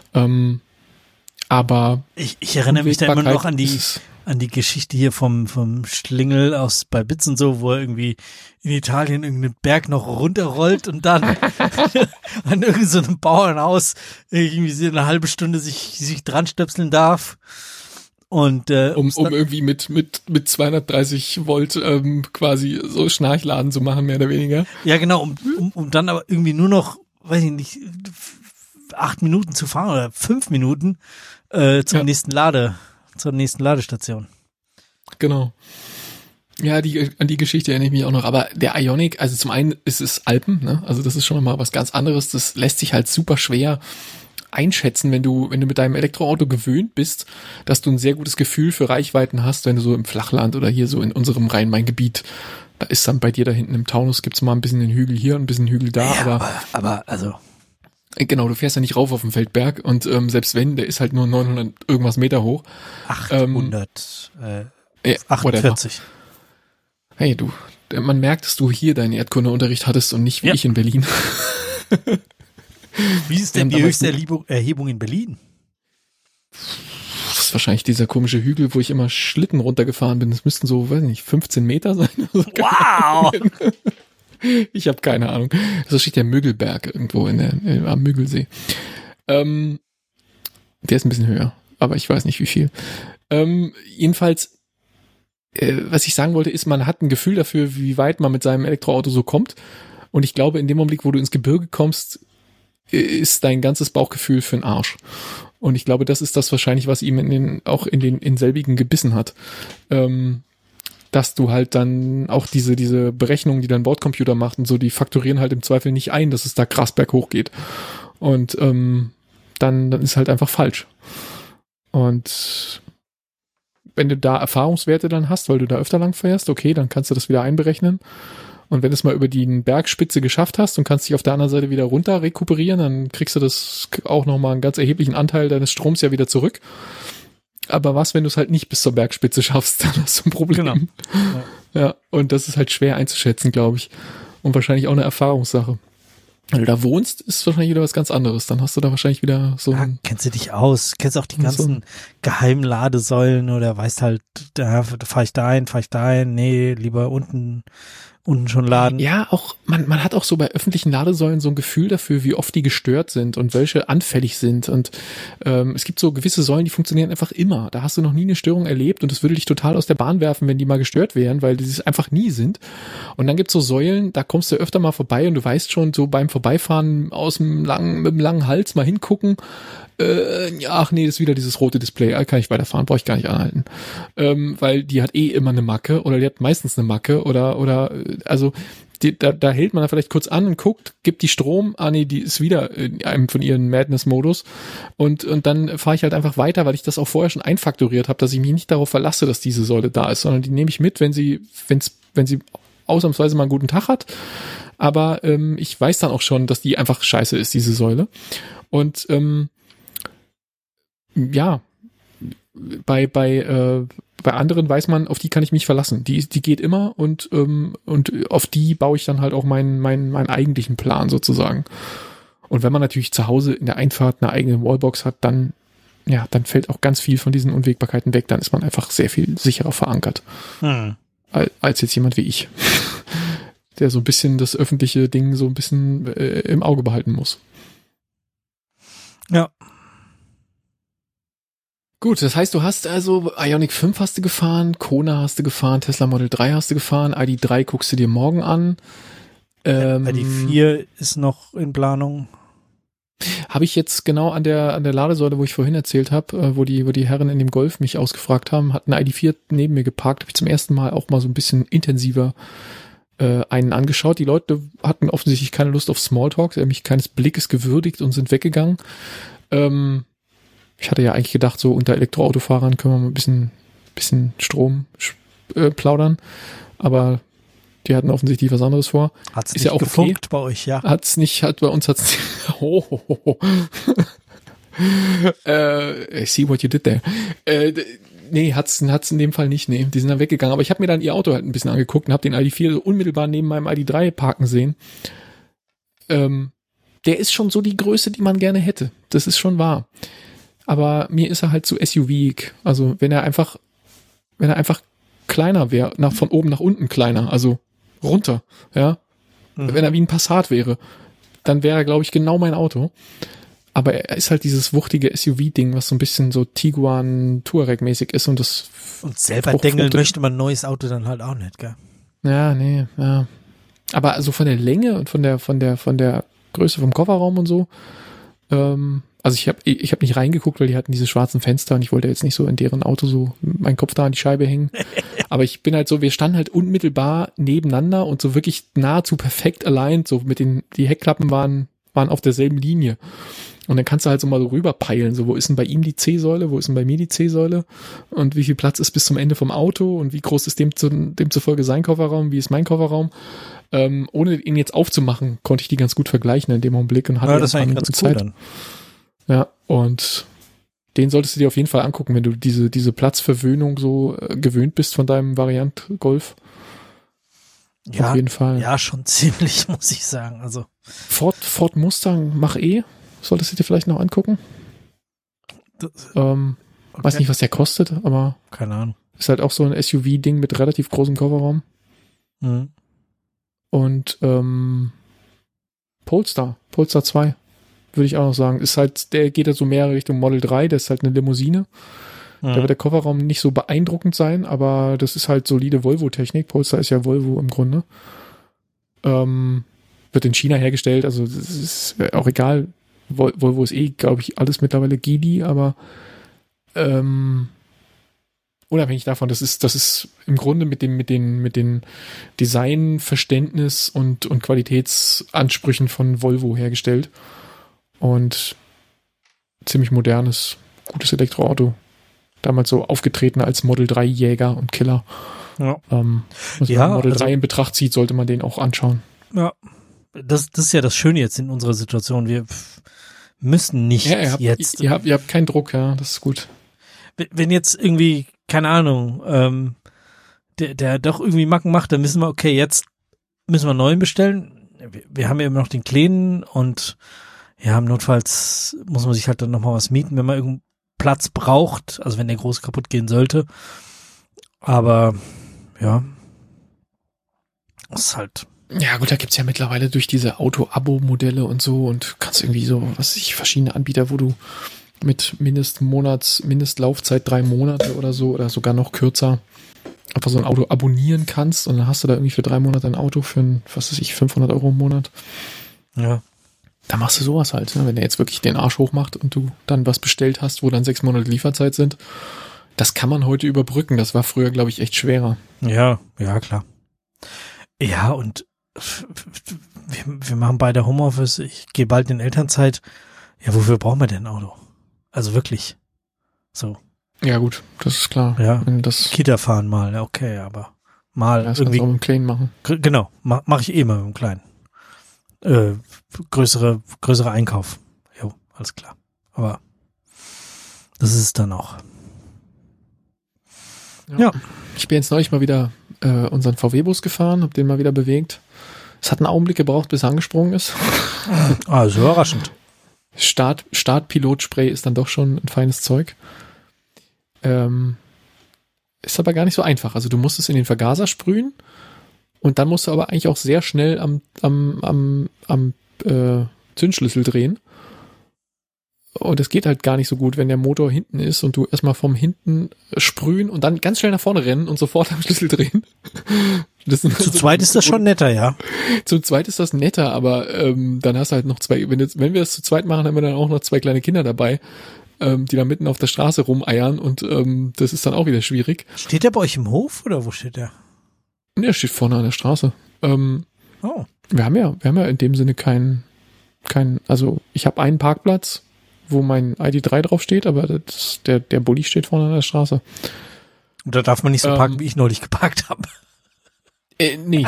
Speaker 2: Aber
Speaker 1: ich erinnere mich da immer noch an die Geschichte hier vom Schlingel bei Bitz und so, wo er irgendwie in Italien irgendeinen Berg noch runterrollt und dann an irgendeinem so einem Bauernhaus irgendwie eine halbe Stunde sich dran stöpseln darf. Und
Speaker 2: um irgendwie mit 230 Volt quasi so Schnarchladen zu machen, mehr oder weniger.
Speaker 1: Ja, genau, um dann aber irgendwie nur noch, weiß ich nicht, 8 Minuten zu fahren oder 5 Minuten zur nächsten Ladestation.
Speaker 2: Genau. Ja, an die Geschichte erinnere ich mich auch noch. Aber der Ioniq, also zum einen ist es Alpen, ne? Also das ist schon mal was ganz anderes. Das lässt sich halt super schwer einschätzen, wenn du mit deinem Elektroauto gewöhnt bist, dass du ein sehr gutes Gefühl für Reichweiten hast, wenn du so im Flachland oder hier so in unserem Rhein-Main-Gebiet, da ist dann bei dir da hinten im Taunus gibt's mal ein bisschen den Hügel hier und ein bisschen Hügel da,
Speaker 1: ja, aber also
Speaker 2: genau, du fährst ja nicht rauf auf den Feldberg und selbst wenn, der ist halt nur 900 irgendwas Meter hoch.
Speaker 1: 848.
Speaker 2: Hey, man merkt, dass du hier deinen Erdkundeunterricht hattest und nicht wie ich in Berlin.
Speaker 1: Wie ist denn die höchste Erhebung in Berlin?
Speaker 2: Das ist wahrscheinlich dieser komische Hügel, wo ich immer Schlitten runtergefahren bin. Das müssten so, weiß nicht, 15 Meter sein.
Speaker 1: Wow!
Speaker 2: Ich habe keine Ahnung. Das steht der Müggelberg irgendwo am Müggelsee. Der ist ein bisschen höher, aber ich weiß nicht wie viel. Jedenfalls, was ich sagen wollte, ist, man hat ein Gefühl dafür, wie weit man mit seinem Elektroauto so kommt. Und ich glaube, in dem Augenblick, wo du ins Gebirge kommst, ist dein ganzes Bauchgefühl für den Arsch. Und ich glaube, das ist das wahrscheinlich, was ihm in selbigen gebissen hat. Dass du halt dann auch diese Berechnungen, die dein Bordcomputer macht und so, die faktorieren halt im Zweifel nicht ein, dass es da krass berghoch geht. Und dann ist halt einfach falsch. Und wenn du da Erfahrungswerte dann hast, weil du da öfter lang fährst, okay, dann kannst du das wieder einberechnen. Und wenn du es mal über die Bergspitze geschafft hast und kannst dich auf der anderen Seite wieder runter rekuperieren, dann kriegst du das auch nochmal einen ganz erheblichen Anteil deines Stroms ja wieder zurück. Aber was, wenn du es halt nicht bis zur Bergspitze schaffst, dann hast du ein Problem. Genau. Ja, und das ist halt schwer einzuschätzen, glaube ich. Und wahrscheinlich auch eine Erfahrungssache. Wenn du da wohnst, ist wahrscheinlich wieder was ganz anderes. Dann hast du da wahrscheinlich wieder so
Speaker 1: kennst du dich aus? Kennst du auch die ganzen geheimen Ladesäulen oder weißt halt, da fahre ich da ein, nee, lieber unten schon laden.
Speaker 2: Ja, auch man hat auch so bei öffentlichen Ladesäulen so ein Gefühl dafür, wie oft die gestört sind und welche anfällig sind. Und es gibt so gewisse Säulen, die funktionieren einfach immer. Da hast du noch nie eine Störung erlebt und es würde dich total aus der Bahn werfen, wenn die mal gestört wären, weil die es einfach nie sind. Und dann gibt's so Säulen, da kommst du öfter mal vorbei und du weißt schon, so beim Vorbeifahren mit dem langen Hals mal hingucken, ach nee, das ist wieder dieses rote Display, kann ich weiterfahren, brauche ich gar nicht anhalten. Weil die hat immer eine Macke oder die hat meistens eine Macke oder also da hält man da vielleicht kurz an und guckt, gibt die Strom, die ist wieder in einem von ihren Madness-Modus und dann fahre ich halt einfach weiter, weil ich das auch vorher schon einfaktoriert habe, dass ich mich nicht darauf verlasse, dass diese Säule da ist, sondern die nehme ich mit, wenn sie ausnahmsweise mal einen guten Tag hat, aber ich weiß dann auch schon, dass die einfach scheiße ist, diese Säule. Und ja, bei anderen weiß man, auf die kann ich mich verlassen. Die geht immer und auf die baue ich dann halt auch meinen eigentlichen Plan sozusagen. Und wenn man natürlich zu Hause in der Einfahrt eine eigene Wallbox hat, dann fällt auch ganz viel von diesen Unwägbarkeiten weg. Dann ist man einfach sehr viel sicherer verankert. Als jetzt jemand wie ich, der so ein bisschen das öffentliche Ding so ein bisschen im Auge behalten muss.
Speaker 1: Ja.
Speaker 2: Gut, das heißt, du hast also Ioniq 5 hast du gefahren, Kona hast du gefahren, Tesla Model 3 hast du gefahren, ID3 guckst du dir morgen an.
Speaker 1: ID4 ist noch in Planung.
Speaker 2: Habe ich jetzt genau an der Ladesäule, wo ich vorhin erzählt habe, wo die Herren in dem Golf mich ausgefragt haben, hat eine ID4 neben mir geparkt, habe ich zum ersten Mal auch mal so ein bisschen intensiver einen angeschaut. Die Leute hatten offensichtlich keine Lust auf Smalltalk, sie haben mich keines Blickes gewürdigt und sind weggegangen. Ich hatte ja eigentlich gedacht, so unter Elektroautofahrern können wir mal ein bisschen Strom plaudern, aber die hatten offensichtlich was anderes vor.
Speaker 1: Hat's nicht gefunkt bei euch, ja?
Speaker 2: Bei uns hat's I see what you did there. Nee, hat's in dem Fall nicht, nee. Die sind dann weggegangen, aber ich habe mir dann ihr Auto halt ein bisschen angeguckt und habe den ID4 so unmittelbar neben meinem ID3 parken sehen. Der ist schon so die Größe, die man gerne hätte. Das ist schon wahr. Aber mir ist er halt zu SUV-ig. Also wenn er einfach kleiner wäre, von oben nach unten kleiner, also runter, ja. Wenn er wie ein Passat wäre, dann wäre er, glaube ich, genau mein Auto. Aber er ist halt dieses wuchtige SUV-Ding, was so ein bisschen so Tiguan Touareg-mäßig ist und das.
Speaker 1: Und selber dengeln möchte man ein neues Auto dann halt auch nicht, gell?
Speaker 2: Ja, nee, ja. Aber also von der Länge und von der Größe vom Kofferraum und so, also ich hab nicht reingeguckt, weil die hatten diese schwarzen Fenster und ich wollte jetzt nicht so in deren Auto so meinen Kopf da an die Scheibe hängen. Aber ich bin halt so, wir standen halt unmittelbar nebeneinander und so wirklich nahezu perfekt aligned, so die Heckklappen waren auf derselben Linie. Und dann kannst du halt so mal so rüberpeilen, so wo ist denn bei ihm die C-Säule, wo ist denn bei mir die C-Säule und wie viel Platz ist bis zum Ende vom Auto und wie groß ist demzufolge sein Kofferraum, wie ist mein Kofferraum. Ohne ihn jetzt aufzumachen, konnte ich die ganz gut vergleichen in dem Augenblick und hatte
Speaker 1: das war eigentlich ganz
Speaker 2: Zeit.
Speaker 1: Cool dann.
Speaker 2: Ja, und den solltest du dir auf jeden Fall angucken, wenn du diese Platzverwöhnung so gewöhnt bist von deinem Variant Golf.
Speaker 1: Ja,
Speaker 2: auf jeden Fall.
Speaker 1: Ja, schon ziemlich, muss ich sagen. Also
Speaker 2: Ford Mustang Mach-E, solltest du dir vielleicht noch angucken. Okay. Weiß nicht, was der kostet, aber
Speaker 1: keine Ahnung.
Speaker 2: Ist halt auch so ein SUV-Ding mit relativ großem Kofferraum.
Speaker 1: Mhm.
Speaker 2: Und Polestar 2, würde ich auch noch sagen. Ist halt, der geht ja so mehr Richtung Model 3, der ist halt eine Limousine. Da wird der Kofferraum nicht so beeindruckend sein, aber das ist halt solide Volvo-Technik. Polestar ist ja Volvo im Grunde. Wird in China hergestellt, also das ist auch egal. Volvo ist glaube ich, alles mittlerweile Geely, aber unabhängig davon, das ist im Grunde mit den Designverständnis und Qualitätsansprüchen von Volvo hergestellt. Und ziemlich modernes, gutes Elektroauto. Damals so aufgetreten als Model 3 Jäger und Killer.
Speaker 1: Ja.
Speaker 2: Also wenn man Model 3 in Betracht zieht, sollte man den auch anschauen.
Speaker 1: Ja. Das ist ja das Schöne jetzt in unserer Situation. Wir müssen nicht jetzt.
Speaker 2: Ihr habt keinen Druck, ja, das ist gut.
Speaker 1: Wenn jetzt irgendwie, keine Ahnung, der doch irgendwie Macken macht, dann wissen wir, okay, jetzt müssen wir einen neuen bestellen. Wir haben ja immer noch den kleinen und ja, im Notfalls muss man sich halt dann nochmal was mieten, wenn man irgendeinen Platz braucht, also wenn der groß kaputt gehen sollte. Aber ja, das ist halt.
Speaker 2: Ja gut, da gibt's ja mittlerweile durch diese Auto-Abo-Modelle und so und kannst irgendwie so, verschiedene Anbieter, wo du mit Mindestlaufzeit 3 Monate oder so oder sogar noch kürzer einfach so ein Auto abonnieren kannst und dann hast du da irgendwie für 3 Monate ein Auto für 500 € im Monat.
Speaker 1: Ja.
Speaker 2: Da machst du sowas halt, ne? Wenn der jetzt wirklich den Arsch hochmacht und du dann was bestellt hast, wo dann 6 Monate Lieferzeit sind. Das kann man heute überbrücken. Das war früher, glaube ich, echt schwerer.
Speaker 1: Ja, klar. Ja, und wir machen beide Homeoffice. Ich gehe bald in Elternzeit. Ja, wofür brauchen wir denn ein Auto? Also wirklich. So.
Speaker 2: Ja, gut, das ist klar.
Speaker 1: Ja,
Speaker 2: wenn das
Speaker 1: Kita fahren mal, okay, aber mal
Speaker 2: das
Speaker 1: irgendwie.
Speaker 2: kannst du auch mit dem Kleinen machen.
Speaker 1: Genau, mach ich mal mit dem Kleinen. Größere Einkauf. Jo, alles klar. Aber das ist es dann auch. Ja.
Speaker 2: Ich bin jetzt neulich mal wieder unseren VW-Bus gefahren, hab den mal wieder bewegt. Es hat einen Augenblick gebraucht, bis er angesprungen ist.
Speaker 1: Also überraschend.
Speaker 2: Startpilotspray ist dann doch schon ein feines Zeug. Ist aber gar nicht so einfach. Also du musst es in den Vergaser sprühen und dann musst du aber eigentlich auch sehr schnell am Zündschlüssel drehen. Und es geht halt gar nicht so gut, wenn der Motor hinten ist und du erstmal vom hinten sprühen und dann ganz schnell nach vorne rennen und sofort am Schlüssel drehen.
Speaker 1: Zu zweit ist das schon netter, ja.
Speaker 2: Zu zweit ist das netter, aber dann hast du halt noch zwei, wenn wir das zu zweit machen, haben wir dann auch noch 2 kleine Kinder dabei, die da mitten auf der Straße rumeiern und das ist dann auch wieder schwierig.
Speaker 1: Steht der bei euch im Hof oder wo steht der?
Speaker 2: Der steht vorne an der Straße. Wir haben ja in dem Sinne also ich habe einen Parkplatz, wo mein ID3 drauf steht, aber der Bulli steht vorne an der Straße.
Speaker 1: Und da darf man nicht so parken, wie ich neulich geparkt habe.
Speaker 2: Nee.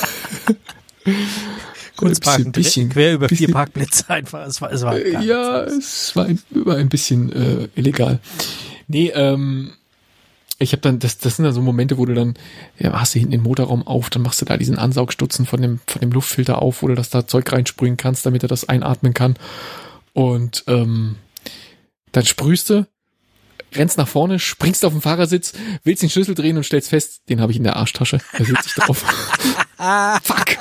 Speaker 1: Kurz parken, bisschen quer über 4 Parkplätze einfach. Es war
Speaker 2: es war ein bisschen illegal. Nee, ich habe dann, das sind dann so Momente, wo du dann, ja, hast du hinten den Motorraum auf, dann machst du da diesen Ansaugstutzen von dem Luftfilter auf, wo du das da Zeug reinsprühen kannst, damit er das einatmen kann. Und dann sprühst du, rennst nach vorne, springst auf den Fahrersitz, willst den Schlüssel drehen und stellst fest, den habe ich in der Arschtasche. Da sitze ich drauf. Fuck.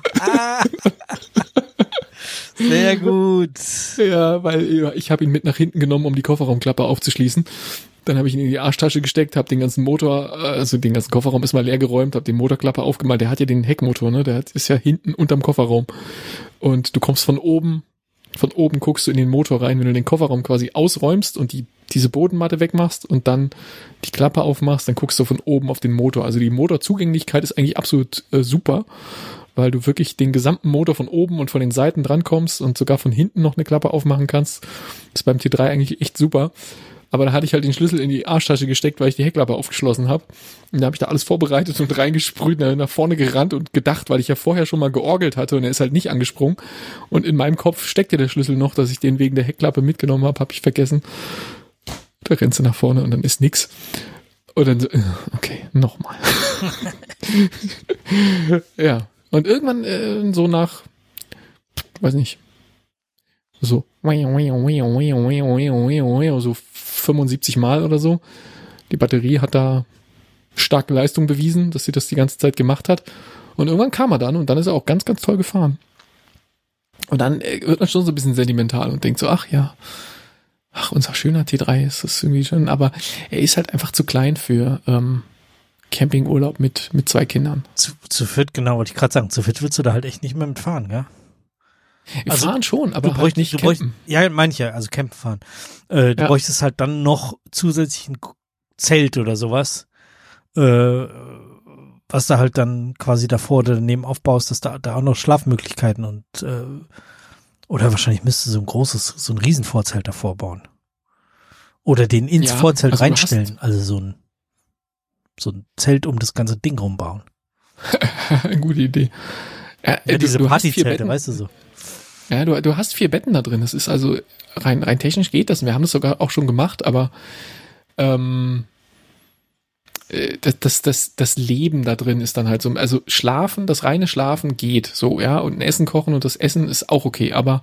Speaker 1: Sehr gut.
Speaker 2: Ja, weil ich habe ihn mit nach hinten genommen, um die Kofferraumklappe aufzuschließen. Dann habe ich ihn in die Arschtasche gesteckt, habe den ganzen Motor, also den ganzen Kofferraum ist mal leer geräumt, habe den Motorklappe aufgemalt. Der hat ja den Heckmotor, ne? Der ist ja hinten unterm Kofferraum. Und du kommst von oben guckst du in den Motor rein, wenn du den Kofferraum quasi ausräumst und diese Bodenmatte wegmachst und dann die Klappe aufmachst, dann guckst du von oben auf den Motor. Also die Motorzugänglichkeit ist eigentlich absolut super, weil du wirklich den gesamten Motor von oben und von den Seiten drankommst und sogar von hinten noch eine Klappe aufmachen kannst. Das ist beim T3 eigentlich echt super. Aber da hatte ich halt den Schlüssel in die Arschtasche gesteckt, weil ich die Heckklappe aufgeschlossen habe. Und da habe ich da alles vorbereitet und reingesprüht, nach vorne gerannt und gedacht, weil ich ja vorher schon mal georgelt hatte und er ist halt nicht angesprungen. Und in meinem Kopf steckte der Schlüssel noch, dass ich den wegen der Heckklappe mitgenommen habe ich vergessen. Da rennst du nach vorne und dann ist nix. Und dann so, okay, nochmal. Ja. Und irgendwann so nach, weiß nicht, so 75 Mal oder so. Die Batterie hat da starke Leistung bewiesen, dass sie das die ganze Zeit gemacht hat. Und irgendwann kam er dann und dann ist er auch ganz, ganz toll gefahren. Und dann wird man schon so ein bisschen sentimental und denkt so, unser schöner T3 ist das irgendwie schon, aber er ist halt einfach zu klein für Campingurlaub mit 2 Kindern.
Speaker 1: Zu viert, genau, wollte ich gerade sagen, zu viert willst du da halt echt nicht mehr mitfahren, ja?
Speaker 2: Wir fahren schon, aber halt nicht campen.
Speaker 1: Ja, manche, also campen fahren. Du bräuchtest halt dann noch zusätzlich ein Zelt oder sowas, was da halt dann quasi davor oder daneben aufbaust, dass da auch noch Schlafmöglichkeiten und oder wahrscheinlich müsstest du so ein Riesenvorzelt davor bauen. Oder den ins Vorzelt reinstellen, also so ein Zelt um das ganze Ding rumbauen.
Speaker 2: Gute Idee.
Speaker 1: Ja, diese Partyzelte, weißt du so.
Speaker 2: Ja, du hast 4 Betten da drin. Das ist also rein technisch geht das. Und wir haben das sogar auch schon gemacht, aber das Leben da drin ist dann halt so, also Schlafen, das reine Schlafen geht so, ja, und ein Essen kochen und das Essen ist auch okay, aber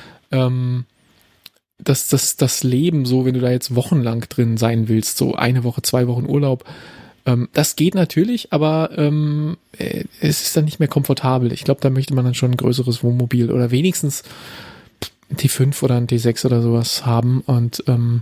Speaker 2: das Leben so, wenn du da jetzt wochenlang drin sein willst, so 1 Woche, 2 Wochen Urlaub, das geht natürlich, aber es ist dann nicht mehr komfortabel. Ich glaube, da möchte man dann schon ein größeres Wohnmobil oder wenigstens ein T5 oder ein T6 oder sowas haben. Und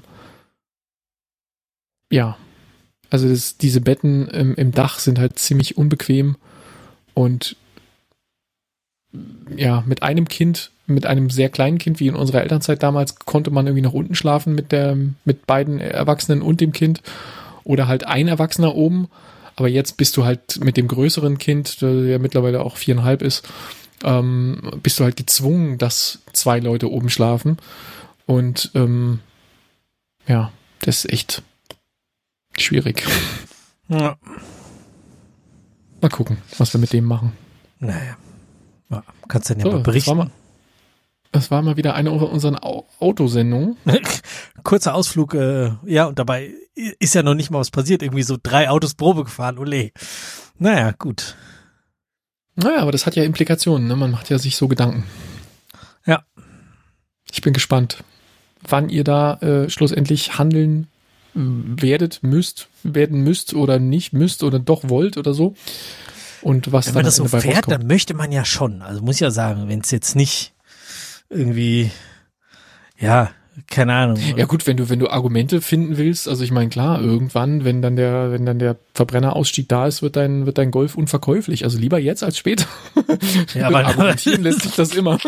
Speaker 2: ja, also diese Betten im Dach sind halt ziemlich unbequem und ja, mit einem Kind mit einem sehr kleinen Kind, wie in unserer Elternzeit damals, konnte man irgendwie nach unten schlafen mit beiden Erwachsenen und dem Kind oder halt ein Erwachsener oben. Aber jetzt bist du halt mit dem größeren Kind, der ja mittlerweile auch 4,5 ist, bist du halt gezwungen, dass 2 Leute oben schlafen. Und ja, das ist echt schwierig.
Speaker 1: Ja.
Speaker 2: Mal gucken, was wir mit dem machen.
Speaker 1: Naja. Ja, kannst du dann ja mal berichten.
Speaker 2: Das war mal wieder eine unserer Autosendungen.
Speaker 1: Kurzer Ausflug, ja, und dabei ist ja noch nicht mal was passiert. Irgendwie so 3 Autos Probe gefahren, ole. Naja, gut.
Speaker 2: Naja, aber das hat ja Implikationen, ne? Man macht ja sich so Gedanken.
Speaker 1: Ja.
Speaker 2: Ich bin gespannt, wann ihr da schlussendlich handeln werden müsst oder nicht müsst oder doch wollt oder so. Und was
Speaker 1: wenn
Speaker 2: dann
Speaker 1: man das so
Speaker 2: dabei
Speaker 1: fährt,
Speaker 2: rauskommt.
Speaker 1: dann möchte man ja schon. Also muss ich ja sagen, wenn es jetzt nicht irgendwie, ja, keine Ahnung.
Speaker 2: Ja gut, wenn du Argumente finden willst, also ich meine klar, irgendwann, wenn dann der Verbrennerausstieg da ist, wird dein Golf unverkäuflich. Also lieber jetzt als später.
Speaker 1: Ja, aber
Speaker 2: argumentieren lässt sich das immer.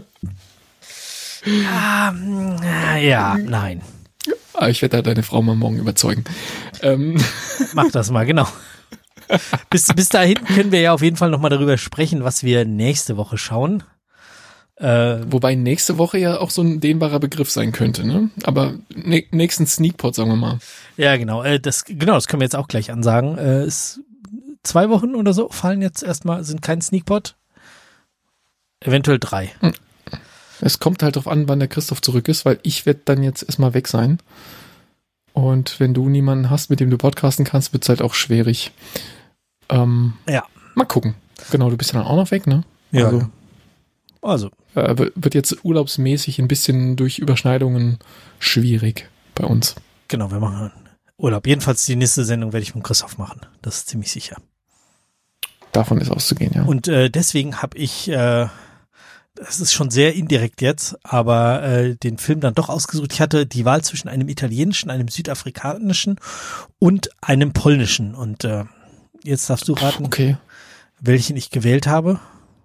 Speaker 1: Ja, nein.
Speaker 2: Ich werde da deine Frau mal morgen überzeugen.
Speaker 1: Mach das mal, genau. Bis dahin können wir ja auf jeden Fall nochmal darüber sprechen, was wir nächste Woche schauen.
Speaker 2: Wobei nächste Woche ja auch so ein dehnbarer Begriff sein könnte, ne? Aber nächsten Sneakpot, sagen wir mal.
Speaker 1: Ja, genau. Das können wir jetzt auch gleich ansagen. Ist 2 Wochen oder so fallen jetzt erstmal, sind kein Sneakpot. Eventuell 3.
Speaker 2: Es kommt halt drauf an, wann der Christoph zurück ist, weil ich werde dann jetzt erstmal weg sein. Und wenn du niemanden hast, mit dem du podcasten kannst, wird es halt auch schwierig.
Speaker 1: Ja.
Speaker 2: Mal gucken. Genau, du bist ja dann auch noch weg, ne?
Speaker 1: Ja. Also.
Speaker 2: Wird jetzt urlaubsmäßig ein bisschen durch Überschneidungen schwierig bei uns.
Speaker 1: Genau, wir machen Urlaub. Jedenfalls die nächste Sendung werde ich mit Christoph machen. Das ist ziemlich sicher.
Speaker 2: Davon ist auszugehen, ja.
Speaker 1: Und deswegen habe ich, das ist schon sehr indirekt jetzt, aber den Film dann doch ausgesucht. Ich hatte die Wahl zwischen einem italienischen, einem südafrikanischen und einem polnischen. Und jetzt darfst du raten,
Speaker 2: okay,
Speaker 1: welchen ich gewählt habe.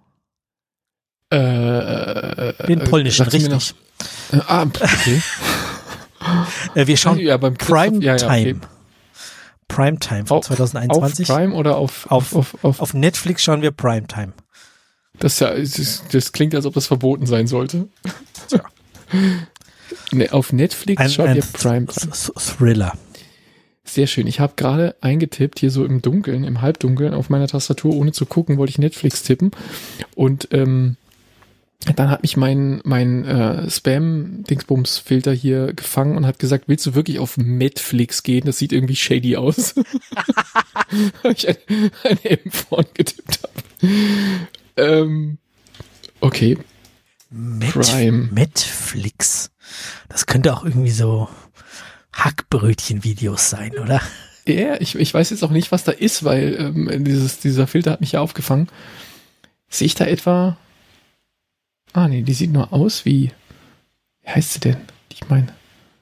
Speaker 1: Den polnischen, richtig.
Speaker 2: Okay.
Speaker 1: Wir schauen
Speaker 2: ja, beim
Speaker 1: Primetime.
Speaker 2: Ja, okay.
Speaker 1: Primetime von 2021.
Speaker 2: Auf Prime oder auf
Speaker 1: Netflix schauen wir Primetime.
Speaker 2: Das klingt, als ob das verboten sein sollte. Ja. Ne, auf Netflix schaut ihr Primetime.
Speaker 1: Thriller.
Speaker 2: Sehr schön. Ich habe gerade eingetippt, hier so im Dunkeln, im Halbdunkeln auf meiner Tastatur, ohne zu gucken, wollte ich Netflix tippen. Und dann hat mich mein Spam-Dingsbums-Filter hier gefangen und hat gesagt, willst du wirklich auf Netflix gehen? Das sieht irgendwie shady aus. Weil ich ein M vorn getippt habe. Okay. Prime. Netflix.
Speaker 1: Das könnte auch irgendwie so Hackbrötchen-Videos sein, oder?
Speaker 2: Ja, ich weiß jetzt auch nicht, was da ist, weil dieser Filter hat mich ja aufgefangen. Sehe ich da etwa... Ah, nee, die sieht nur aus wie heißt sie denn? Ich meine,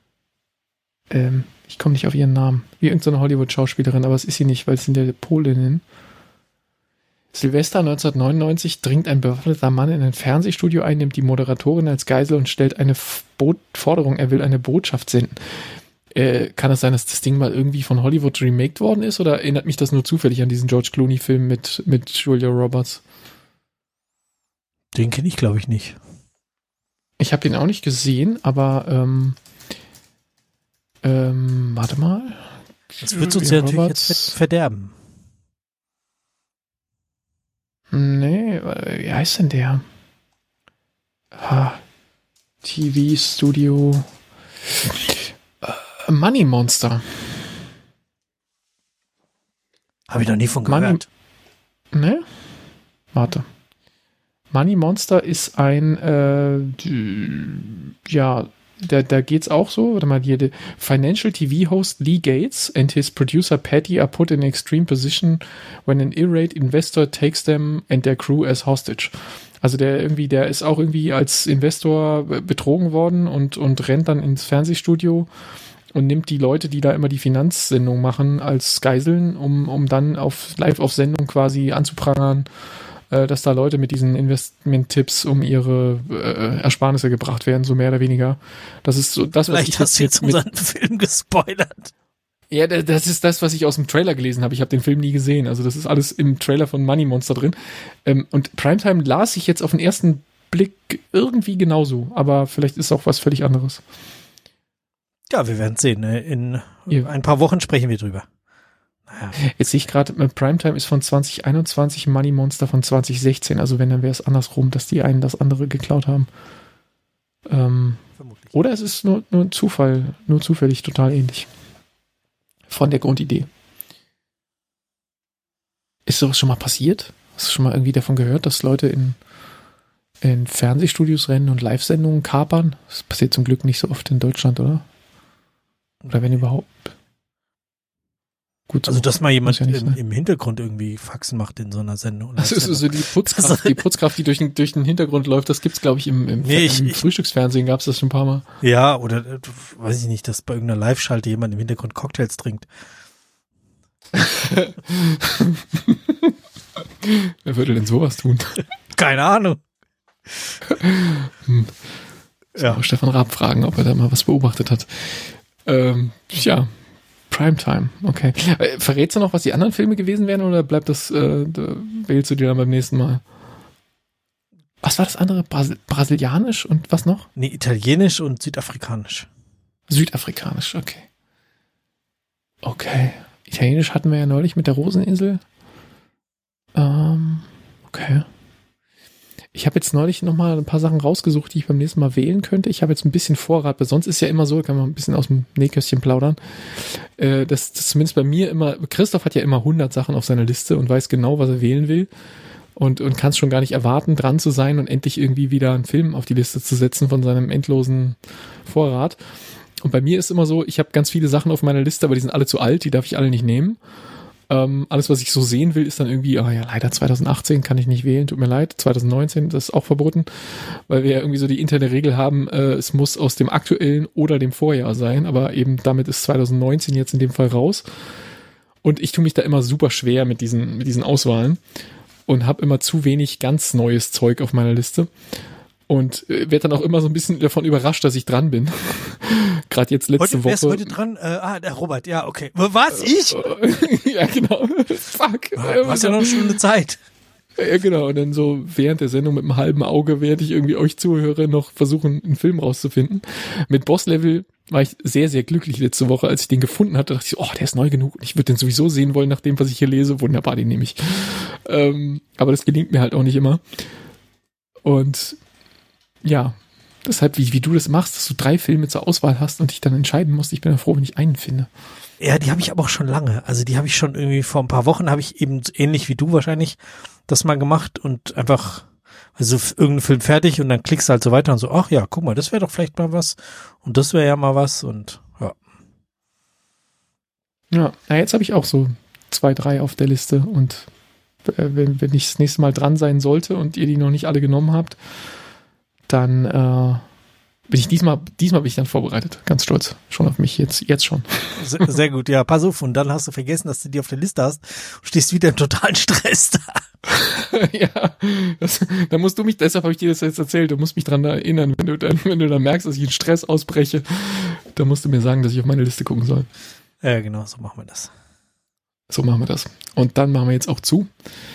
Speaker 2: ich komme nicht auf ihren Namen. Wie irgendeine Hollywood-Schauspielerin, aber es ist sie nicht, weil es sind ja Polinnen. Silvester 1999 dringt ein bewaffneter Mann in ein Fernsehstudio ein, nimmt die Moderatorin als Geisel und stellt eine Forderung, er will eine Botschaft senden. Kann es sein, dass das Ding mal irgendwie von Hollywood remaked worden ist, oder erinnert mich das nur zufällig an diesen George Clooney-Film mit Julia Roberts?
Speaker 1: Den kenne ich, glaube ich, nicht.
Speaker 2: Ich habe den auch nicht gesehen, aber warte mal.
Speaker 1: Das wird uns ja natürlich jetzt verderben.
Speaker 2: Nee, wie heißt denn der? TV-Studio Money Monster.
Speaker 1: Habe ich noch nie von gehört.
Speaker 2: Ne? Warte. Money Monster ist ein, da geht's auch so, warte mal, hier, der Financial TV host Lee Gates and his producer Patty are put in an extreme position when an irate investor takes them and their crew as hostage. Also der ist auch irgendwie als Investor betrogen worden und rennt dann ins Fernsehstudio und nimmt die Leute, die da immer die Finanzsendung machen, als Geiseln, um dann live auf Sendung quasi anzuprangern, dass da Leute mit diesen Investment-Tipps um ihre Ersparnisse gebracht werden, so mehr oder weniger. Das ist so das, was
Speaker 1: Vielleicht hast du jetzt unseren Film gespoilert.
Speaker 2: Ja, das ist das, was ich aus dem Trailer gelesen habe. Ich habe den Film nie gesehen. Also das ist alles im Trailer von Money Monster drin. Und Primetime las ich jetzt auf den ersten Blick irgendwie genauso. Aber vielleicht ist auch was völlig anderes.
Speaker 1: Ja, wir werden es sehen. Ne? In ein paar Wochen sprechen wir drüber. Naja.
Speaker 2: Jetzt sehe ich gerade, Primetime ist von 2021, Money Monster von 2016. Also wenn, dann wäre es andersrum, dass die einen das andere geklaut haben. Vermutlich. Oder es ist nur ein Zufall, nur zufällig total ähnlich. Von der Grundidee. Ist sowas schon mal passiert? Hast du schon mal irgendwie davon gehört, dass Leute in Fernsehstudios rennen und Live-Sendungen kapern? Das passiert zum Glück nicht so oft in Deutschland, oder? Oder wenn überhaupt? Gut, so
Speaker 1: also, dass mal jemand
Speaker 2: ja
Speaker 1: im Hintergrund irgendwie Faxen macht in so einer Sendung.
Speaker 2: Das ist so die Putzkraft, die durch den Hintergrund läuft, das gibt's, glaube ich, im Frühstücksfernsehen gab's das schon ein paar Mal.
Speaker 1: Ja, oder weiß ich nicht, dass bei irgendeiner Live-Schalte jemand im Hintergrund Cocktails trinkt.
Speaker 2: Wer würde denn sowas tun?
Speaker 1: Keine Ahnung.
Speaker 2: Ja. Stefan Raab fragen, ob er da mal was beobachtet hat. Ja. Primetime, okay. Verrätst du noch, was die anderen Filme gewesen wären, oder bleibt das, wählst du dir dann beim nächsten Mal? Was war das andere? Brasilianisch und was noch?
Speaker 1: Nee, Italienisch und Südafrikanisch.
Speaker 2: Südafrikanisch, okay. Okay. Italienisch hatten wir ja neulich mit der Roseninsel. Okay. Ich habe jetzt neulich nochmal ein paar Sachen rausgesucht, die ich beim nächsten Mal wählen könnte. Ich habe jetzt ein bisschen Vorrat, weil sonst ist ja immer so, kann man ein bisschen aus dem Nähkästchen plaudern, dass zumindest bei mir immer, Christoph hat ja immer 100 Sachen auf seiner Liste und weiß genau, was er wählen will und kann es schon gar nicht erwarten, dran zu sein und endlich irgendwie wieder einen Film auf die Liste zu setzen von seinem endlosen Vorrat. Und bei mir ist immer so, ich habe ganz viele Sachen auf meiner Liste, aber die sind alle zu alt, die darf ich alle nicht nehmen. Alles, was ich so sehen will, ist dann irgendwie, leider 2018 kann ich nicht wählen, tut mir leid, 2019, das ist auch verboten, weil wir ja irgendwie so die interne Regel haben, es muss aus dem aktuellen oder dem Vorjahr sein, aber eben damit ist 2019 jetzt in dem Fall raus. Und ich tue mich da immer super schwer mit diesen Auswahlen und habe immer zu wenig ganz neues Zeug auf meiner Liste. Und werde dann auch immer so ein bisschen davon überrascht, dass ich dran bin. Gerade jetzt letzte Woche. Wer ist
Speaker 1: heute dran? Der Robert, ja, okay. Was, ich?
Speaker 2: Ja, genau. Fuck.
Speaker 1: Du hast ja noch eine Stunde Zeit.
Speaker 2: Ja, genau. Und dann so während der Sendung mit einem halben Auge, während ich irgendwie euch zuhöre, noch versuchen, einen Film rauszufinden. Mit Boss Level war ich sehr, sehr glücklich letzte Woche. Als ich den gefunden hatte, dachte ich, der ist neu genug. Ich würde den sowieso sehen wollen, nach dem, was ich hier lese. Wunderbar, den nehme ich. Aber das gelingt mir halt auch nicht immer. Und ja, deshalb, wie du das machst, dass du 3 Filme zur Auswahl hast und dich dann entscheiden musst. Ich bin ja froh, wenn ich einen finde.
Speaker 1: Ja, die habe ich aber auch schon lange. Also die habe ich schon irgendwie vor ein paar Wochen, habe ich eben ähnlich wie du wahrscheinlich das mal gemacht und einfach, also irgendein Film fertig und dann klickst du halt so weiter und so, ach ja, guck mal, das wäre doch vielleicht mal was und das wäre ja mal was und ja.
Speaker 2: Ja, jetzt habe ich auch so 2, 3 auf der Liste und wenn ich das nächste Mal dran sein sollte und ihr die noch nicht alle genommen habt, dann bin ich diesmal bin ich dann vorbereitet. Ganz stolz schon auf mich, jetzt schon.
Speaker 1: Sehr, sehr gut, ja, pass auf. Und dann hast du vergessen, dass du die auf der Liste hast und stehst wieder im totalen Stress da.
Speaker 2: Ja, da musst du mich, deshalb habe ich dir das jetzt erzählt, du musst mich dran erinnern, wenn du dann merkst, dass ich in Stress ausbreche, dann musst du mir sagen, dass ich auf meine Liste gucken soll.
Speaker 1: Ja, genau, so machen wir das.
Speaker 2: So machen wir das. Und dann machen wir jetzt auch zu.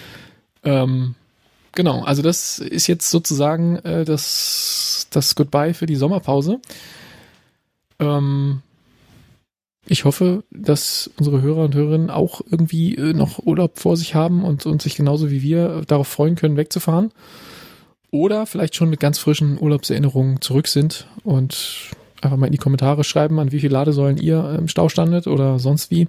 Speaker 2: Genau, also das ist jetzt sozusagen das Goodbye für die Sommerpause. Ich hoffe, dass unsere Hörer und Hörerinnen auch irgendwie noch Urlaub vor sich haben und sich genauso wie wir darauf freuen können, wegzufahren. Oder vielleicht schon mit ganz frischen Urlaubserinnerungen zurück sind und einfach mal in die Kommentare schreiben, an wie viele Ladesäulen ihr im Stau standet oder sonst wie.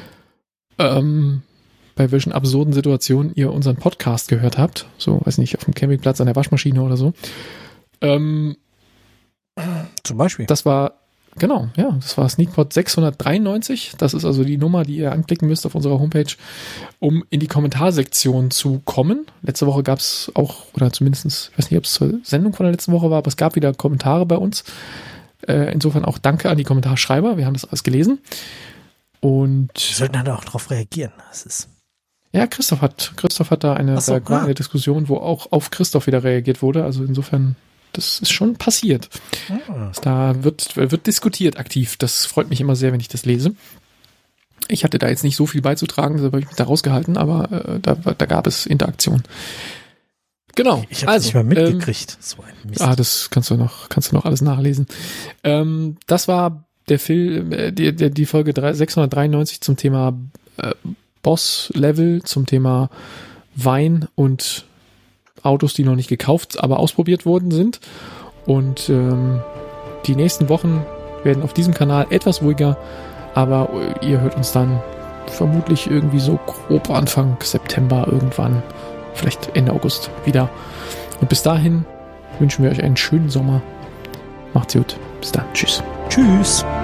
Speaker 2: Bei welchen absurden Situationen ihr unseren Podcast gehört habt. So, weiß nicht, auf dem Campingplatz, an der Waschmaschine oder so.
Speaker 1: Zum Beispiel.
Speaker 2: Das war Sneakpot 693. Das ist also die Nummer, die ihr anklicken müsst auf unserer Homepage, um in die Kommentarsektion zu kommen. Letzte Woche gab es auch, oder zumindest, ich weiß nicht, ob es zur Sendung von der letzten Woche war, aber es gab wieder Kommentare bei uns. Insofern auch danke an die Kommentarschreiber. Wir haben das alles gelesen. Und
Speaker 1: wir sollten dann auch darauf reagieren. Das ist
Speaker 2: Ja, Christoph hat da eine Diskussion, wo auch auf Christoph wieder reagiert wurde. Also insofern, das ist schon passiert. Da wird diskutiert aktiv. Das freut mich immer sehr, wenn ich das lese. Ich hatte da jetzt nicht so viel beizutragen, deshalb habe ich mich da rausgehalten, aber da gab es Interaktion. Genau.
Speaker 1: Ich habe nicht mal mitgekriegt. So ein Mist.
Speaker 2: Das kannst du noch alles nachlesen. Das war der Film, die Folge 693 zum Thema Boss-Level, zum Thema Wein und Autos, die noch nicht gekauft, aber ausprobiert worden sind. Und die nächsten Wochen werden auf diesem Kanal etwas ruhiger, aber ihr hört uns dann vermutlich irgendwie so grob Anfang September irgendwann, vielleicht Ende August wieder. Und bis dahin wünschen wir euch einen schönen Sommer. Macht's gut. Bis dann. Tschüss.
Speaker 1: Tschüss.